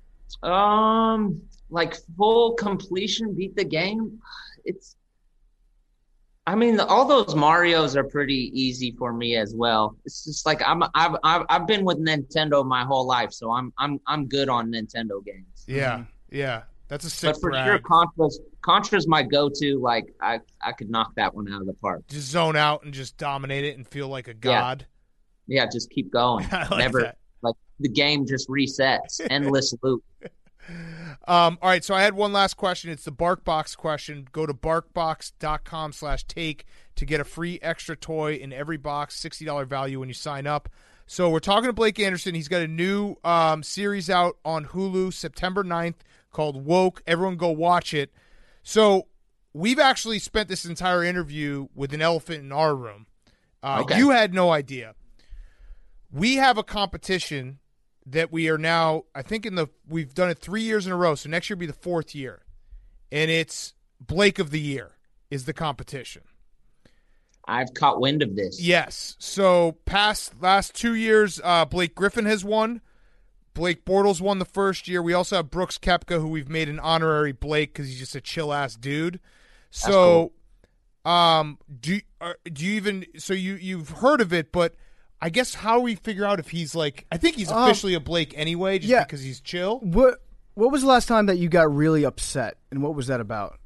Um like full completion, beat the game. It's I mean, all those Marios are pretty easy for me as well. It's just like I'm I've I've, I've been with Nintendo my whole life, so I'm I'm I'm good on Nintendo games. Yeah. Yeah. That's a sick But for brag. sure, Contra's Contra's my go-to. Like I, I could knock that one out of the park. Just zone out and just dominate it and feel like a god. Yeah, just keep going. I like Never that. like the game just resets, endless loop. Um, all right, so I had one last question. It's the BarkBox question. Go to barkbox.com slash take to get a free extra toy in every box, sixty dollars value when you sign up. So we're talking to Blake Anderson. He's got a new um, series out on Hulu September ninth called Woke. Everyone go watch it. So we've actually spent this entire interview with an elephant in our room. Uh, Okay. You had no idea. We have a competition that we are now, I think in the, we've done it three years in a row. So next year will be the fourth year. And it's Blake of the Year is the competition. I've caught wind of this. Yes. So past last two years, uh, Blake Griffin has won. Blake Bortles won the first year. We also have Brooks Koepka, who we've made an honorary Blake because he's just a chill ass dude. So cool. Um, do are, do you even so you you've heard of it, but I guess how we figure out if he's like I think he's officially um, a Blake anyway, just yeah. because he's chill. What What was the last time that you got really upset, and what was that about?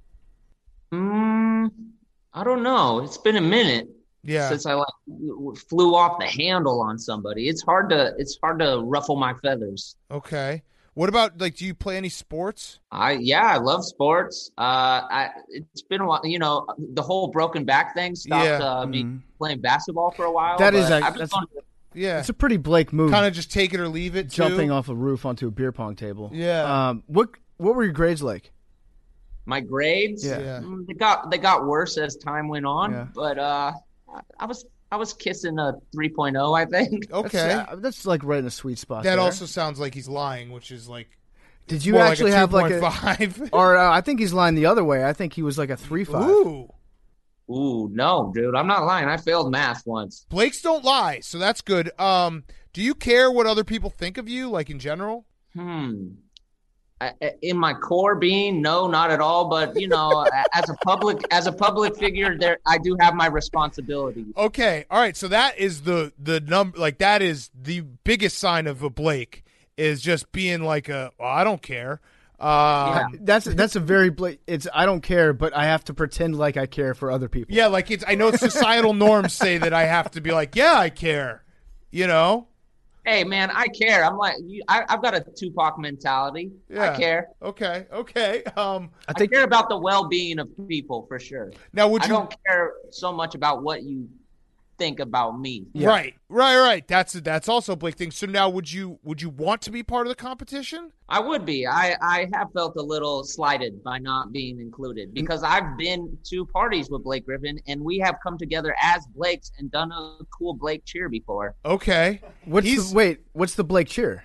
Mm, I don't know. It's been a minute. Yeah. Since I like flew off the handle on somebody, it's hard to it's hard to ruffle my feathers. Okay. What about like? Do you play any sports? I yeah, I love sports. Uh, I it's been a while. You know, the whole broken back thing stopped Yeah. uh, me Mm-hmm. playing basketball for a while. That is but a- I've been that's- going to- Yeah. It's a pretty Blake move. Kind of just take it or leave it. Jumping too. off a roof onto a beer pong table. Yeah. Um. What What were your grades like? my grades. Yeah. Yeah. mm, they got they got worse as time went on. Yeah. But uh, I, I was I was kissing a three point oh, I think. Okay. That's, uh, that's like right in a sweet spot. That there. also sounds like he's lying, which is like. Did you more actually like a have like a? two point five? Or uh, I think he's lying the other way. I think he was like a three five. Ooh. Ooh, no, dude, I'm not lying. I failed math once. Blakes don't lie, so that's good. Um, do you care what other people think of you, like in general? Hmm. I, I- in my core being, no, not at all. But you know, as a public as a public figure, there I do have my responsibility. Okay, all right. So that is the the number. Like that is the biggest sign of a Blake is just being like a. Well, I don't care. Uh, yeah. That's that's a very Blake. It's I don't care, but I have to pretend like I care for other people. yeah, like it's. I know societal norms say that I have to be like, yeah, I care. You know. Hey, man, I care. I'm like, you, I, I've got a Tupac mentality. Yeah. I care. Okay. Okay. Um, I think I care about the well-being of people for sure. now would I you? don't care so much about what you think about me. Yeah. Right. Right. Right. That's that's also a Blake thing. So now, would you would you want to be part of the competition? I would be. I, I have felt a little slighted by not being included because I've been to parties with Blake Griffin and we have come together as Blakes and done a cool Blake cheer before. Okay. What's He's- the, wait? What's the Blake cheer?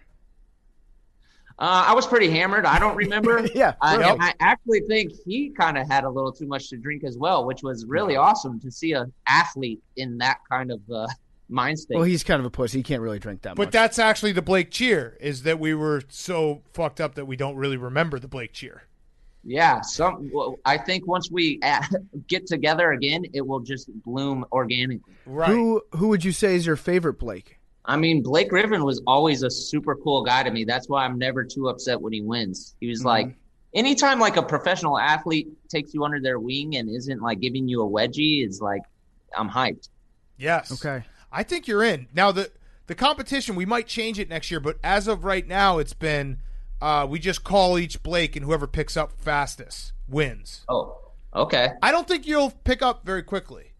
Uh, I was pretty hammered. I don't remember. Yeah, I, yep. I actually think he kind of had a little too much to drink as well, which was really awesome to see an athlete in that kind of uh, mind state. Well, he's kind of a pussy. He can't really drink that But much. that's actually the Blake cheer. Is that we were so fucked up that we don't really remember the Blake cheer. Yeah, some. Well, I think once we at, get together again, it will just bloom organically. Right. Who Who would you say is your favorite Blake? I mean, Blake Griffin was always a super cool guy to me. That's why I'm never too upset when he wins. He was Mm-hmm. like, anytime like a professional athlete takes you under their wing and isn't like giving you a wedgie, it's like, I'm hyped. Yes. Okay. I think you're in. Now the the competition, we might change it next year, but as of right now, it's been uh, we just call each Blake, and whoever picks up fastest wins. Oh, okay. I don't think you'll pick up very quickly.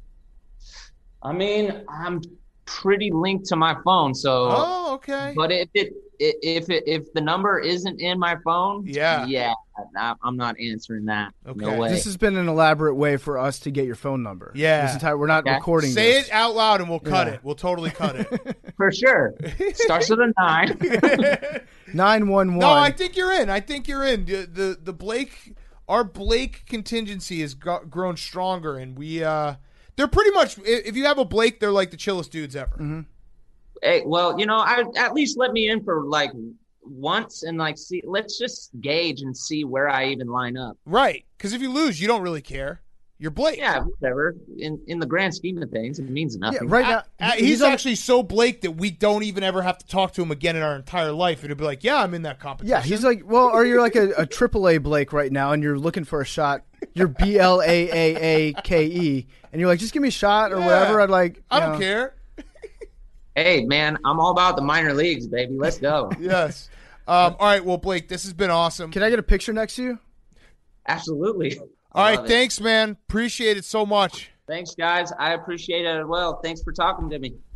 I mean, I'm pretty linked to my phone, so. Oh, okay. But if it if it if the number isn't in my phone, Yeah. yeah, I- I'm not answering that. Okay. No way. This has been an elaborate way for us to get your phone number. Yeah. This entire we're not Okay. recording. Say this. it out loud, and we'll cut Yeah. it. We'll totally cut it. For sure. Starts with a nine. Nine one No, I one. think you're in. I think you're in. The the, the Blake, our Blake contingency has got, grown stronger, and we uh, they're pretty much. If you have a Blake, they're like the chillest dudes ever. Mm-hmm. Hey, well, you know, I at least let me in for like once and like see. Let's just gauge and see where I even line up. Right? Because if you lose, you don't really care. You're Blake. Yeah, whatever. In in the grand scheme of things, it means Yeah, nothing. right now Uh, he- he's, on- actually so Blake that we don't even ever have to talk to him again in our entire life. It'll be like, yeah, I'm in that competition. Yeah, he's like, well, or you're like a, a triple A Blake right now, and you're looking for a shot. You're B L A A A K E, and you're like, just give me a shot or Yeah. whatever. I'd like. I you don't know. care. Hey, man, I'm all about the minor leagues, baby. Let's go. Yes. Um, all right. Well, Blake, this has been awesome. Can I get a picture next to you? Absolutely. All I right. love it. Thanks, man. Appreciate it so much. Thanks, guys. I appreciate it as well. Thanks for talking to me.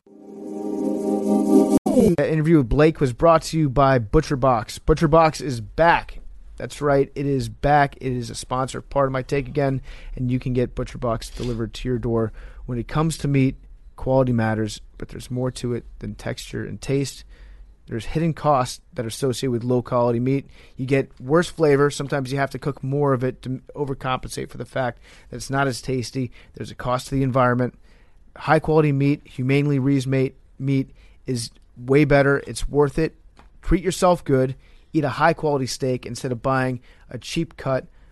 That interview with Blake was brought to you by ButcherBox. ButcherBox is back. That's right, it is back. It is a sponsor, part of my take again, and you can get ButcherBox delivered to your door. When it comes to meat, quality matters, but there's more to it than texture and taste. There's hidden costs that are associated with low-quality meat. You get worse flavor. Sometimes you have to cook more of it to overcompensate for the fact that it's not as tasty. There's a cost to the environment. High-quality meat, humanely raised meat, meat is way better. It's worth it. Treat yourself good. Eat a high-quality steak instead of buying a cheap cut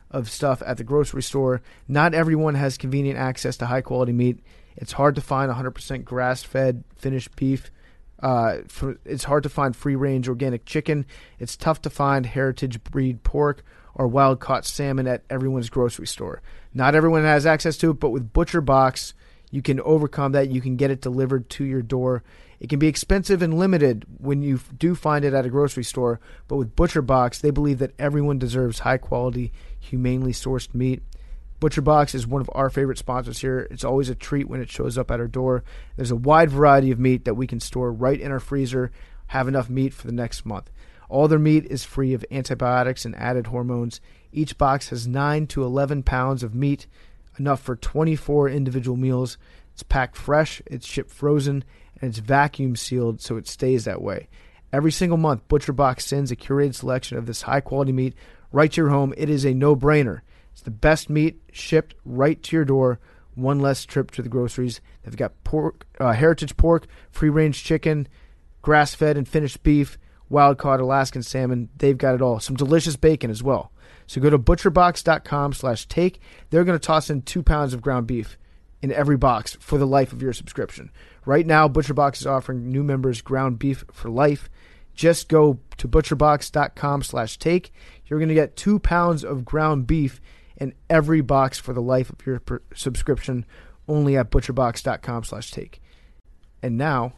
of stuff at the grocery store. Not everyone has convenient access to high-quality meat. It's hard to find one hundred percent grass-fed finished beef. Uh, for, it's hard to find free-range organic chicken. It's tough to find heritage breed pork or wild-caught salmon at everyone's grocery store. Not everyone has access to it, but with ButcherBox, you can overcome that. You can get it delivered to your door. It can be expensive and limited when you do find it at a grocery store, but with ButcherBox, they believe that everyone deserves high-quality, humanely sourced meat. ButcherBox is one of our favorite sponsors here. It's always a treat when it shows up at our door. There's a wide variety of meat that we can store right in our freezer, have enough meat for the next month. All their meat is free of antibiotics and added hormones. Each box has nine to eleven pounds of meat, enough for twenty-four individual meals. It's packed fresh, it's shipped frozen, and it's vacuum sealed so it stays that way. Every single month, ButcherBox sends a curated selection of this high-quality meat right to your home. It is a no-brainer. It's the best meat shipped right to your door. One less trip to the groceries. They've got pork, uh, heritage pork, free-range chicken, grass-fed and finished beef, wild-caught Alaskan salmon. They've got it all. Some delicious bacon as well. So go to butcherbox.com slash take. They're going to toss in two pounds of ground beef in every box for the life of your subscription. Right now, ButcherBox is offering new members ground beef for life. Just go to butcherbox.com slash take. You're going to get two pounds of ground beef in every box for the life of your per- subscription, only at butcherbox.com slash take. And now,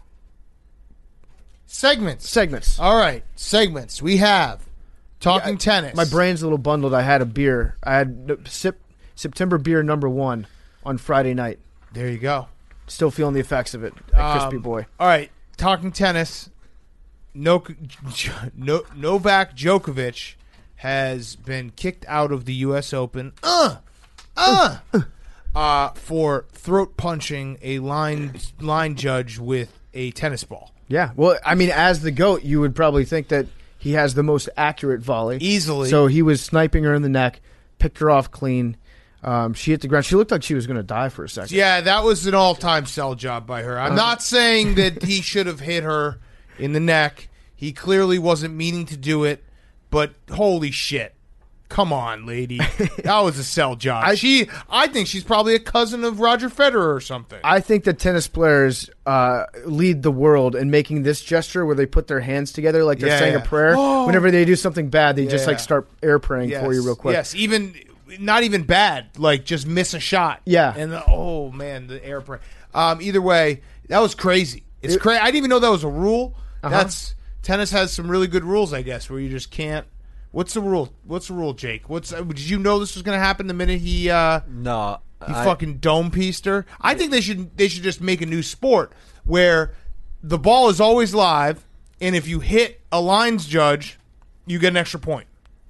segments. Segments. All right, segments. We have Talking Yeah, I- Tennis. My brain's a little bundled. I had a beer. I had the sip, September beer number one on Friday night. There you go. Still feeling the effects of it at Crispy Um, Boy. All right, Talking Tennis. No, no, Novak Djokovic has been kicked out of the U S Open uh, uh, uh, for throat punching a line line judge with a tennis ball. Yeah. Well, I mean, as the GOAT, you would probably think that he has the most accurate volley. Easily. So he was sniping her in the neck, picked her off clean. Um, she hit the ground. She looked like she was going to die for a second. Yeah, that was an all-time sell job by her. I'm Uh, not saying that he should have hit her in the neck. He clearly wasn't meaning to do it, but holy shit. Come on, lady. That was a sell job. I- she, I think she's probably a cousin of Roger Federer or something. I think that tennis players uh, lead the world in making this gesture where they put their hands together like they're Yeah, saying yeah. a prayer. Oh. Whenever they do something bad, they just Yeah. like start air praying yes, for you real quick. Yes, even not even bad. Like just miss a shot. Yeah. and the, oh man, the air play. Um, either way, that was crazy. It's It- crazy. I didn't even know that was a rule. Uh-huh. That's tennis has some really good rules, I guess, where you just can't. What's the rule? What's the rule, Jake? What's uh, did you know this was going to happen the minute he uh, No, he I- fucking dome pieced her? I think they should they should just make a new sport where the ball is always live, and if you hit a lines judge, you get an extra point.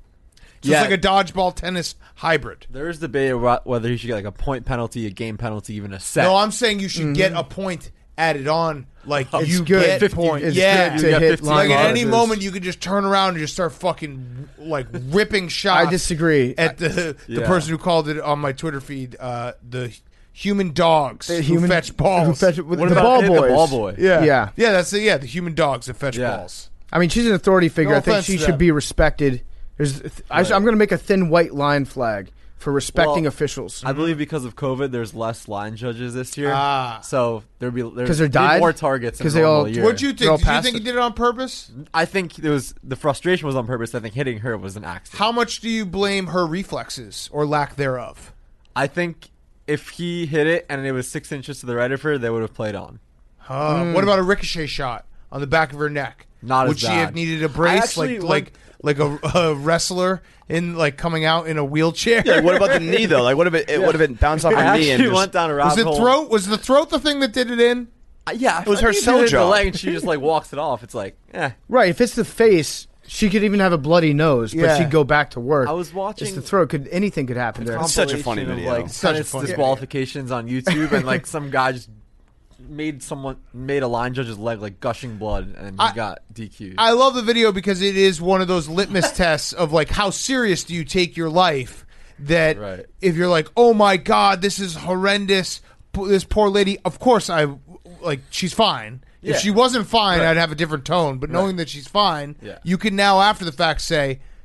So Yeah. it's like a dodgeball tennis hybrid. There is debate about whether he should get like a point penalty, a game penalty, even a set. No, I'm saying you should Mm-hmm. get a point added on. Like It's you good. get fifty point. It's yeah, good to You got hit fifteen line like at any judges. moment you could just turn around and just start fucking like ripping shots. I disagree. At the the Yeah. person who called it on my Twitter feed, uh, the human dogs The who human- fetch balls. who fetch- with What the about ball hitting the boys. ball boy? yeah, Yeah. yeah. That's it. Yeah, the human dogs that fetch Yeah. balls. I mean, she's an authority figure. No I think offense she to should them. be respected. There's, I, I'm going to make a thin white line flag for respecting Well, officials. I believe because of COVID, there's less line judges this year. Ah. So there'd be there's 'Cause they're be died? more targets 'Cause in a they all- normal year. What'd you They're all think? Did you past think it. he did it on purpose? I think it was the frustration was on purpose. I think hitting her was an accident. How much do you blame her reflexes or lack thereof? I think if he hit it and it was six inches to the right of her, they would have played on. Uh, What about a ricochet shot on the back of her neck? Not as Would she have bad. needed a I brace, actually like like like a, a wrestler in like coming out in a wheelchair? Yeah, like, what about the knee though? Like, what if it, it would have been bounced off her I knee and actually just, went down a Was rabbit it hole. throat? Was the throat the thing that did it in? Uh, yeah, It was I her think cell she hit the job. leg and she just like walks it off. It's like, eh. Right. If it's the face, she could even have a bloody nose, but Yeah. she'd go back to work. I was watching It's the throat. Could anything could happen there? It's such a funny compilation video. Of, like Such a tennis funny video. disqualifications on YouTube, and like some guy just made someone made a line judge's leg like gushing blood, and he I- got D Q'd. I love the video because it is one of those litmus tests of like how serious do you take your life. That Right. if you're like, oh my god, this is horrendous. p- This poor lady. Of course, I like she's fine. If Yeah. she wasn't fine, Right. I'd have a different tone. But knowing that she's fine, Yeah. you can now, after the fact, say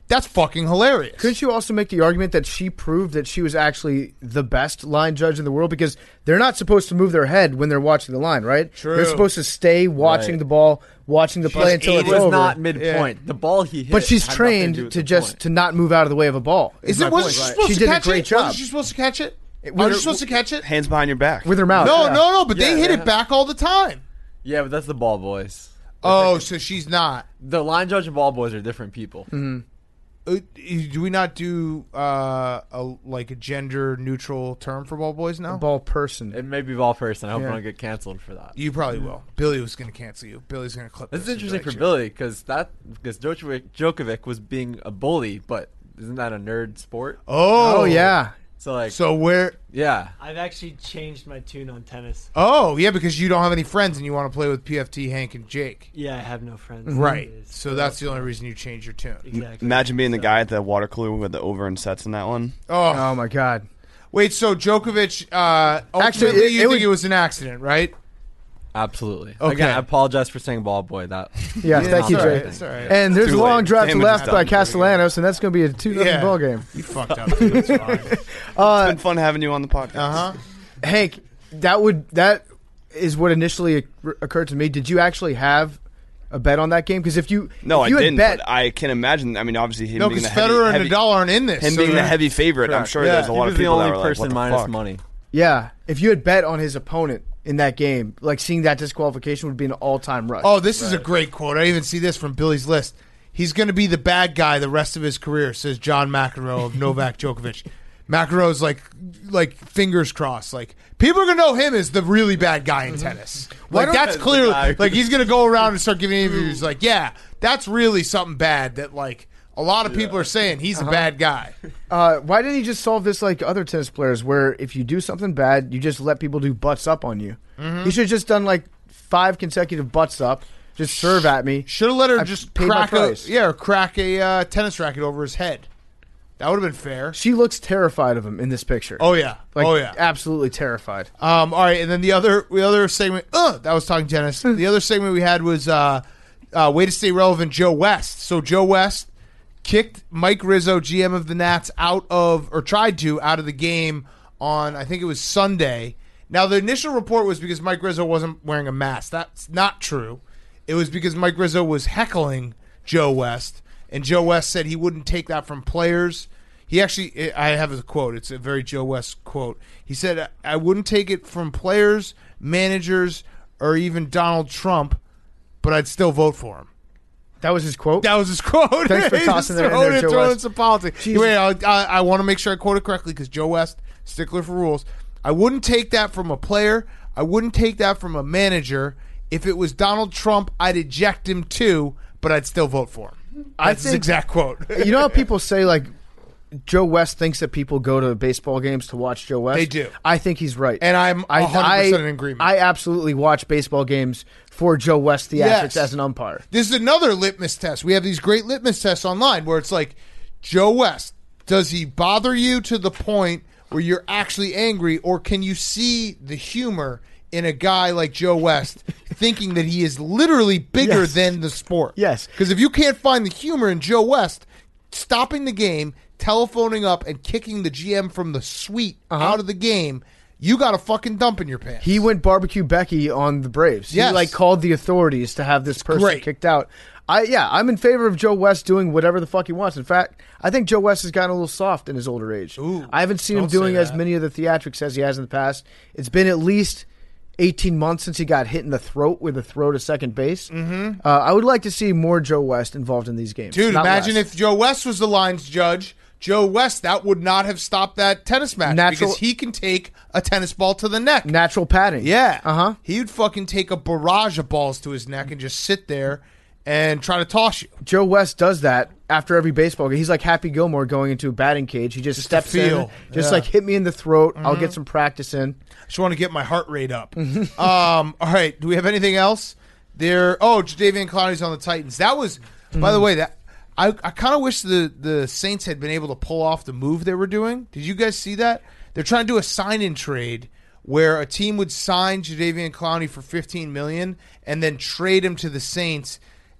That's fucking hilarious. Couldn't you also make the argument that she proved that she was actually the best line judge in the world? Because they're not supposed to move their head when they're watching the line, right? True. They're supposed to stay watching Right. the ball, watching the play until It it's was over. not midpoint. Yeah. The ball he hit. But she's had nothing trained to, do with to the just point. to not move out of the way of a ball. Is my it? Wasn't point. she supposed She to did catch a great it? job Wasn't she supposed to catch it? With Wasn't her- she supposed to catch it? Hands behind your back. with her mouth. No, yeah. no, no. But Yeah, they hit they it have- back all the time. Yeah, but that's the ball boys. Oh, so she's not. The line judge and ball boys are different people. Mm-hmm. Uh, do we not do uh, a like a gender neutral term for ball boys now? Ball person. It may be ball person. I hope Yeah. I don't get canceled for that. You probably will. Billy was going to cancel you. Billy's going to clip. This is and interesting be for like, Billy because that because Djokovic, Djokovic was being a bully, but isn't that a nerd sport? Oh, Oh yeah. So like, So where? yeah, I've actually changed my tune on tennis. Oh, yeah, because you don't have any friends and you want to play with P F T, Hank, and Jake. Yeah, I have no friends. Right. It's- So that's the only reason you change your tune. exactly. Imagine being the So- guy at the water cooler with the over and sets in that one. Oh, Oh my God. wait. So Djokovic, uh, Actually, ultimately, it- you it think would- it was an accident, right? absolutely. Okay. Again, I apologize for saying ball boy. That Yeah, Yeah, thank you, it's all right, Jay. it's all right. And there's Too a long late. draft Damage left is by done. Castellanos, and that's going to be a two nothing Yeah. ball game. You fucked up. Too. It's fine. Uh, It's been fun having you on the podcast. Uh huh. Hank, that would that is what initially occur- occurred to me. Did you actually have a bet on that game? Because if you No, if you I had didn't. bet, but I can imagine. I mean, obviously him No, being because the heavy, Federer heavy, and Nadal aren't in this. him so being the they're- heavy favorite. I'm Correct. sure Yeah. there's a he lot was of the people only that were like, person "What the minus fuck?" money. yeah, if you had bet on his opponent in that game, like seeing that disqualification would be an all time rush. Oh, this is a great quote. I even see this from Billy's list. He's going to be the bad guy the rest of his career, says John McEnroe of Novak Djokovic. McEnroe's like, like fingers crossed. Like people are going to know him as the really bad guy in tennis. Like don't- that's the clearly guy. like he's going to go around and start giving interviews. Like, yeah, that's really something bad. That like a lot of people are saying he's a bad guy. Uh, why didn't he just solve this like other tennis players, where if you do something bad, you just let people do butts up on you? Mm-hmm. He should have just done like five consecutive butts up, just serve at me. Should have let her I just paid my crack a price. yeah, or crack a uh, tennis racket over his head. That would have been fair. She looks terrified of him in this picture. Oh yeah, like, oh yeah. absolutely terrified. Um, all right, and then the other the other segment, uh, that was talking tennis. The other segment we had was uh, uh, way to stay relevant, Joe West. So Joe West kicked Mike Rizzo, G M of the Nats, out of or tried to out of the game on I think it was Sunday. Now the initial report was because Mike Rizzo wasn't wearing a mask. That's not true. It was because Mike Rizzo was heckling Joe West, and Joe West said he wouldn't take that from players. He actually, I have a quote. It's a very Joe West quote. He said, I wouldn't take it from players, managers, or even Donald Trump, but I'd still vote for him. That was his quote? That was his quote. Thanks for He tossing just that in throwing there, it- Joe throwing West. some politics. Jesus. Wait, I, I, I want to make sure I quote it correctly because Joe West, stickler for rules. I wouldn't take that from a player. I wouldn't take that from a manager. If it was Donald Trump, I'd eject him too, but I'd still vote for him. I That's his think- exact quote. You know how people say like Joe West thinks that people go to baseball games to watch Joe West? They do. I think he's right. And I'm I- one hundred percent I- in agreement. I absolutely watch baseball games for Joe West theatrics Yes. as an umpire. This is another litmus test. We have these great litmus tests online where it's like, Joe West, does he bother you to the point where you're actually angry, or can you see the humor in a guy like Joe West thinking that he is literally bigger Yes. than the sport? Yes. Because if you can't find the humor in Joe West stopping the game, telephoning up, and kicking the G M from the suite Uh-huh. out of the game, you got a fucking dump in your pants. He went barbecue Becky on the Braves. Yes. He like called the authorities to have this person great. kicked out. I yeah, I'm in favor of Joe West doing whatever the fuck he wants. In fact, I think Joe West has gotten a little soft in his older age. Ooh, I haven't seen him don't say doing as that. many of the theatrics as he has in the past. It's been at least eighteen months since he got hit in the throat with a throw to second base. Mm-hmm. Uh, I would like to see more Joe West involved in these games. Dude, not imagine less. if Joe West was the lines judge. Joe West, that would not have stopped that tennis match Natural- because he can take a tennis ball to the neck. natural padding. Yeah. Uh-huh. He would fucking take a barrage of balls to his neck and just sit there and try to toss you. Joe West does that after every baseball game. He's like Happy Gilmore going into a batting cage. He just, Just to steps feel. in, just Yeah. like hit me in the throat. I'll get some practice in. Just want to get my heart rate up. um, all right. Do we have anything else? There. Oh, Jadeveon Clowney's on the Titans. That was, by the way, that I, I kind of wish the, the Saints had been able to pull off the move they were doing. Did you guys see that? They're trying to do a sign-in trade where a team would sign Jadeveon Clowney for fifteen million dollars and then trade him to the Saints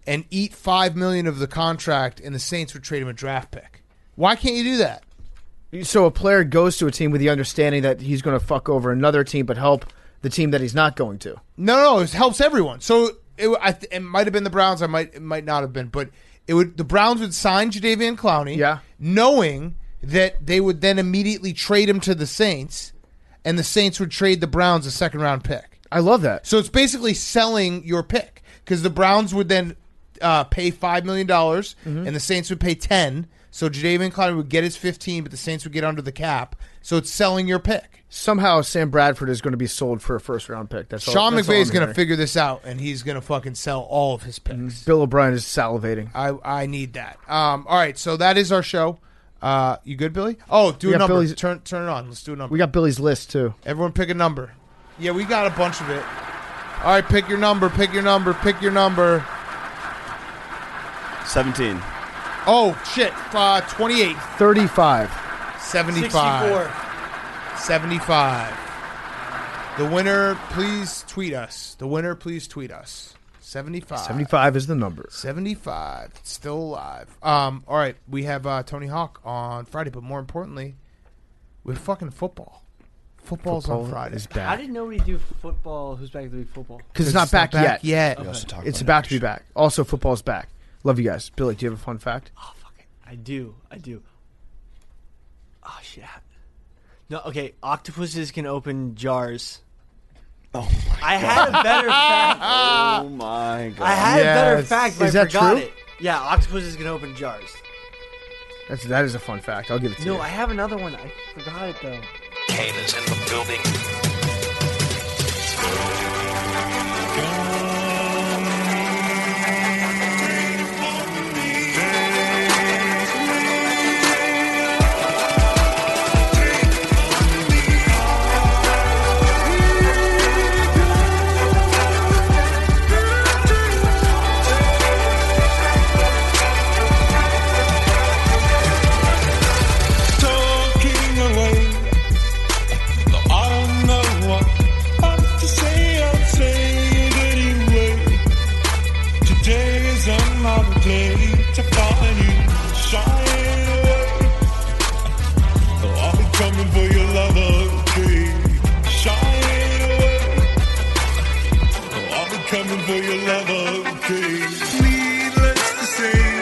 and eat five million dollars of the contract, and the Saints would trade him a draft pick. Why can't you do that? So a player goes to a team with the understanding that he's going to fuck over another team, but help the team that he's not going to. No, no, it helps everyone. So it, I th- it might have been the Browns. I might, it might not have been, but it would. The Browns would sign Jadeveon Clowney, yeah, knowing that they would then immediately trade him to the Saints, and the Saints would trade the Browns a second round pick. I love that. So it's basically selling your pick because the Browns would then uh, pay five million dollars, Mhm. and the Saints would pay ten. So Jadeveon Clowney would get his fifteen, but the Saints would get under the cap. So it's selling your pick. Somehow Sam Bradford is going to be sold for a first round pick. That's all, Sean that's McVay all is I'm going to hearing. figure this out, and he's going to fucking sell all of his picks. Bill O'Brien is salivating. I I need that. Um, all right, so that is our show. Uh, you good, Billy? Oh, do We a got number. Billy's- Turn turn it on. Let's do a number. We got Billy's list too. Everyone pick a number. Yeah, we got a bunch of it. All right, pick your number. Pick your number. Pick your number. seventeen. Oh shit! Uh, twenty-eight. thirty-five. seventy-five. seventy-five. The winner, please tweet us. The winner, please tweet us. seventy-five. seventy-five is the number. seventy-five. It's still alive. Um. All right, we have uh, Tony Hawk on Friday, but more importantly, we have fucking football. Football's Football on Friday. is How back. did nobody do football? Who's back to do football? Because it's not back, yet. yet. We also talked It's about about to be back. Also, football's back. Love you guys. Billy, do you have a fun fact? Oh fuck it, I do, I do. Oh shit. No, okay. Octopuses can open jars. Oh my I had a better fact. Oh my god! I had a better Yes. fact, but Is I that forgot true? it. Yeah, octopuses can open jars. That's that is a fun fact. I'll give it to No, you. I have another one. I forgot it though. Kane is in the building. Talking away. No, I don't know what to say. I'll say it anyway. Today is another day to find you shine away. Oh, I'll be coming for your love, okay? Shine away. Oh, I'll be coming for your love, okay? Needless to say.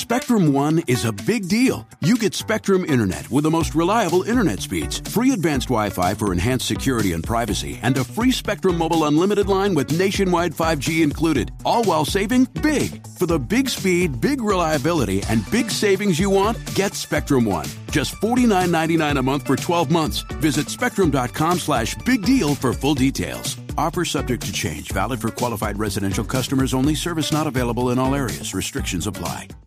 Spectrum One is a big deal. You get Spectrum Internet with the most reliable internet speeds, free advanced Wi-Fi for enhanced security and privacy, and a free Spectrum Mobile Unlimited line with nationwide five G included, all while saving big. For the big speed, big reliability, and big savings you want, get Spectrum One. Just forty-nine ninety-nine a month for twelve months. Visit spectrum.com slash big deal for full details. Offer subject to change. Valid for qualified residential customers only. Service not available in all areas. Restrictions apply.